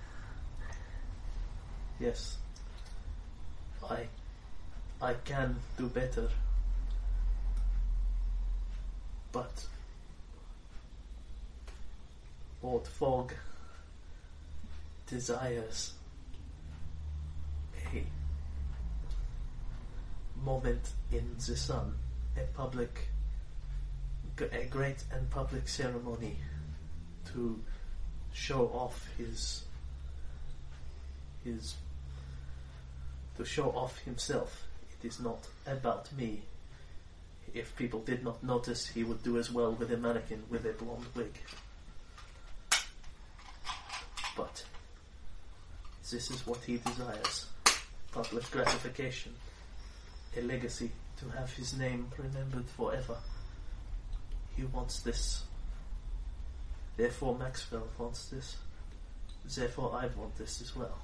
Yes. I... I can do better. But... Lord Fogg desires a moment in the sun, a public, a great and public ceremony to show off his, his, to show off himself. It is not about me. If people did not notice, he would do as well with a mannequin with a blonde wig. But this is what he desires. Public gratification. A legacy to have his name remembered forever. He wants this. Therefore Maxwell wants this. Therefore I want this as well.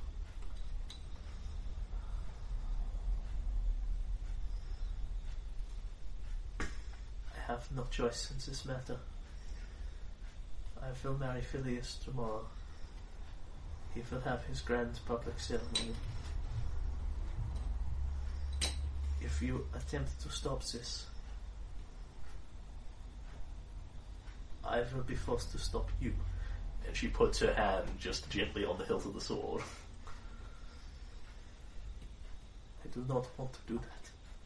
I have no choice in this matter. I will marry Phileas tomorrow. He will have his grand public ceremony. If you attempt to stop this, I will be forced to stop you. And she puts her hand just gently on the hilt of the sword. I do not want to do that.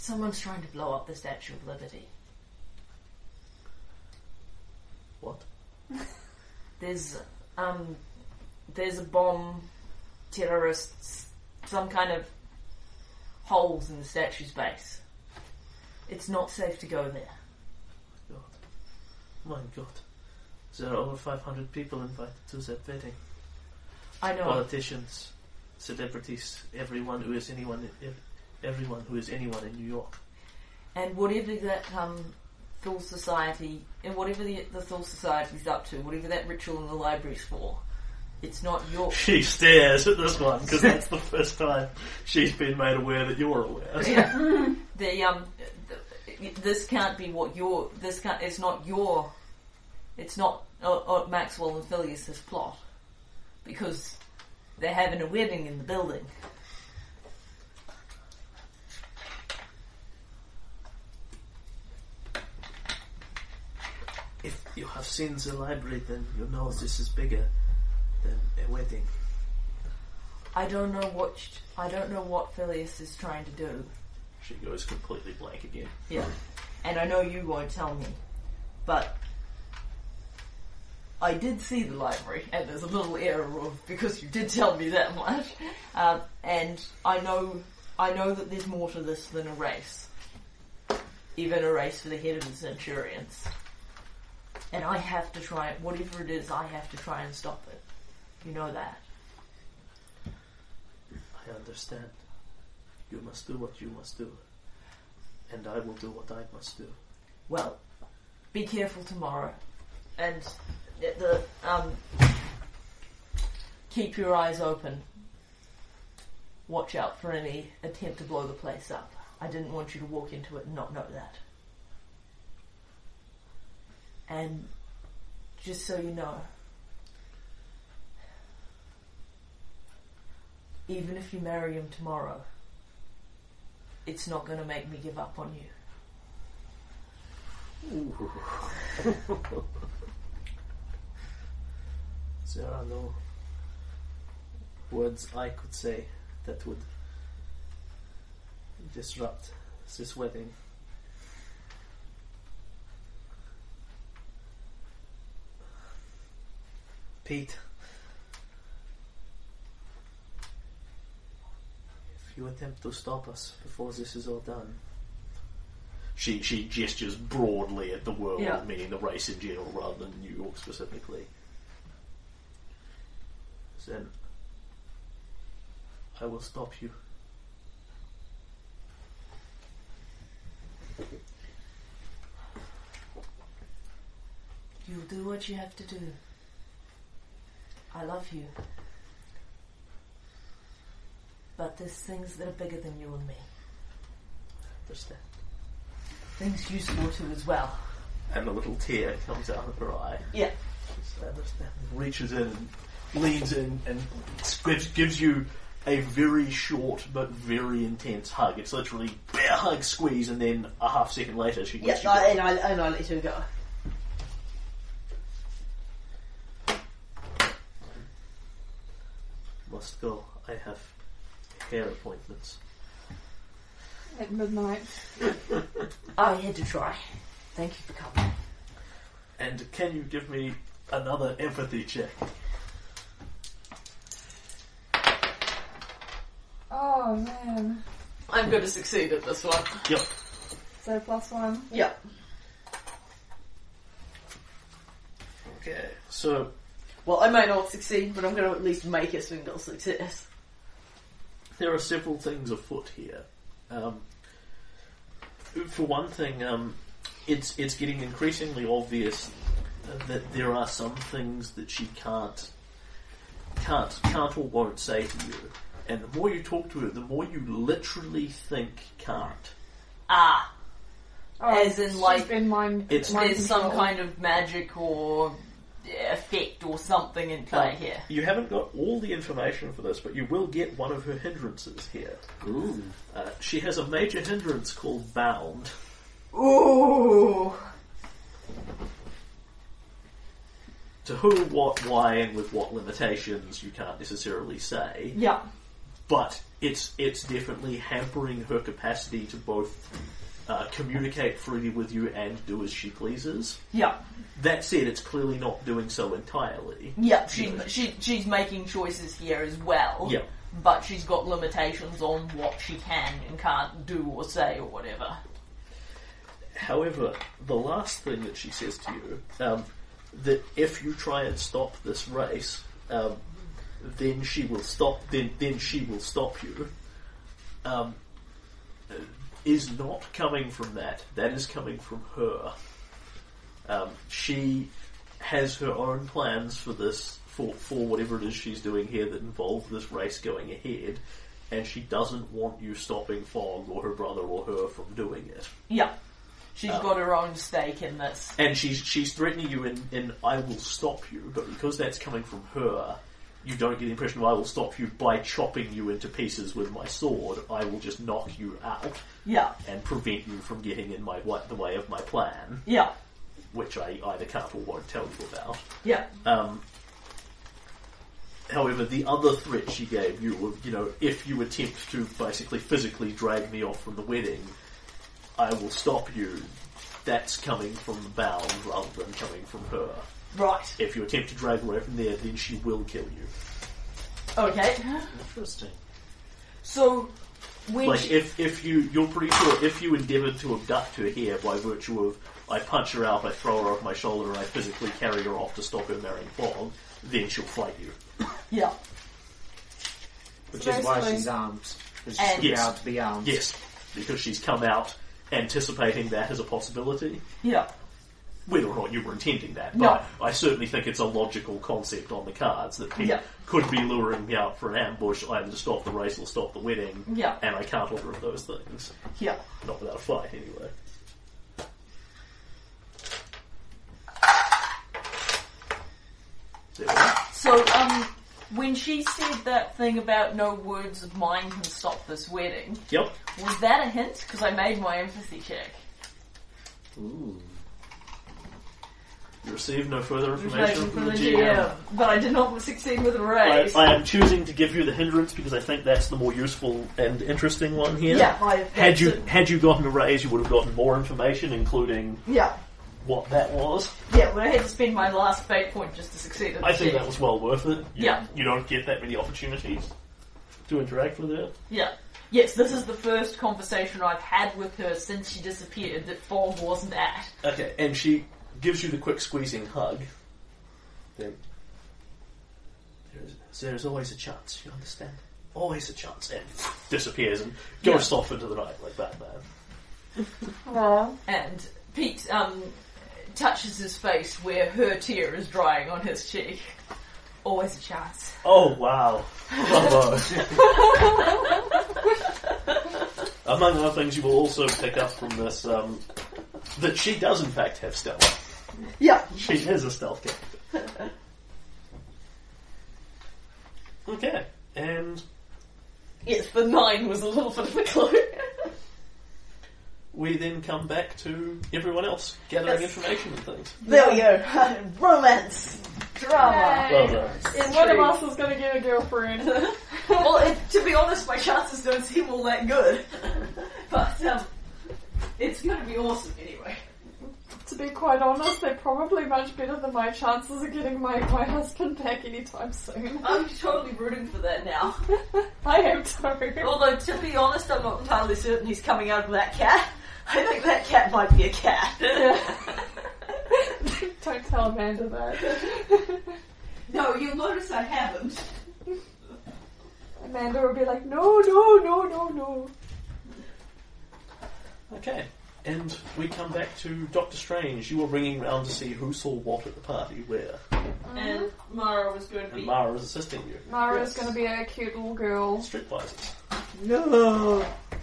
Someone's trying to blow up the Statue of Liberty. What? There's um, there's a bomb, terrorists, some kind of holes in the statue's base. It's not safe to go there. God. My God. There are over five hundred people invited to that wedding. I know. Politicians, celebrities, everyone who is anyone, everyone who is anyone in New York. And whatever that um, Thule Society, and whatever the, the Thule Society's up to, whatever that ritual in the library's for, it's not your... She stares at this one because that's the first time she's been made aware that you're aware. Yeah. the um, the, this can't be what your... This can't... It's not your... It's not uh, uh, Maxwell and Phileas' plot. Because they're having a wedding in the building. If you have seen the library, then you know this is bigger than a wedding. I don't know what I don't know what Phileas is trying to do. She goes completely blank again. Yeah, and I know you won't tell me, but I did see the library, and there's a little error of because you did tell me that much, um, and I know I know that there's more to this than a race, even a race for the head of the Centurions. And I have to try it, whatever it is, I have to try and stop it. You know that. I understand. You must do what you must do. And I will do what I must do. Well, be careful tomorrow. And the um, keep your eyes open. Watch out for any attempt to blow the place up. I didn't want you to walk into it and not know that. And just so you know, even if you marry him tomorrow, it's not going to make me give up on you. There are no words I could say that would disrupt this wedding. Pete, if you attempt to stop us before this is all done... She she gestures broadly at the world, Yeah. meaning the race in general rather than New York specifically. Then I will stop you. You'll do what you have to do. I love you. But there's things that are bigger than you and me. Understand. Things you swore to as well. And a little tear comes out of her eye. Yeah. Just understand. Reaches in and leans in and gives, gives you a very short but very intense hug. It's literally bear hug, squeeze, and then a half second later she Yeah, gets you I, back. and, I, and I let her go. Must go. I have hair appointments. At midnight. I had to try. Thank you for coming. And can you give me another empathy check? Oh man. I'm going to succeed at this one. Yep. So plus one. Yeah. Okay. So Well, I might not succeed, but I'm going to at least make a single success. there are several things afoot here. Um, for one thing, um, it's it's getting increasingly obvious that there are some things that she can't can't can't or won't say to you, and the more you talk to her, the more you literally think can't. Ah. Oh, As in, she's like, been mind, it's- mind There's some control. kind of magic or effect or something in play Um, here. You haven't got all the information for this, but you will get one of her hindrances here. Ooh. Uh, she has a major hindrance called bound. Ooh. To who, what, why, and with what limitations you can't necessarily say. Yeah. but it's it's definitely hampering her capacity to both uh, communicate freely with you and do as she pleases. Yeah. That said, it's clearly not doing so entirely. Yeah, she, she, she's making choices here as well. Yeah. But she's got limitations on what she can and can't do or say or whatever. However, the last thing that she says to you, um, that if you try and stop this race, um, then she will stop. Then then she will stop you. Um, is not coming from that. That is coming from her. Um, she has her own plans for this, for for whatever it is she's doing here that involve this race going ahead, and she doesn't want you stopping Fogg or her brother or her from doing it. Yeah. She's Um, got her own stake in this. And she's she's threatening you in, in I will stop you, but because that's coming from her, you don't get the impression of I will stop you by chopping you into pieces with my sword. I will just knock you out Yeah. and prevent you from getting in my wa- the way of my plan, Yeah. which I either can't or won't tell you about. Yeah. Um, however, the other threat she gave you, of, you know, if you attempt to basically physically drag me off from the wedding, I will stop you. That's coming from the bound rather than coming from her. Right. If you attempt to drag her away from there, then she will kill you. Okay. Interesting. So, when Like, she... if, if you, you're pretty sure if you endeavoured to abduct her here by virtue of I punch her out, I throw her off my shoulder, and I physically carry her off to stop her marrying Fogg, then she'll fight you. Yeah. Which So is why basically- she's armed. Because And- she's Yes. proud to be armed. Yes, because she's come out anticipating that as a possibility. Yeah. Whether or not you were intending that, No. but I certainly think it's a logical concept on the cards that people Yeah. could be luring me out for an ambush, either to stop the race or stop the wedding, Yeah. and I can't order of those things. Yeah. Not without a fight, anyway. There we are. So, um, when she said that thing about no words of mine can stop this wedding, Yep. was that a hint? Because I made my empathy check. Ooh. You receive no further information from the G G M. M, but I did not succeed with a I, raise. I am choosing to give you the hindrance because I think that's the more useful and interesting one here. yeah, I, Had you that's it. had you gotten a raise, you would have gotten more information, including Yeah, what that was. yeah, but I had to spend my last fate point just to succeed at the I think check. that was well worth it. You, Yeah. You don't get that many opportunities to interact with her. Yeah. Yes, this is the first conversation I've had with her since she disappeared that Fogg wasn't at. Okay, and she gives you the quick squeezing hug. Then there's, there's always a chance, you understand? Always a chance. And disappears and goes off into the night like Batman. Aww. And Pete um, touches his face where her tear is drying on his cheek. Always a chance. Oh, wow. Bravo. Among other things, you will also pick up from this um, that she does in fact have stealth. Yeah. She is a stealth character. Okay, and Yes, the nine was a little bit of a clue. we then come back to everyone else gathering Yes. information and things. There we go. Romance. Drama. Well done. And one of us is going to get a girlfriend. Well, it, to be honest, my chances don't seem all that good. But, um, it's going to be awesome anyway. To be quite honest, they're probably much better than my chances of getting my, my husband back anytime soon. I'm totally rooting for that now. I am too. Although, to be honest, I'm not entirely certain he's coming out of that cat. I think that cat might be a cat. Don't tell Amanda that. No, you'll notice I haven't. Amanda will be like, no, no, no, no, no. Okay, and we come back to Doctor Strange. You were ringing round to see who saw what at the party, where, And Mara was going to and be... Mara is assisting you. Mara's Yes. going to be a cute little girl. Street prizes. No!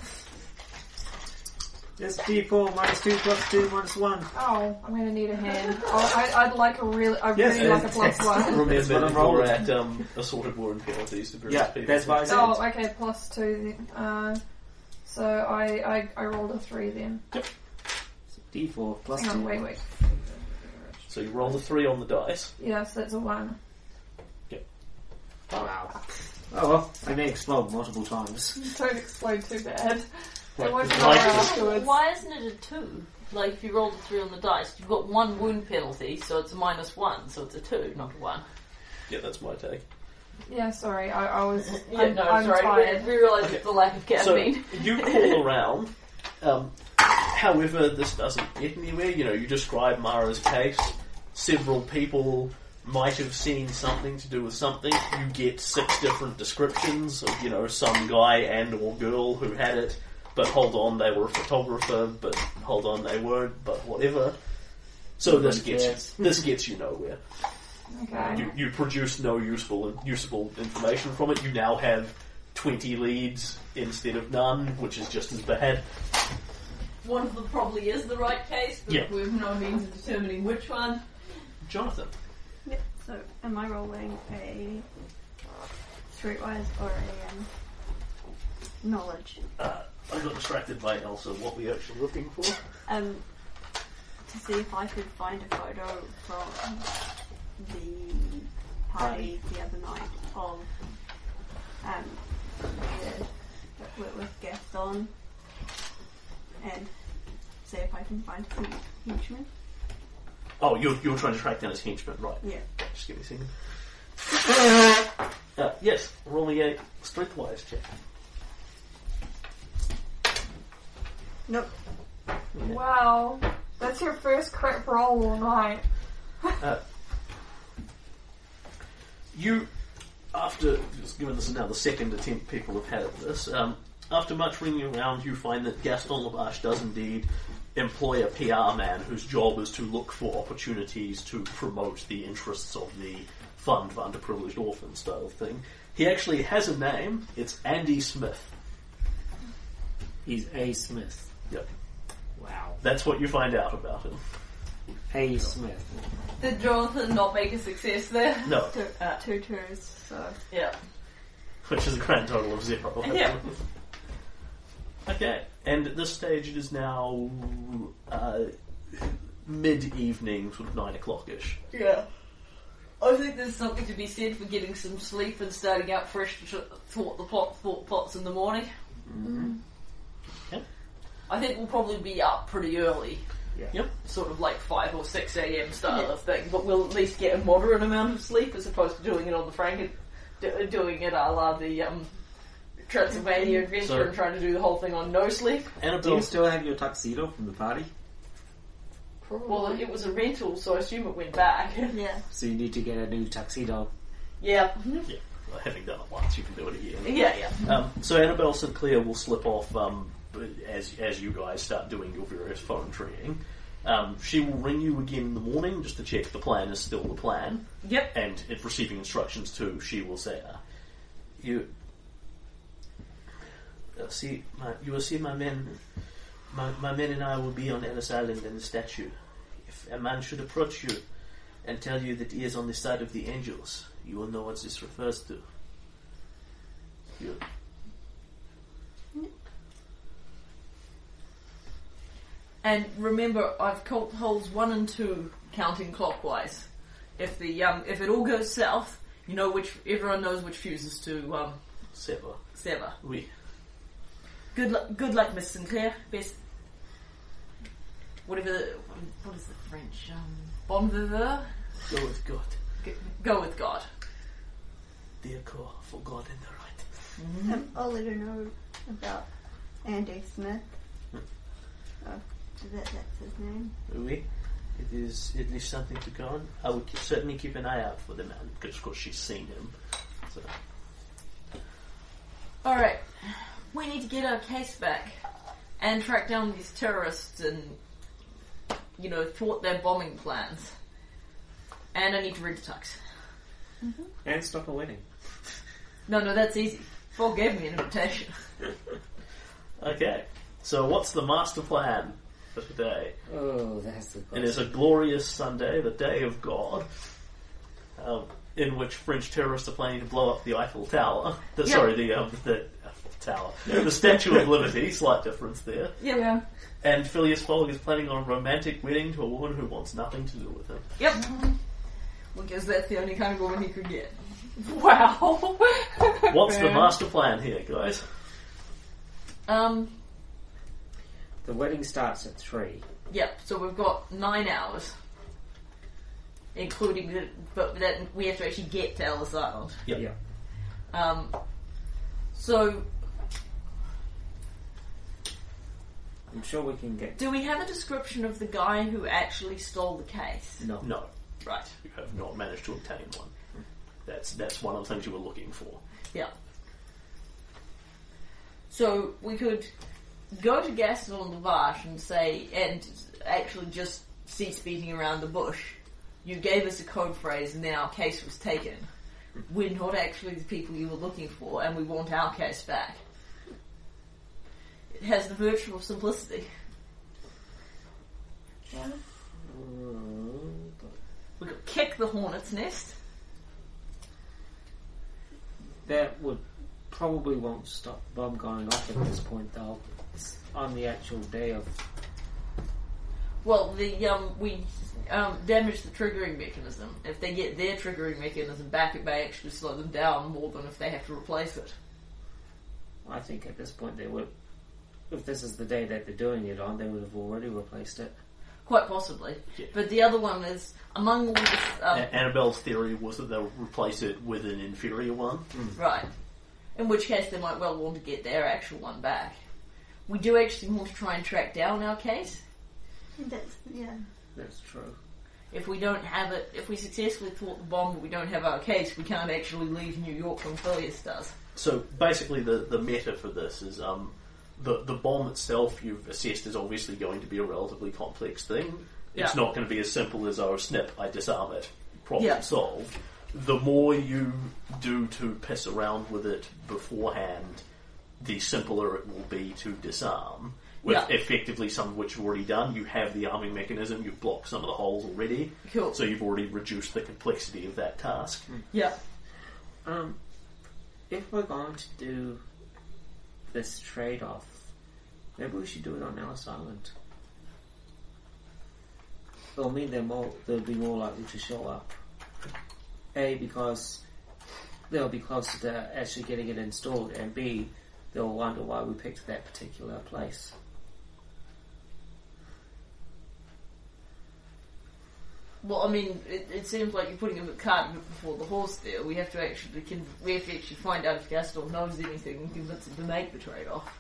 It's D four minus two plus two minus one. Oh, I'm going to need a hand. Oh, I, I'd like a really, I Yes, really like a it's- plus it's- one. That's Remember, what I'm if you're rolling. at um, assorted war and penalties to various Yeah, people. that's why I said. Oh, okay, plus two then. Uh, so I, I, I rolled a three then. D four plus Hang two. on, wait, wait. So you roll the three on the dice. Yes, that's a one. Wow. Oh well, they may explode multiple times. Don't explode too bad. They Like won't the know light- afterwards. Why isn't it a two? Like, if you rolled a three on the dice, you've got one wound penalty, so it's a minus one, so it's a two, not a one. Yeah, that's my take. Yeah, sorry, I, I was. Yeah, I'm, no, I'm sorry. tired. We, we realised Okay. it's the lack of So caffeine. you call around. Um, however, this doesn't get anywhere. You know, you describe Mara's case. Several people might have seen something to do with something. You get six different descriptions of, you know, some guy and or girl who had it. But hold on, they were a photographer. But hold on, they weren't. But whatever. So this gets this gets you nowhere. Okay. You, you produce no useful useful information from it. You now have twenty leads instead of none, which is just as bad. One of them probably is the right case, but Yeah. we have no means of determining which one. Jonathan. Yep. So, am I rolling a streetwise or a um, knowledge? Uh, I got distracted by Elsa. What were you actually looking for? Um, to see if I could find a photo from the party the other night of um the, with, with Gaston, and see if I can find some henchmen. Oh, you're, you're trying to track down his henchman, right? Yeah. Just give me a second. Uh, yes, roll me a streetwise check. Nope. Wow, that's your first crit roll all night. Uh, you, after, given this is now the second attempt people have had at this, um, after much ringing around, you find that Gaston Lavache does indeed employ a P R man whose job is to look for opportunities to promote the interests of the Fund for Underprivileged Orphans style thing. He actually has a name. It's Andy Smith. He's A. Smith. Yep. Wow. That's what you find out about him. A. Smith. Did Jonathan not make a success there? No, Two, Uh. two twos. So Yeah. which is a grand total of zero. Yeah. Okay, and at this stage it is now uh, mid-evening, sort of nine o'clock-ish. Yeah. I think there's something to be said for getting some sleep and starting out fresh to thought the plot, thought plots in the morning. Mm-hmm. Yep. I think we'll probably be up pretty early. Yeah. Yep. Sort of like five or six a.m. style Yeah. of thing, but we'll at least get a moderate amount of sleep as opposed to doing it on the Franken, do, doing it a la the um, Transylvania adventure So- and trying to do the whole thing on no sleep. Do Annabelle, you still have your tuxedo from the party? Well, it was a rental, so I assume it went back. yeah. So you need to get a new tuxedo. yeah. yeah, well, having done it once, you can do it again. Yeah, yeah. Um, so Annabelle Sinclair will slip off um, as as you guys start doing your various phone treeing. Um, she will ring you again in the morning just to check the plan is still the plan. Yep. And if receiving instructions too, she will say, uh, "You uh, see, my, you will see my men. My, my men and I will be on Ellis Island in the statue. If a man should approach you and tell you that he is on the side of the angels, you will know what this refers to. You, And remember, I've caught holes one and two counting clockwise. If the um, if it all goes south, you know which everyone knows which fuses to um, sever. sever. Oui. Good luck, good luck, Miss Sinclair. Best, whatever. The, what is the French? Um, bon vivant. Go with God. G- Go with God. Dear call for God in the right. Um, I'll let her know about Andy Smith. Oh, that, that's his name. Oui. It is at least something to go on. I will keep, certainly keep an eye out for the man, because of course she's seen him. So. All right, we need to get our case back and track down these terrorists and, you know, thwart their bombing plans. And I need to read the tux. And stop a wedding. No, no, that's easy. Paul gave me an invitation. Okay, so what's the master plan for today? Oh, that's the It is a glorious Sunday, the Day of God, um, in which French terrorists are planning to blow up the Eiffel Tower. The, Yeah. Sorry, the, um, the Eiffel Tower. The Statue of Liberty, slight difference there. Yep. Yeah. And Phileas Fogg is planning on a romantic wedding to a woman who wants nothing to do with him. Yep. Because that's the only kind of woman he could get. Wow. What's the Okay. master plan here, guys? Um, The wedding starts at three. yep, so we've got nine hours. Including the, but that we have to actually get to Ellis Island. Yep. Yeah. Um, so, I'm sure we can get. do we have a description of the guy who actually stole the case? No. No, Right. you have not managed to obtain one. That's that's one of the things you were looking for. Yeah. So we could go to Gaston Lavache and say, and actually just cease beating around the bush. You gave us a code phrase and then our case was taken. We're not actually the people you were looking for and we want our case back. It has the virtue of simplicity. Mm, We could kick the hornet's nest. That would probably won't stop the bomb going off at this point, though. It's on the actual day of. Well, the um, we um, damage the triggering mechanism. If they get their triggering mechanism back, it may actually slow them down more than if they have to replace it. I think at this point they would. If this is the day that they're doing it on, they would have already replaced it. Quite possibly. Yeah. But the other one is, among all this... Um, A- Annabelle's theory was that they'll replace it with an inferior one. Right. In which case they might well want to get their actual one back. We do actually want to try and track down our case. That's, yeah. That's true. If we don't have it, if we successfully thwart the bomb but we don't have our case, we can't actually leave New York when Phileas does. So basically, the the meta for this is um, the the bomb itself you've assessed is obviously going to be a relatively complex thing. It's Yeah. not going to be as simple as oh snip, I disarm it, problem Yeah. solved. The more you do to piss around with it beforehand, the simpler it will be to disarm. With Yeah. effectively some of which you've already done, you have the arming mechanism, you've blocked some of the holes already, Cool. so you've already reduced the complexity of that task. Yeah. Um, if we're going to do this trade-off, maybe we should do it on Ellis Island. It'll mean they're more, they'll be more likely to show up. A, because they'll be closer to actually getting it installed, and B, they'll wonder why we picked that particular place. Well, I mean, it, it seems like you're putting a cart before the horse there. We have to actually con- we have to actually find out if Gaston knows anything and convince him to make the trade-off.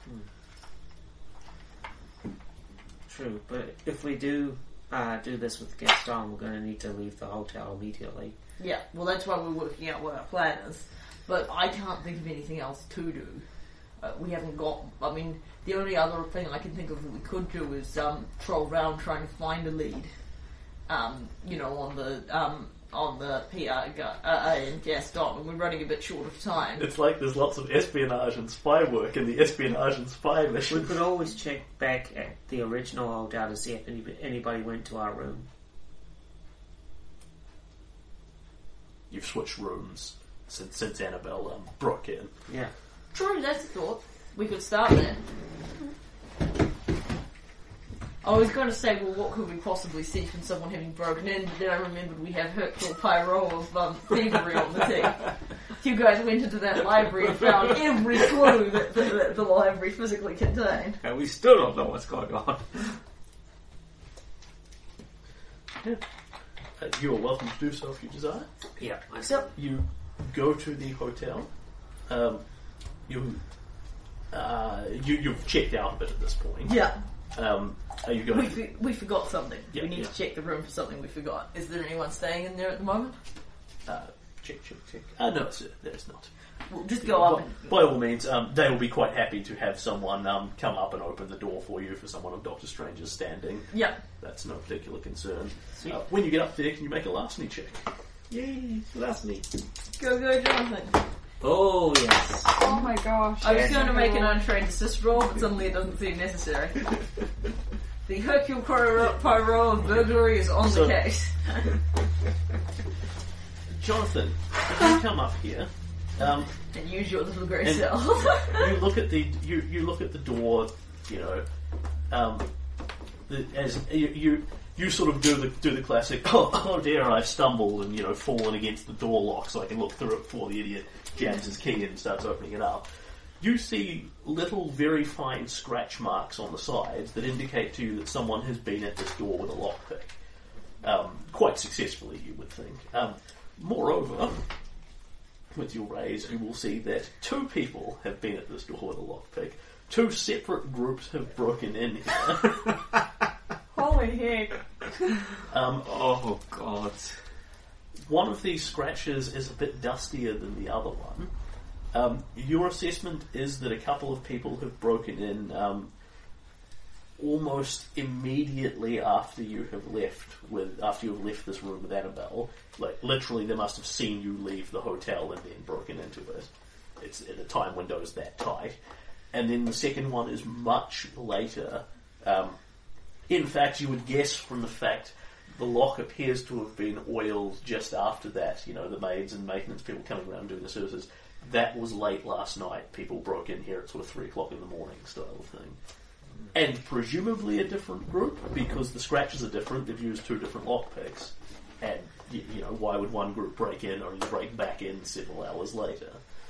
True, but if we do uh, do this with Gaston, we're going to need to leave the hotel immediately. Yeah, well, that's why we're working out what our plan is. But I can't think of anything else to do. Uh, we haven't got. I mean, the only other thing I can think of that we could do is um, troll around trying to find a lead. Um, you know, on the um, on the P R gu- uh, in Gaston, and we're running a bit short of time. It's like there's lots of espionage and spy work in the espionage and spy We mission. could always check back at the original hotel to see if any, anybody went to our room. You've switched rooms since since Annabelle um, broke in. Yeah. True, that's a thought. We could start there. I was going to say, well, what could we possibly see from someone having broken in? But then I remembered we have Hercule Poirot of um, thievery on the team. You guys went into that library and found every clue that the, that the library physically contained. And we still don't know what's going on. Uh, you are welcome to do so if you desire. Yeah. I So, You go to the hotel. Um, you, uh, you you've checked out a bit at this point. yeah, Um, are you going? we, to... f- we forgot something. Yeah, we need yeah. to check the room for something we forgot. Is there anyone staying in there at the moment? Uh, check, check, check. Uh, no, sir, there's not. We'll just go up By, and... by all means, um, they will be quite happy to have someone um, come up and open the door for you for someone of Doctor Strange's standing. Yeah. That's no particular concern. Sweet. Uh, when you get up there, can you make a larceny check? Yay, last me. Go, go, Jonathan. Oh, yes. Oh my gosh. I was Yes. going to make an untrained assist roll, but suddenly it doesn't seem necessary. The Hercule Poirot Poirot of burglary is on So- the case. Jonathan, if you come up here, um, And use your little grey And- cell. you look at the you, you look at the door, you know, um, the, as you, you you sort of do the do the classic, oh, oh dear, I've stumbled and, you know, fallen against the door lock so I can look through it before the idiot jams his key in and starts opening it up. You see little, very fine scratch marks on the sides that indicate to you that someone has been at this door with a lockpick. Um, quite successfully, you would think. Um, moreover, with your raise, you will see that two people have been at this door with a lockpick. Two separate groups have broken in here. Holy heck. um, Oh, God. One of these scratches is a bit dustier than the other one. Um, your assessment is that a couple of people have broken in um, almost immediately after you have left with after you've left this room with Annabelle. Like, literally, they must have seen you leave the hotel and then broken into it. It's at a time window's that tight. And then the second one is much later. Um, in fact, you would guess from the fact the lock appears to have been oiled just after that. You know, the maids and maintenance people coming around doing the services. That was late last night. People broke in here at sort of three o'clock in the morning style of thing. And presumably a different group, because the scratches are different. They've used two different lockpicks. And, you, you know, why would one group break in or break back in several hours later?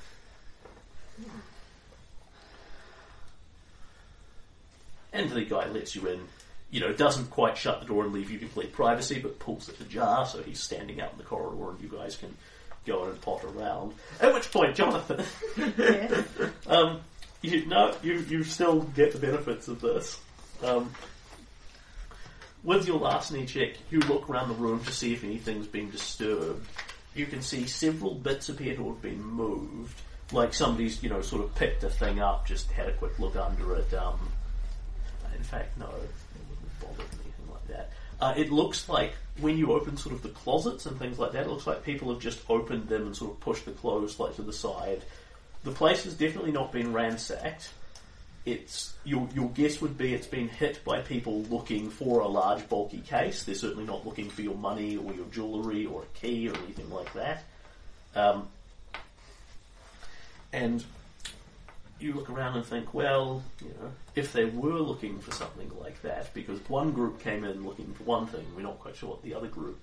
And the guy lets you in, you know, doesn't quite shut the door and leave you complete privacy, but pulls it ajar, so he's standing out in the corridor and you guys can go in and potter around. At which point, Jonathan, Yeah. um, you no, you you still get the benefits of this. Um, with your larceny check, you look around the room to see if anything's been disturbed. You can see several bits appear to have been moved, like somebody's, you know, sort of picked a thing up, just had a quick look under it. Um, in fact, no, it wouldn't bother anything like that. Uh, it looks like when you open sort of the closets and things like that, it looks like people have just opened them and sort of pushed the clothes like to the side. The place has definitely not been ransacked. It's your your guess would be it's been hit by people looking for a large bulky case. They're certainly not looking for your money or your jewellery or a key or anything like that. Um, and you look around and think, well, you know, if they were looking for something like that, because one group came in looking for one thing, we're not quite sure what the other group.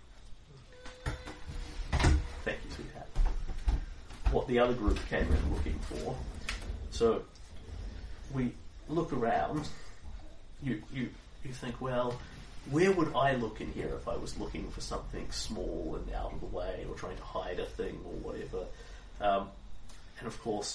Thank you, sweetheart. What the other group came in looking for. So we look around. You you you think, well, where would I look in here if I was looking for something small and out of the way, or trying to hide a thing or whatever? Um, and of course.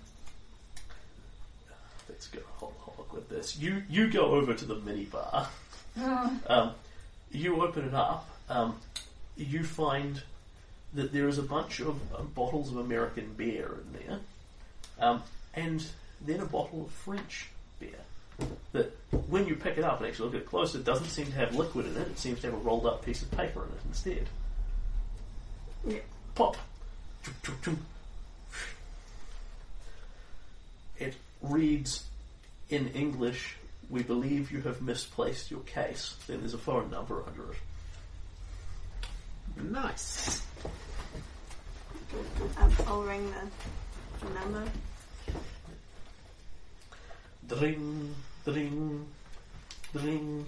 Let's go hog hog with this. You you go over to the minibar. Um, you open it up. Um, you find that there is a bunch of um, bottles of American beer in there, um, and then a bottle of French beer. That when you pick it up and actually look at it closer, it doesn't seem to have liquid in it. It seems to have a rolled up piece of paper in it instead. Yeah. Pop. It reads in English, "We believe you have misplaced your case." Then there's a phone number under it. Nice. Um, I'll ring the, the number. Dring, dring, dring.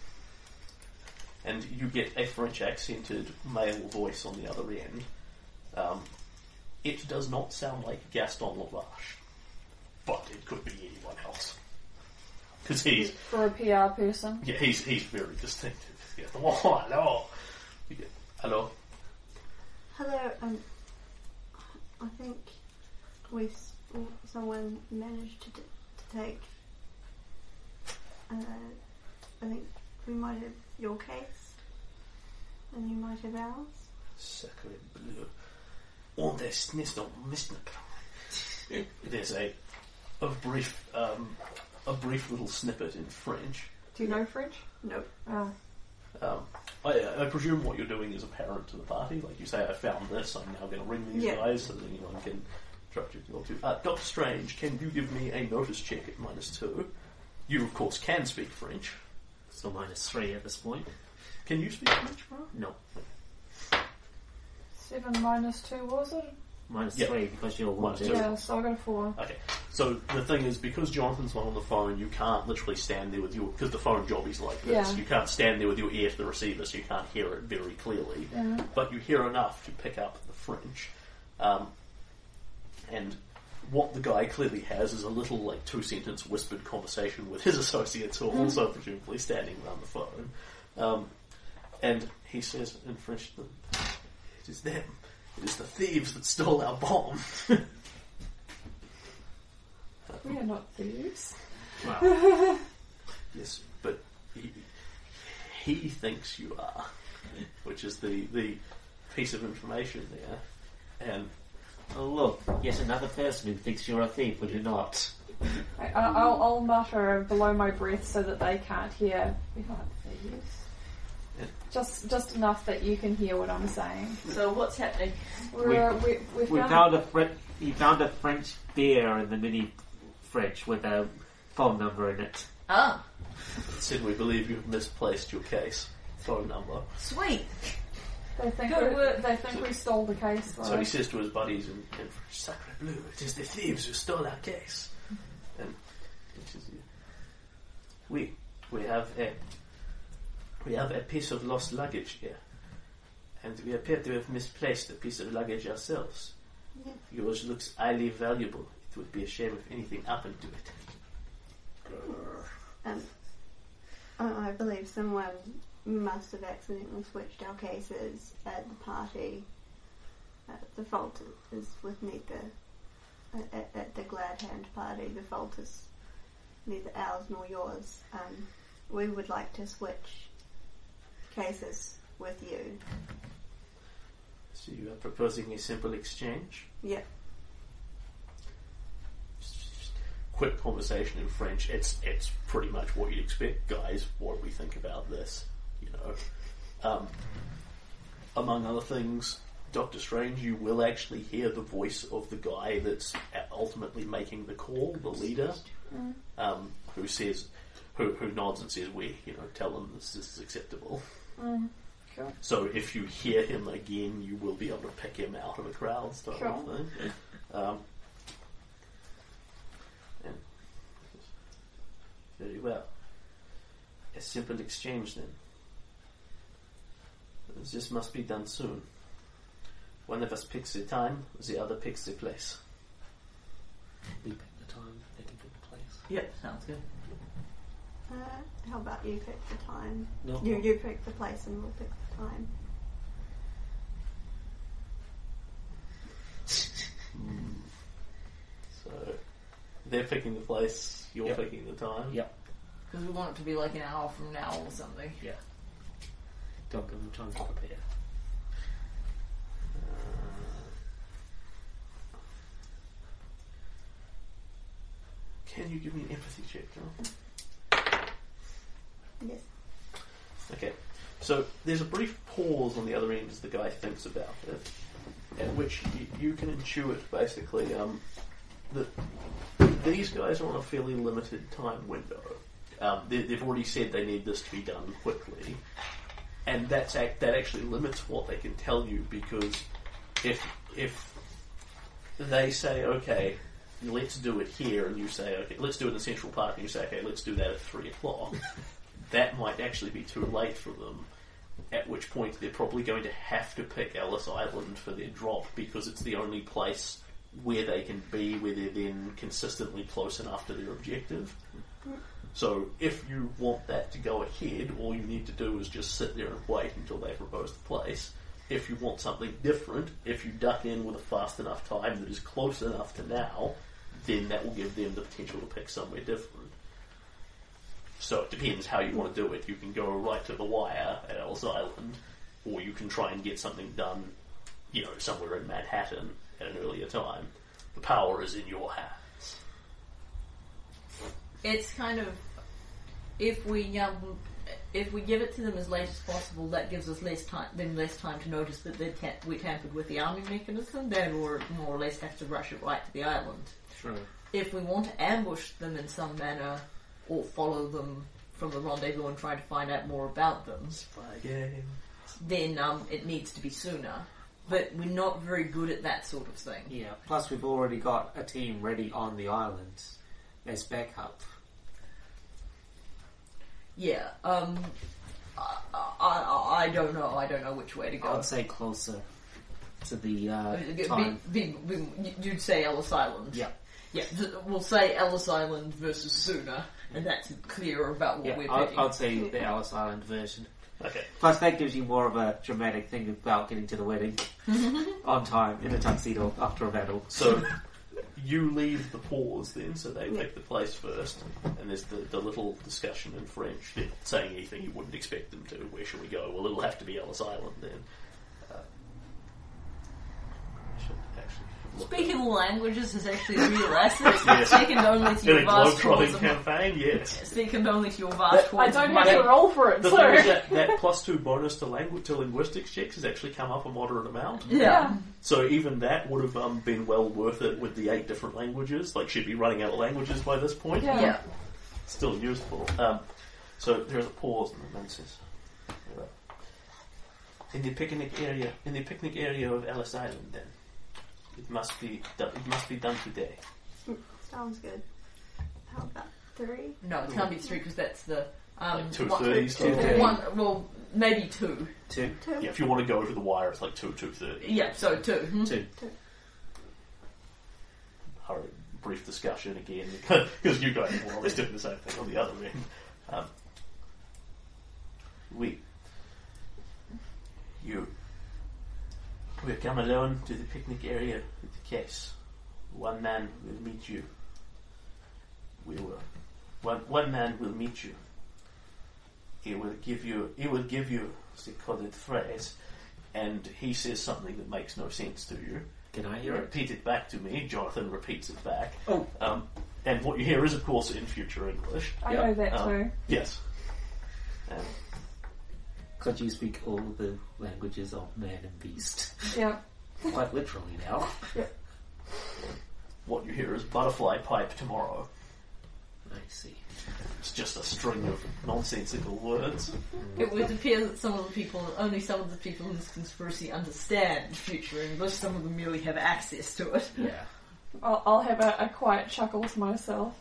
And you get a French accented male voice on the other end. Um, it does not sound like Gaston Lavache, but it could be anyone else. Because he's... For a P R person. Yeah, he's he's very distinctive. Yeah. Oh, hello. You get, hello. Hello, um, I think we've someone managed to, t- to take. Uh, I think we might have your case, and you might have ours. Sacre bleu. On this niston mistnap. There's a a brief um, a brief little snippet in French. Do you know French? Nope. Oh. Um, I, I presume what you're doing is apparent to the party. Like you say, I found this, I'm now going to ring these Yeah. guys so that anyone can trust you to go to. Uh, Doctor Strange, can you give me a notice check at minus two? You, of course, can speak French. So minus three at this point. Can you speak French, bro? No. Seven minus two, was it? Minus Yeah. three because you're Minus wounded. two. Yeah, so I got a four. Okay, so the thing is, because Jonathan's not on the phone, you can't literally stand there with your, because the phone job is like this, Yeah. you can't stand there with your ear to the receiver, so you can't hear it very clearly. Yeah. But you hear enough to pick up the French. Um, and what the guy clearly has is a little, like, two-sentence whispered conversation with his associates, who are also presumably standing around the phone. Um, and he says in French, "It is them. It is the thieves that stole our bomb." We are not thieves. Wow. Yes, but he, he thinks you are, which is the, the piece of information there. And Oh look, yet another person who thinks you're a thief, will you not? I, I- I'll, I'll mutter below my breath so that they can't hear. We aren't thieves. Yeah. Just, just enough that you can hear what I'm saying. So what's happening? We're, we, we've We done- found a French. You found a French beer in the mini fridge with a phone number in it. Ah, said, "We believe you've misplaced your case. Phone number." sweet. They think, Good we, work. they think we stole the case. Though. So he says to his buddies in, in French, "Sacre bleu, it is the thieves who stole our case." And which is, we we have a we have a piece of lost luggage here, and we appear to have misplaced a piece of luggage ourselves. Yeah. Yours looks highly valuable. It would be a shame if anything happened to it. Um, I I believe someone must have accidentally switched our cases at the party. Uh, the fault is with neither. At, at the Glad Hand party, the fault is neither ours nor yours. Um, we would like to switch cases with you. So you are proposing a simple exchange? Yep. Quick conversation in French. It's it's pretty much what you'd expect, guys. What do we think about this? You know, um, among other things, Doctor Strange, you will actually hear the voice of the guy that's ultimately making the call, the leader, Mm. um, who says, who who nods and says, "We, you know, tell them this, this is acceptable." Mm. Cool. So if you hear him again, you will be able to pick him out of the crowd, type Sure. of thing. Um, and very well. A simple exchange then. This must be done soon. One of us picks the time, the other picks the place. We pick the time, they can pick the place. Yep, sounds good. Uh, how about you pick the time? No. You you pick the place and we'll pick the time. So they're picking the place, you're Yep. picking the time. Yep. Because we want it to be like an hour from now or something. Yeah. Don't give them time to prepare. Can you give me an empathy check, John? Yes. Okay, so there's a brief pause on the other end as the guy thinks about it, at which you, you can intuit basically um, that these guys are on a fairly limited time window. Um, they, they've already said they need this to be done quickly, and that's act, that actually limits what they can tell you, because if if they say, okay, let's do it here, and you say, okay, let's do it in the Central Park, and you say, okay, let's do that at three o'clock, that might actually be too late for them, at which point they're probably going to have to pick Ellis Island for their drop, because it's the only place where they can be, where they're then consistently close enough to their objective. So if you want that to go ahead, all you need to do is just sit there and wait until they propose the place. If you want something different, if you duck in with a fast enough time that is close enough to now, then that will give them the potential to pick somewhere different. So it depends how you want to do it. You can go right to the wire at Ellis Island, or you can try and get something done, you know, somewhere in Manhattan at an earlier time. The power is in your hands. It's kind of, if we um, if we give it to them as late as possible, that gives us less time, them less time to notice that they ta- we tampered with the arming mechanism. Then we're more or less have to rush it right to the island. True. If we want to ambush them in some manner, or follow them from the rendezvous and try to find out more about them, Spy game. then um, it needs to be sooner. but we're not very good at that sort of thing. Yeah, plus we've already got a team ready on the island as backup. Yeah, um, I, I, I don't know. I don't know which way to go. I'd say closer to the uh, Uh, be- time. be- be- you'd say Ellis Island. Yeah. Yeah, th- we'll say Ellis Island versus Suna, and that's clearer about what Yeah, we're I, picking. I'd say the Ellis Island version. Okay. Plus, that gives you more of a dramatic thing about getting to the wedding on time in a tuxedo after a battle. So you leave the pause then, so they take the place first, and there's the, the little discussion in French. They're saying anything you wouldn't expect them to. Where shall we go? Well, it'll have to be Ellis Island then. Uh, I should actually look Speaking all languages is actually a real asset. Yes. Second only to in your a vast globetrotting tours of campaign, yes. Second only to your vast That- tours I of don't money. have to roll for it, The so. thing is that, that plus two bonus to language to linguistics checks has actually come up a moderate amount. Yeah. So even that would have um, been well worth it with the eight different languages. Like she'd be running out of languages by this point. Yeah. Yeah. Still useful. Um, so there's a pause, and the man says, "In the picnic area, in the picnic area of Ellis Island, then it must be done, it must be done today." Sounds good. How about three? No, it can't be three because that's the um, Like two one- thirties, two well, thirty. one. Well, maybe two. Two. Two? Yeah, if you want to go to the wire, it's like two, two thirty. Yeah, so two. Hmm? Two. Hurry, brief discussion again because you guys are more or less doing the same thing on the other end. Um, we, you, we come alone to the picnic area with the case. One man will meet you. We will. One one man will meet you. He will give you. He will give you the coded phrase, and he says something that makes no sense to you. Can I You hear it? repeat it back to me. Jonathan repeats it back. Oh. Um, and what you hear is, of course, in future English. I Yeah. know that Um, too. Yes. Um, Could you speak all the languages of man and beast? Yeah. Quite literally now. what you hear is butterfly pipe tomorrow. I see. It's just a string of nonsensical words. It would appear that some of the people, only some of the people in this conspiracy understand future English. Some of them merely have access to it. Yeah. I'll, I'll have a, a quiet chuckle to myself.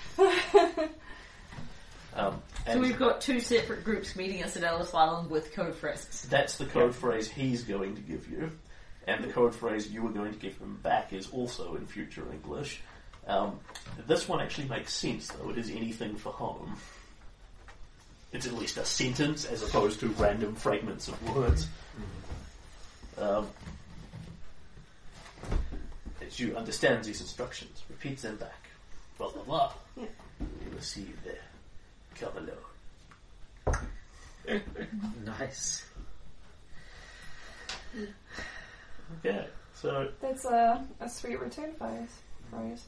Um, So and we've got two separate groups meeting us at Ellis Island with code phrases. that's the code phrase he's going to give you. And the code phrase you are going to give him back is also in future English. Um, this one actually makes sense, though. It is anything for home. It's at least a sentence as opposed to random fragments of words. Um, as you understand these instructions, repeat them back. Blah, blah, blah. Yeah. You receive there. Come alone. Nice. Okay, so That's a, a sweet return phrase. phrase.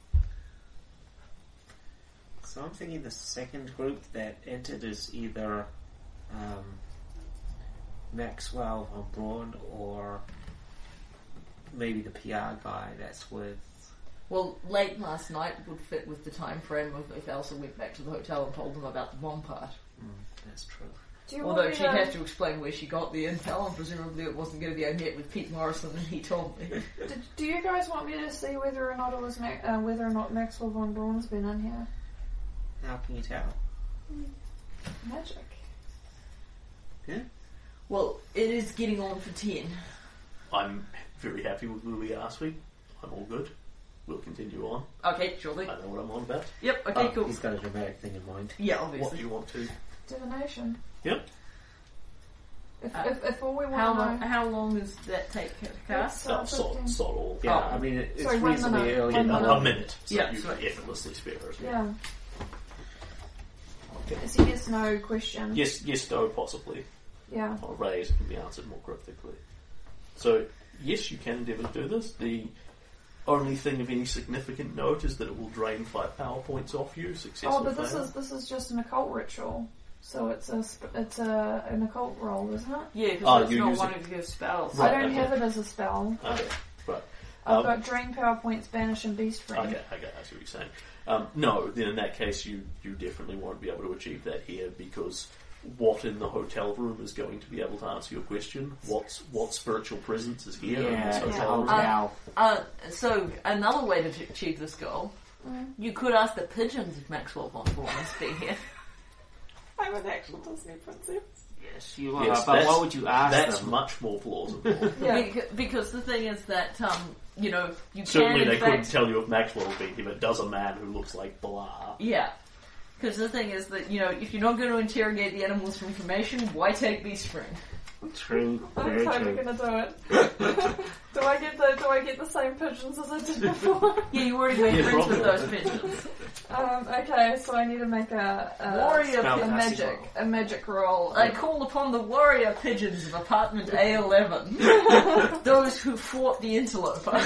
So I'm thinking the second group that entered is either um, Maxwell von Braun or maybe the P R guy that's with... Well, late last night would fit with the time frame of if Elsa went back to the hotel and told them about the bomb part. Mm, that's true. Do you Although want me she'd to, have to explain where she got the intel, and presumably it wasn't going to be I met with Pete Morrison and he told me. Did, do you guys want me to see whether or not it was Ma- uh, whether or not Maxwell von Braun's been in here? How can you tell? Magic. Well, it is getting on for ten. I'm very happy with where we are last week. I'm all good. We'll continue on. Okay, surely. I know what I'm on about. Yep, okay, Oh, cool. He's got a dramatic thing in mind. Yeah, What do obviously. you want to? Divination. Yep. If, Uh, if, if all we How want to long, know... how long does that take to cast? It's, uh, Oh, sort, fifteen. sort all. Yeah, Oh. I mean, it, it's Sorry, one reasonably minute. early One in the A, minute. a minute. So Yeah, you so- can effortlessly spare us. Yeah. Okay. It's a yes no question. Yes, yes, no, possibly. Yeah. Or raise can be answered more cryptically. So, yes, you can endeavour to do this. The only thing of any significant note is that it will drain five power points off you, success Oh, or but this fail. is this is just an occult ritual, so it's a sp- it's a an occult roll, isn't it? Yeah, because Oh, it's you're not using- one of your spells. Right, I don't okay. have it as a spell. Okay, right. I've Um, got drain power points, banish, and beast friend. Okay, okay, I see what you're saying. Um, no, then in that case, you, you definitely won't be able to achieve that here because what in the hotel room is going to be able to answer your question. What's what spiritual presence is here in this Yeah, hotel yeah. room? Now, Uh, so another way to achieve this goal, you could ask the pigeons if Maxwell von Braun is being here. I'm an actual Disney princess. yes, you are. Yes, but that's- what would you ask That's them? much more plausible. Yeah. Bec- because the thing is that, um, you know, you Certainly can they in couldn't fact... tell you if Maxwell's been here, but does a man who looks like blah. Yeah. Because the thing is that, you know, if you're not going to interrogate the animals for information, why take beast string? True, I'm very totally true. gonna do it. do I get the Do I get the same pigeons as I did before? Yeah, you already made Yeah, friends with probably. those pigeons. um, okay, so I need to make a, a Warrior Spell a pigeons. casting magic roll. a magic roll. I call upon the warrior pigeons of apartment A eleven. Those who fought the interloper.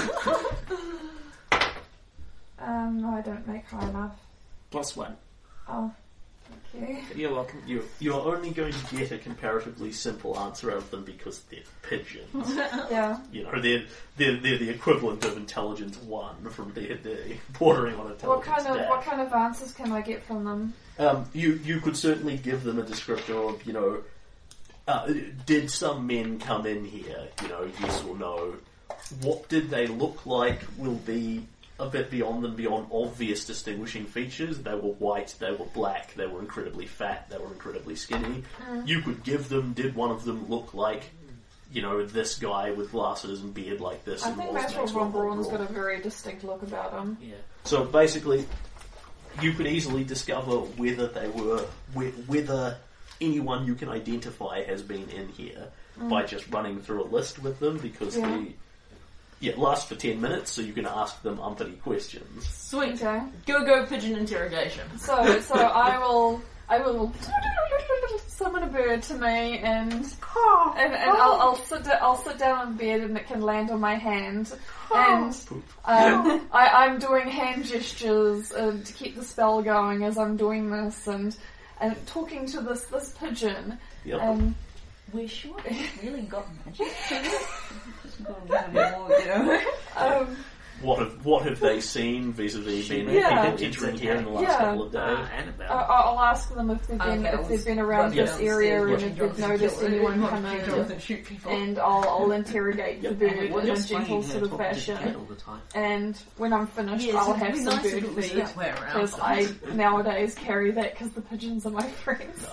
Um, no, I don't make high enough. Plus one. Oh, thank you. You're welcome. You, you're only going to get a comparatively simple answer out of them because they're pigeons. Yeah. You know, they're, they're, they're the equivalent of intelligence one from D and D, bordering on intelligence What kind of dash. What kind of answers can I get from them? Um, you you could certainly give them a description of, you know, uh, did some men come in here? You know, yes or no. What did they look like? Will be a bit beyond them, beyond obvious distinguishing features. They were white, they were black, they were incredibly fat, they were incredibly skinny. You could give them, did one of them look like, you know, this guy with glasses and beard like this? I and think was Maxwell Maxwell von Braun's Braun? got a very distinct look about him. Yeah. So basically, you could easily discover whether they were, whe- whether anyone you can identify has been in here by just running through a list with them, because Yeah. the yeah, it lasts for ten minutes, so you can ask them umpty questions. Sweet. Okay. Go go pigeon interrogation. So so I will I will summon a bird to me and and, and I'll, I'll sit da- I'll sit down on the bed and it can land on my hand and Poop. um, I, I'm doing hand gestures uh, to keep the spell going as I'm doing this and and talking to this this pigeon Yep. and We're sure it's really got magic to it. Just got a bit more, you know. um, What have what have they seen vis-a-vis men Yeah. entering here in the last Yeah. couple of days? Uh, Annabelle. I- I'll ask them if they've been Okay, if they've been around run this area downstairs, and if Jonathan they've noticed kill- anyone Jonathan come in. Jonathan shoot people. And I'll, I'll interrogate the Yep. bird Well, in you're a swinging gentle her sort of talking to the fashion. cat all the time. And when I'm finished, Yes, I'll it'd have be some nice if bird it was feed. this way around. Because I nowadays carry that because the pigeons are my friends.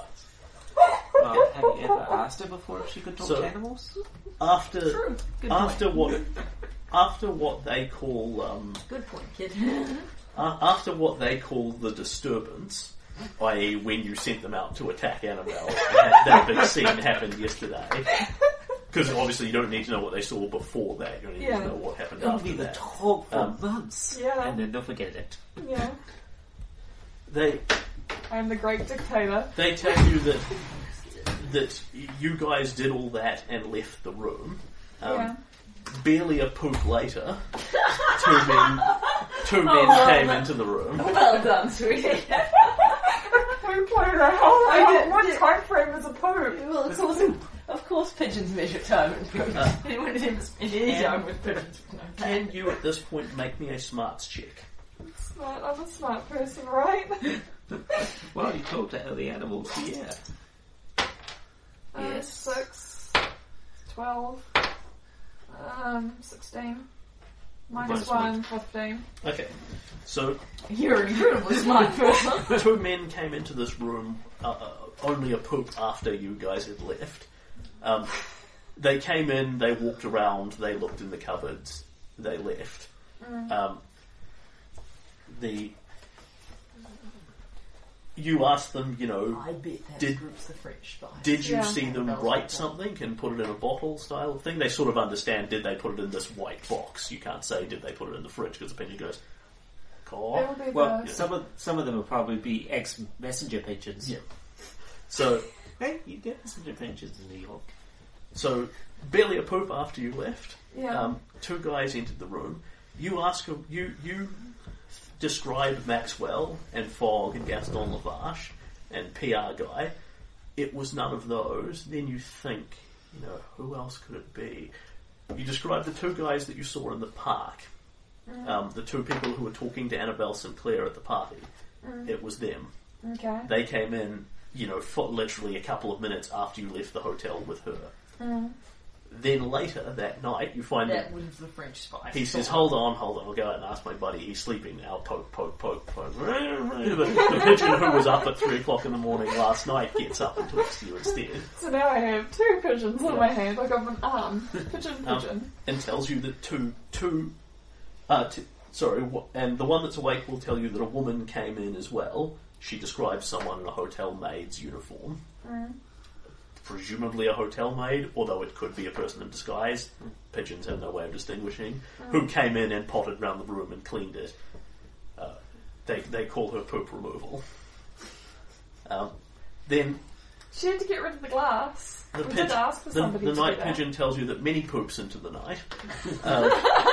Well, have you ever asked her before if she could talk So- to animals? After True. Good after point. what after what they call um, Good point, kid. Uh, after what they call the disturbance, that is when you sent them out to attack Annabelle, and that, that big scene happened yesterday. Because obviously you don't need to know what they saw before that, you need Yeah. to know what happened It'll after be the that. talk for Um, months. Yeah. And then they'll forget it. Yeah, They I'm the great dictator. they tell you that that you guys did all that and left the room. Um, Yeah. Barely a poop later, two men two men well, came that- into the room. Well done, sweetie. Who played that? Oh, I what, did- what did- time frame is a poop? Well, of course, of course, pigeons measure time and food. Uh, Anyone who spends any time with pigeons would know that. Can you at this point make me a smarts check? Smart, I'm a smart person, right? Well, you talk to the animals, yeah. Uh, Yes. Six, twelve, um, sixteen. Minus Minus one, fifteen. Okay, so You're an incredibly smart person. two men came into this room uh, uh, only a poop after you guys had left. Um, they came in, they walked around, they looked in the cupboards, they left. Um, the you asked them, you know, I bet that Did- groups the French spy. did you Yeah. see them write something and put it in a bottle style of thing? They sort of understand, did they put it in this white box? You can't say, did they put it in the fridge? Because the pigeon goes, It'll "Caw." be Well, the... some of some of them will probably be ex-messenger pigeons. Yeah. So, Hey, you get messenger pigeons in New York. so barely a poop after you left. Yeah. Um, two guys entered the room. You ask her, you you describe Maxwell and Fogg and Gaston Lavache and P R guy. It was none of those. Then you think, you know, who else could it be? You describe the two guys that you saw in the park. Um, the two people who were talking to Annabelle Sinclair at the party. It was them. Okay. They came in. you know, for literally a couple of minutes after you left the hotel with her. Mm. Then later that night, you find That that was the French spy. he says, hold on, hold on, I'll go out and ask my buddy. He's sleeping now. Poke, poke, poke, poke. The, the pigeon who was up at three o'clock in the morning last night gets up and talks to you instead. So now I have two pigeons on my hand. I got an arm. Pigeon, Um, pigeon. and tells you that two, two, uh, t- sorry, w- and the one that's awake will tell you that a woman came in as well. She describes someone in a hotel maid's uniform. Mm. Presumably a hotel maid, although it could be a person in disguise. Pigeons have no way of distinguishing. Who came in and potted round the room and cleaned it. Uh, they they call her poop removal. Um, then She had to get rid of the glass. the, we pig- did ask for the, somebody the to night do that. pigeon tells you that Minnie poops into the night. Uh,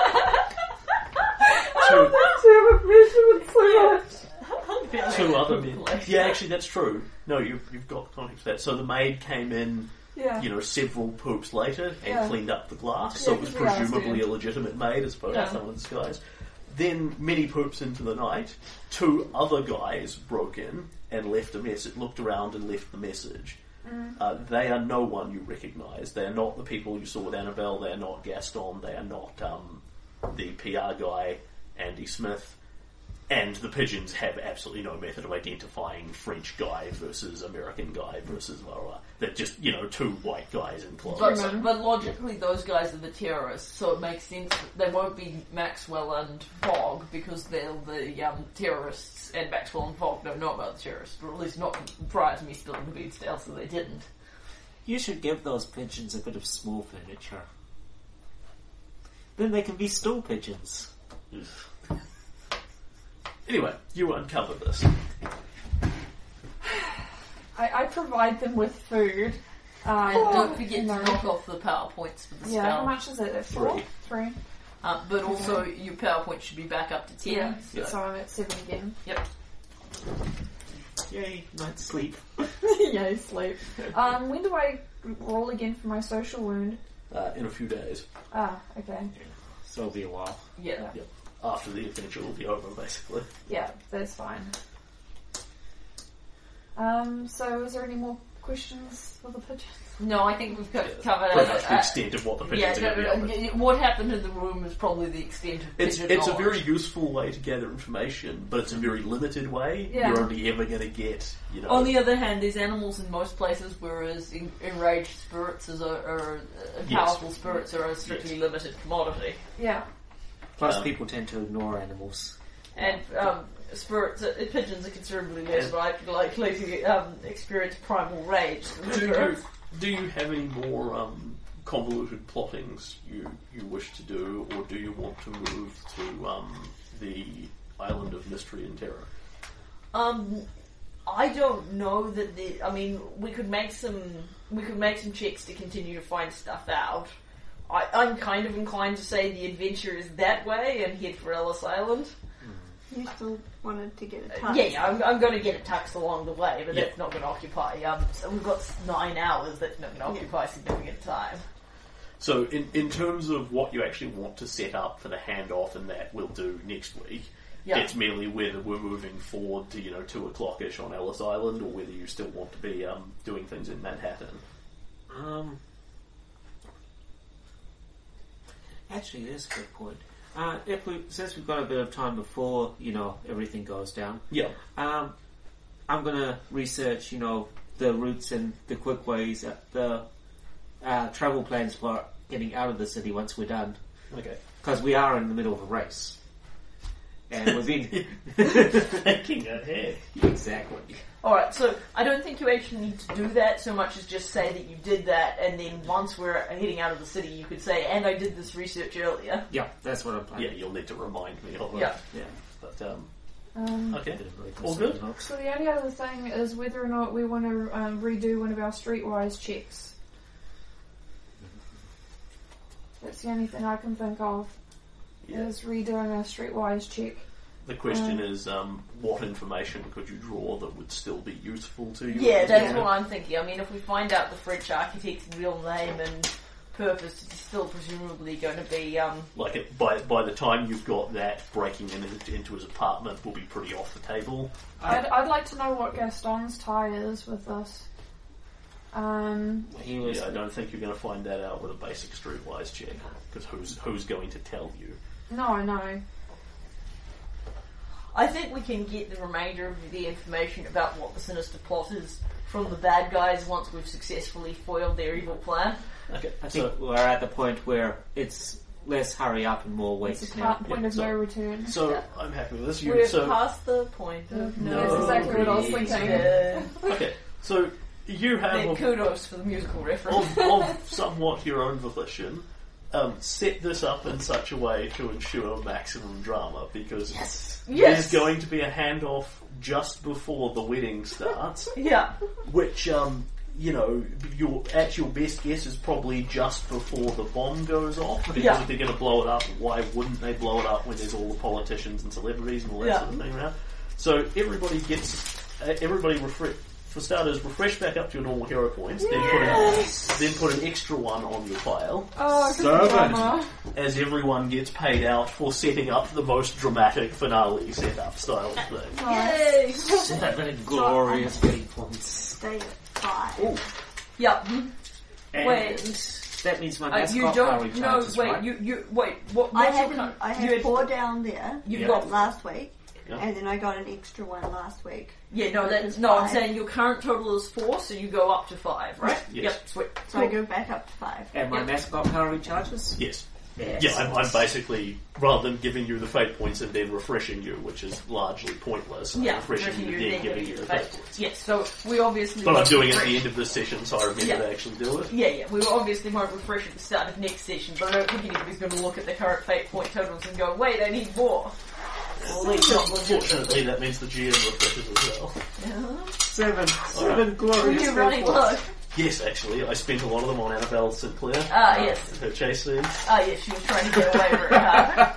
I two, don't want to have a measurement so much. two other men. Yeah, actually, that's true. No, you've, you've got context for that. So the maid came in, Yeah. you know, several poops later and Yeah. cleaned up the glass. So Yeah, it was 'cause we asked presumably you. a legitimate maid as opposed Yeah. to someone in disguise. Then Minnie poops into the night. Two other guys broke in and left a message, looked around and left the message. Mm. Uh, they are no one you recognise. They are not the people you saw with Annabelle. They are not Gaston. They are not um, the P R guy, Andy Smith. And the pigeons have absolutely no method of identifying French guy versus American guy versus blah, blah, blah. They're just, you know, two white guys in clothes. But, but logically, those guys are the terrorists, so it makes sense that they won't be Maxwell and Fogg because they're the um, terrorists, and Maxwell and Fogg don't know about the terrorists, or at least not prior to me spilling the beans down, so they didn't. You should give those pigeons a bit of small furniture. Then they can be stool pigeons. Anyway, you uncover this. I, I provide them with food. Um, And don't forget to no. knock off the PowerPoints for the Yeah, spell. how much is it? Four? Three. Three. Uh, but also, your PowerPoint should be back up to ten. Yeah. So, So I'm at seven again. Yep. Yay, night's sleep. Yay, sleep. Um, when do I roll again for my social wound? Uh, in a few days. Ah, okay. So it'll be a while. Yeah. Yep. After the adventure will be over, basically. Yeah, that's fine. Um, so is there any more questions for the pigeons? No, I think we've co- covered Pretty it. much the Uh, extent of what the yeah, pigeons are no, going to be no, able to- what happened in the room is probably the extent of It's pigeon it's a knowledge. very useful way to gather information, but it's a very limited way. Yeah. You're only ever going to get, you know. On the other hand, there's animals in most places, whereas en- enraged spirits is a, or uh, Yes. powerful spirits are a strictly limited commodity. Yeah. Plus, Um, people tend to ignore animals. And um, spirits, uh, pigeons are considerably less like, likely to um, experience primal rage than do you spirits. do you have any more um, convoluted plottings you you wish to do, or do you want to move to um, the island of mystery and terror? Um, I don't know that the. I mean, we could make some. We could make some checks to continue to find stuff out. I, I'm kind of inclined to say the adventure is that way and head for Ellis Island. You still wanted to get a Uh, touch. yeah, yeah, I'm, I'm going to get it tucked along the way, but Yeah. that's not going to occupy. Um, so we've got nine hours. That's not going to occupy significant time. So, in in terms of what you actually want to set up for the handoff, and that we'll do next week. Yeah. It's merely whether we're moving forward to, you know, two o'clock-ish on Ellis Island, or whether you still want to be um, doing things in Manhattan. Um, actually, that's a good point. Uh, if we, since we've got a bit of time before, you know, everything goes down, Yeah. um, I'm going to research, you know, the routes and the quick ways, uh, the uh, travel plans for getting out of the city once we're done. Okay. Because we are in the middle of a race. And we've been... Thinking ahead. Exactly. Alright, so I don't think you actually need to do that so much as just say that you did that, and then once we're heading out of the city, you could say, and I did this research earlier. Yeah, that's what I'm planning. Yeah, you'll need to remind me of it. Yeah. Yeah. But, um, Um, okay. Bit of a All good? so the only other thing is whether or not we want to um, redo one of our streetwise checks. That's the only thing I can think of, Yeah. is redoing a streetwise check. The question Um, is, um, what information could you draw that would still be useful to you? Yeah, at this that's point? what I'm thinking. I mean, if we find out the French architect's real name and purpose, it's still presumably going to be, um... Like, it, by by the time you've got that, breaking in into his apartment will be pretty off the table. I'd, I'd like to know what Gaston's tie is with this. Um, He was. Yeah, I don't think you're going to find that out with a basic streetwise check, because who's who's going to tell you? no, no. I think we can get the remainder of the information about what the sinister plot is from the bad guys once we've successfully foiled their evil plan. Okay, I so think we're at the point where it's less hurry up and more wait It's a now. part, point Yeah, of so- no return. so I'm happy with this. You We're so past the point of no That's exactly what I was thinking. return. okay, so you have Then a, kudos for the musical reference. of, of somewhat your own volition, um, set this up in such a way to ensure maximum drama, because Yes. there's going to be a handoff just before the wedding starts, Yeah. which, um, you know, your at your best guess is probably just before the bomb goes off, because Yeah. if they're going to blow it up, why wouldn't they blow it up when there's all the politicians and celebrities and all that Yeah. sort of thing around? So everybody gets, uh, everybody refresh. For starters, refresh back up to your normal hero points, then put an, then put an extra one on your pile, Oh, good Servant. drama. as everyone gets paid out for setting up the most dramatic finale setup style thing. Yay! Seven glorious fate points. Stay at five. Oh, Yep. and Wait. that means my Uh, mascot you power don't. No, recharges, wait. right? You. You. Wait. What? I what's your had, con- I you had had- four down there You've Yeah. got. last week, Yeah. and then I got an extra one last week. Yeah. No. which That's is no. I'm five. saying your current total is four, so you go up to five, right? Yes. Yep. Sweet. So I go back up to five. And my Yep. mascot power recharges? Yes. Yes. Yeah, I'm, I'm basically, rather than giving you the fate points and then refreshing you, which is largely pointless, I'm Yeah. refreshing you, then giving you the fate points. Yes. So we obviously. But I'm won't doing it at refresh- the end of this session, so I remember Yeah. to actually do it. Yeah, yeah. We obviously won't refresh at the start of next session, but I don't think anybody's going to look at the current fate point totals and go, "Wait, I need more." Well, at least not legit. Unfortunately, that means the G M refreshes as well. Seven. Seven Were glorious you fate running points. low? Yes, actually, I spent a lot of them on Annabelle Sinclair. Ah, yes. Her chase scene. Ah, yes. She was trying to get away very hard.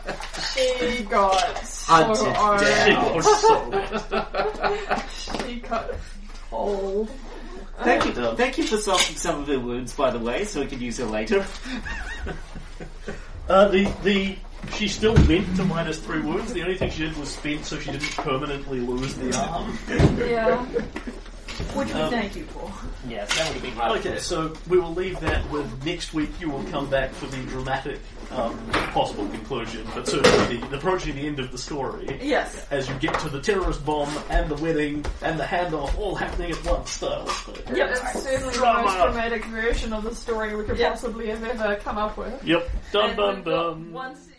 She got so Hunted owned. She down. was so She got cold. Thank you, Um, thank you for softening some of her wounds, by the way, so we can use her later. Uh, the the she still went to minus three wounds. The only thing she did was spent so she didn't permanently lose the arm. Yeah. Which we Um, thank you for. Yes, that would have been right. Okay, so we will leave that with next week. You will come back for the dramatic um, possible conclusion, but certainly the, the approaching the end of the story. Yes. As you get to the terrorist bomb and the wedding and the handoff all happening at once. Style. Yep. It's certainly Drama. the most dramatic version of the story we could Yep. possibly have ever come up with. Yep. Dum And dum we've got dum. one se-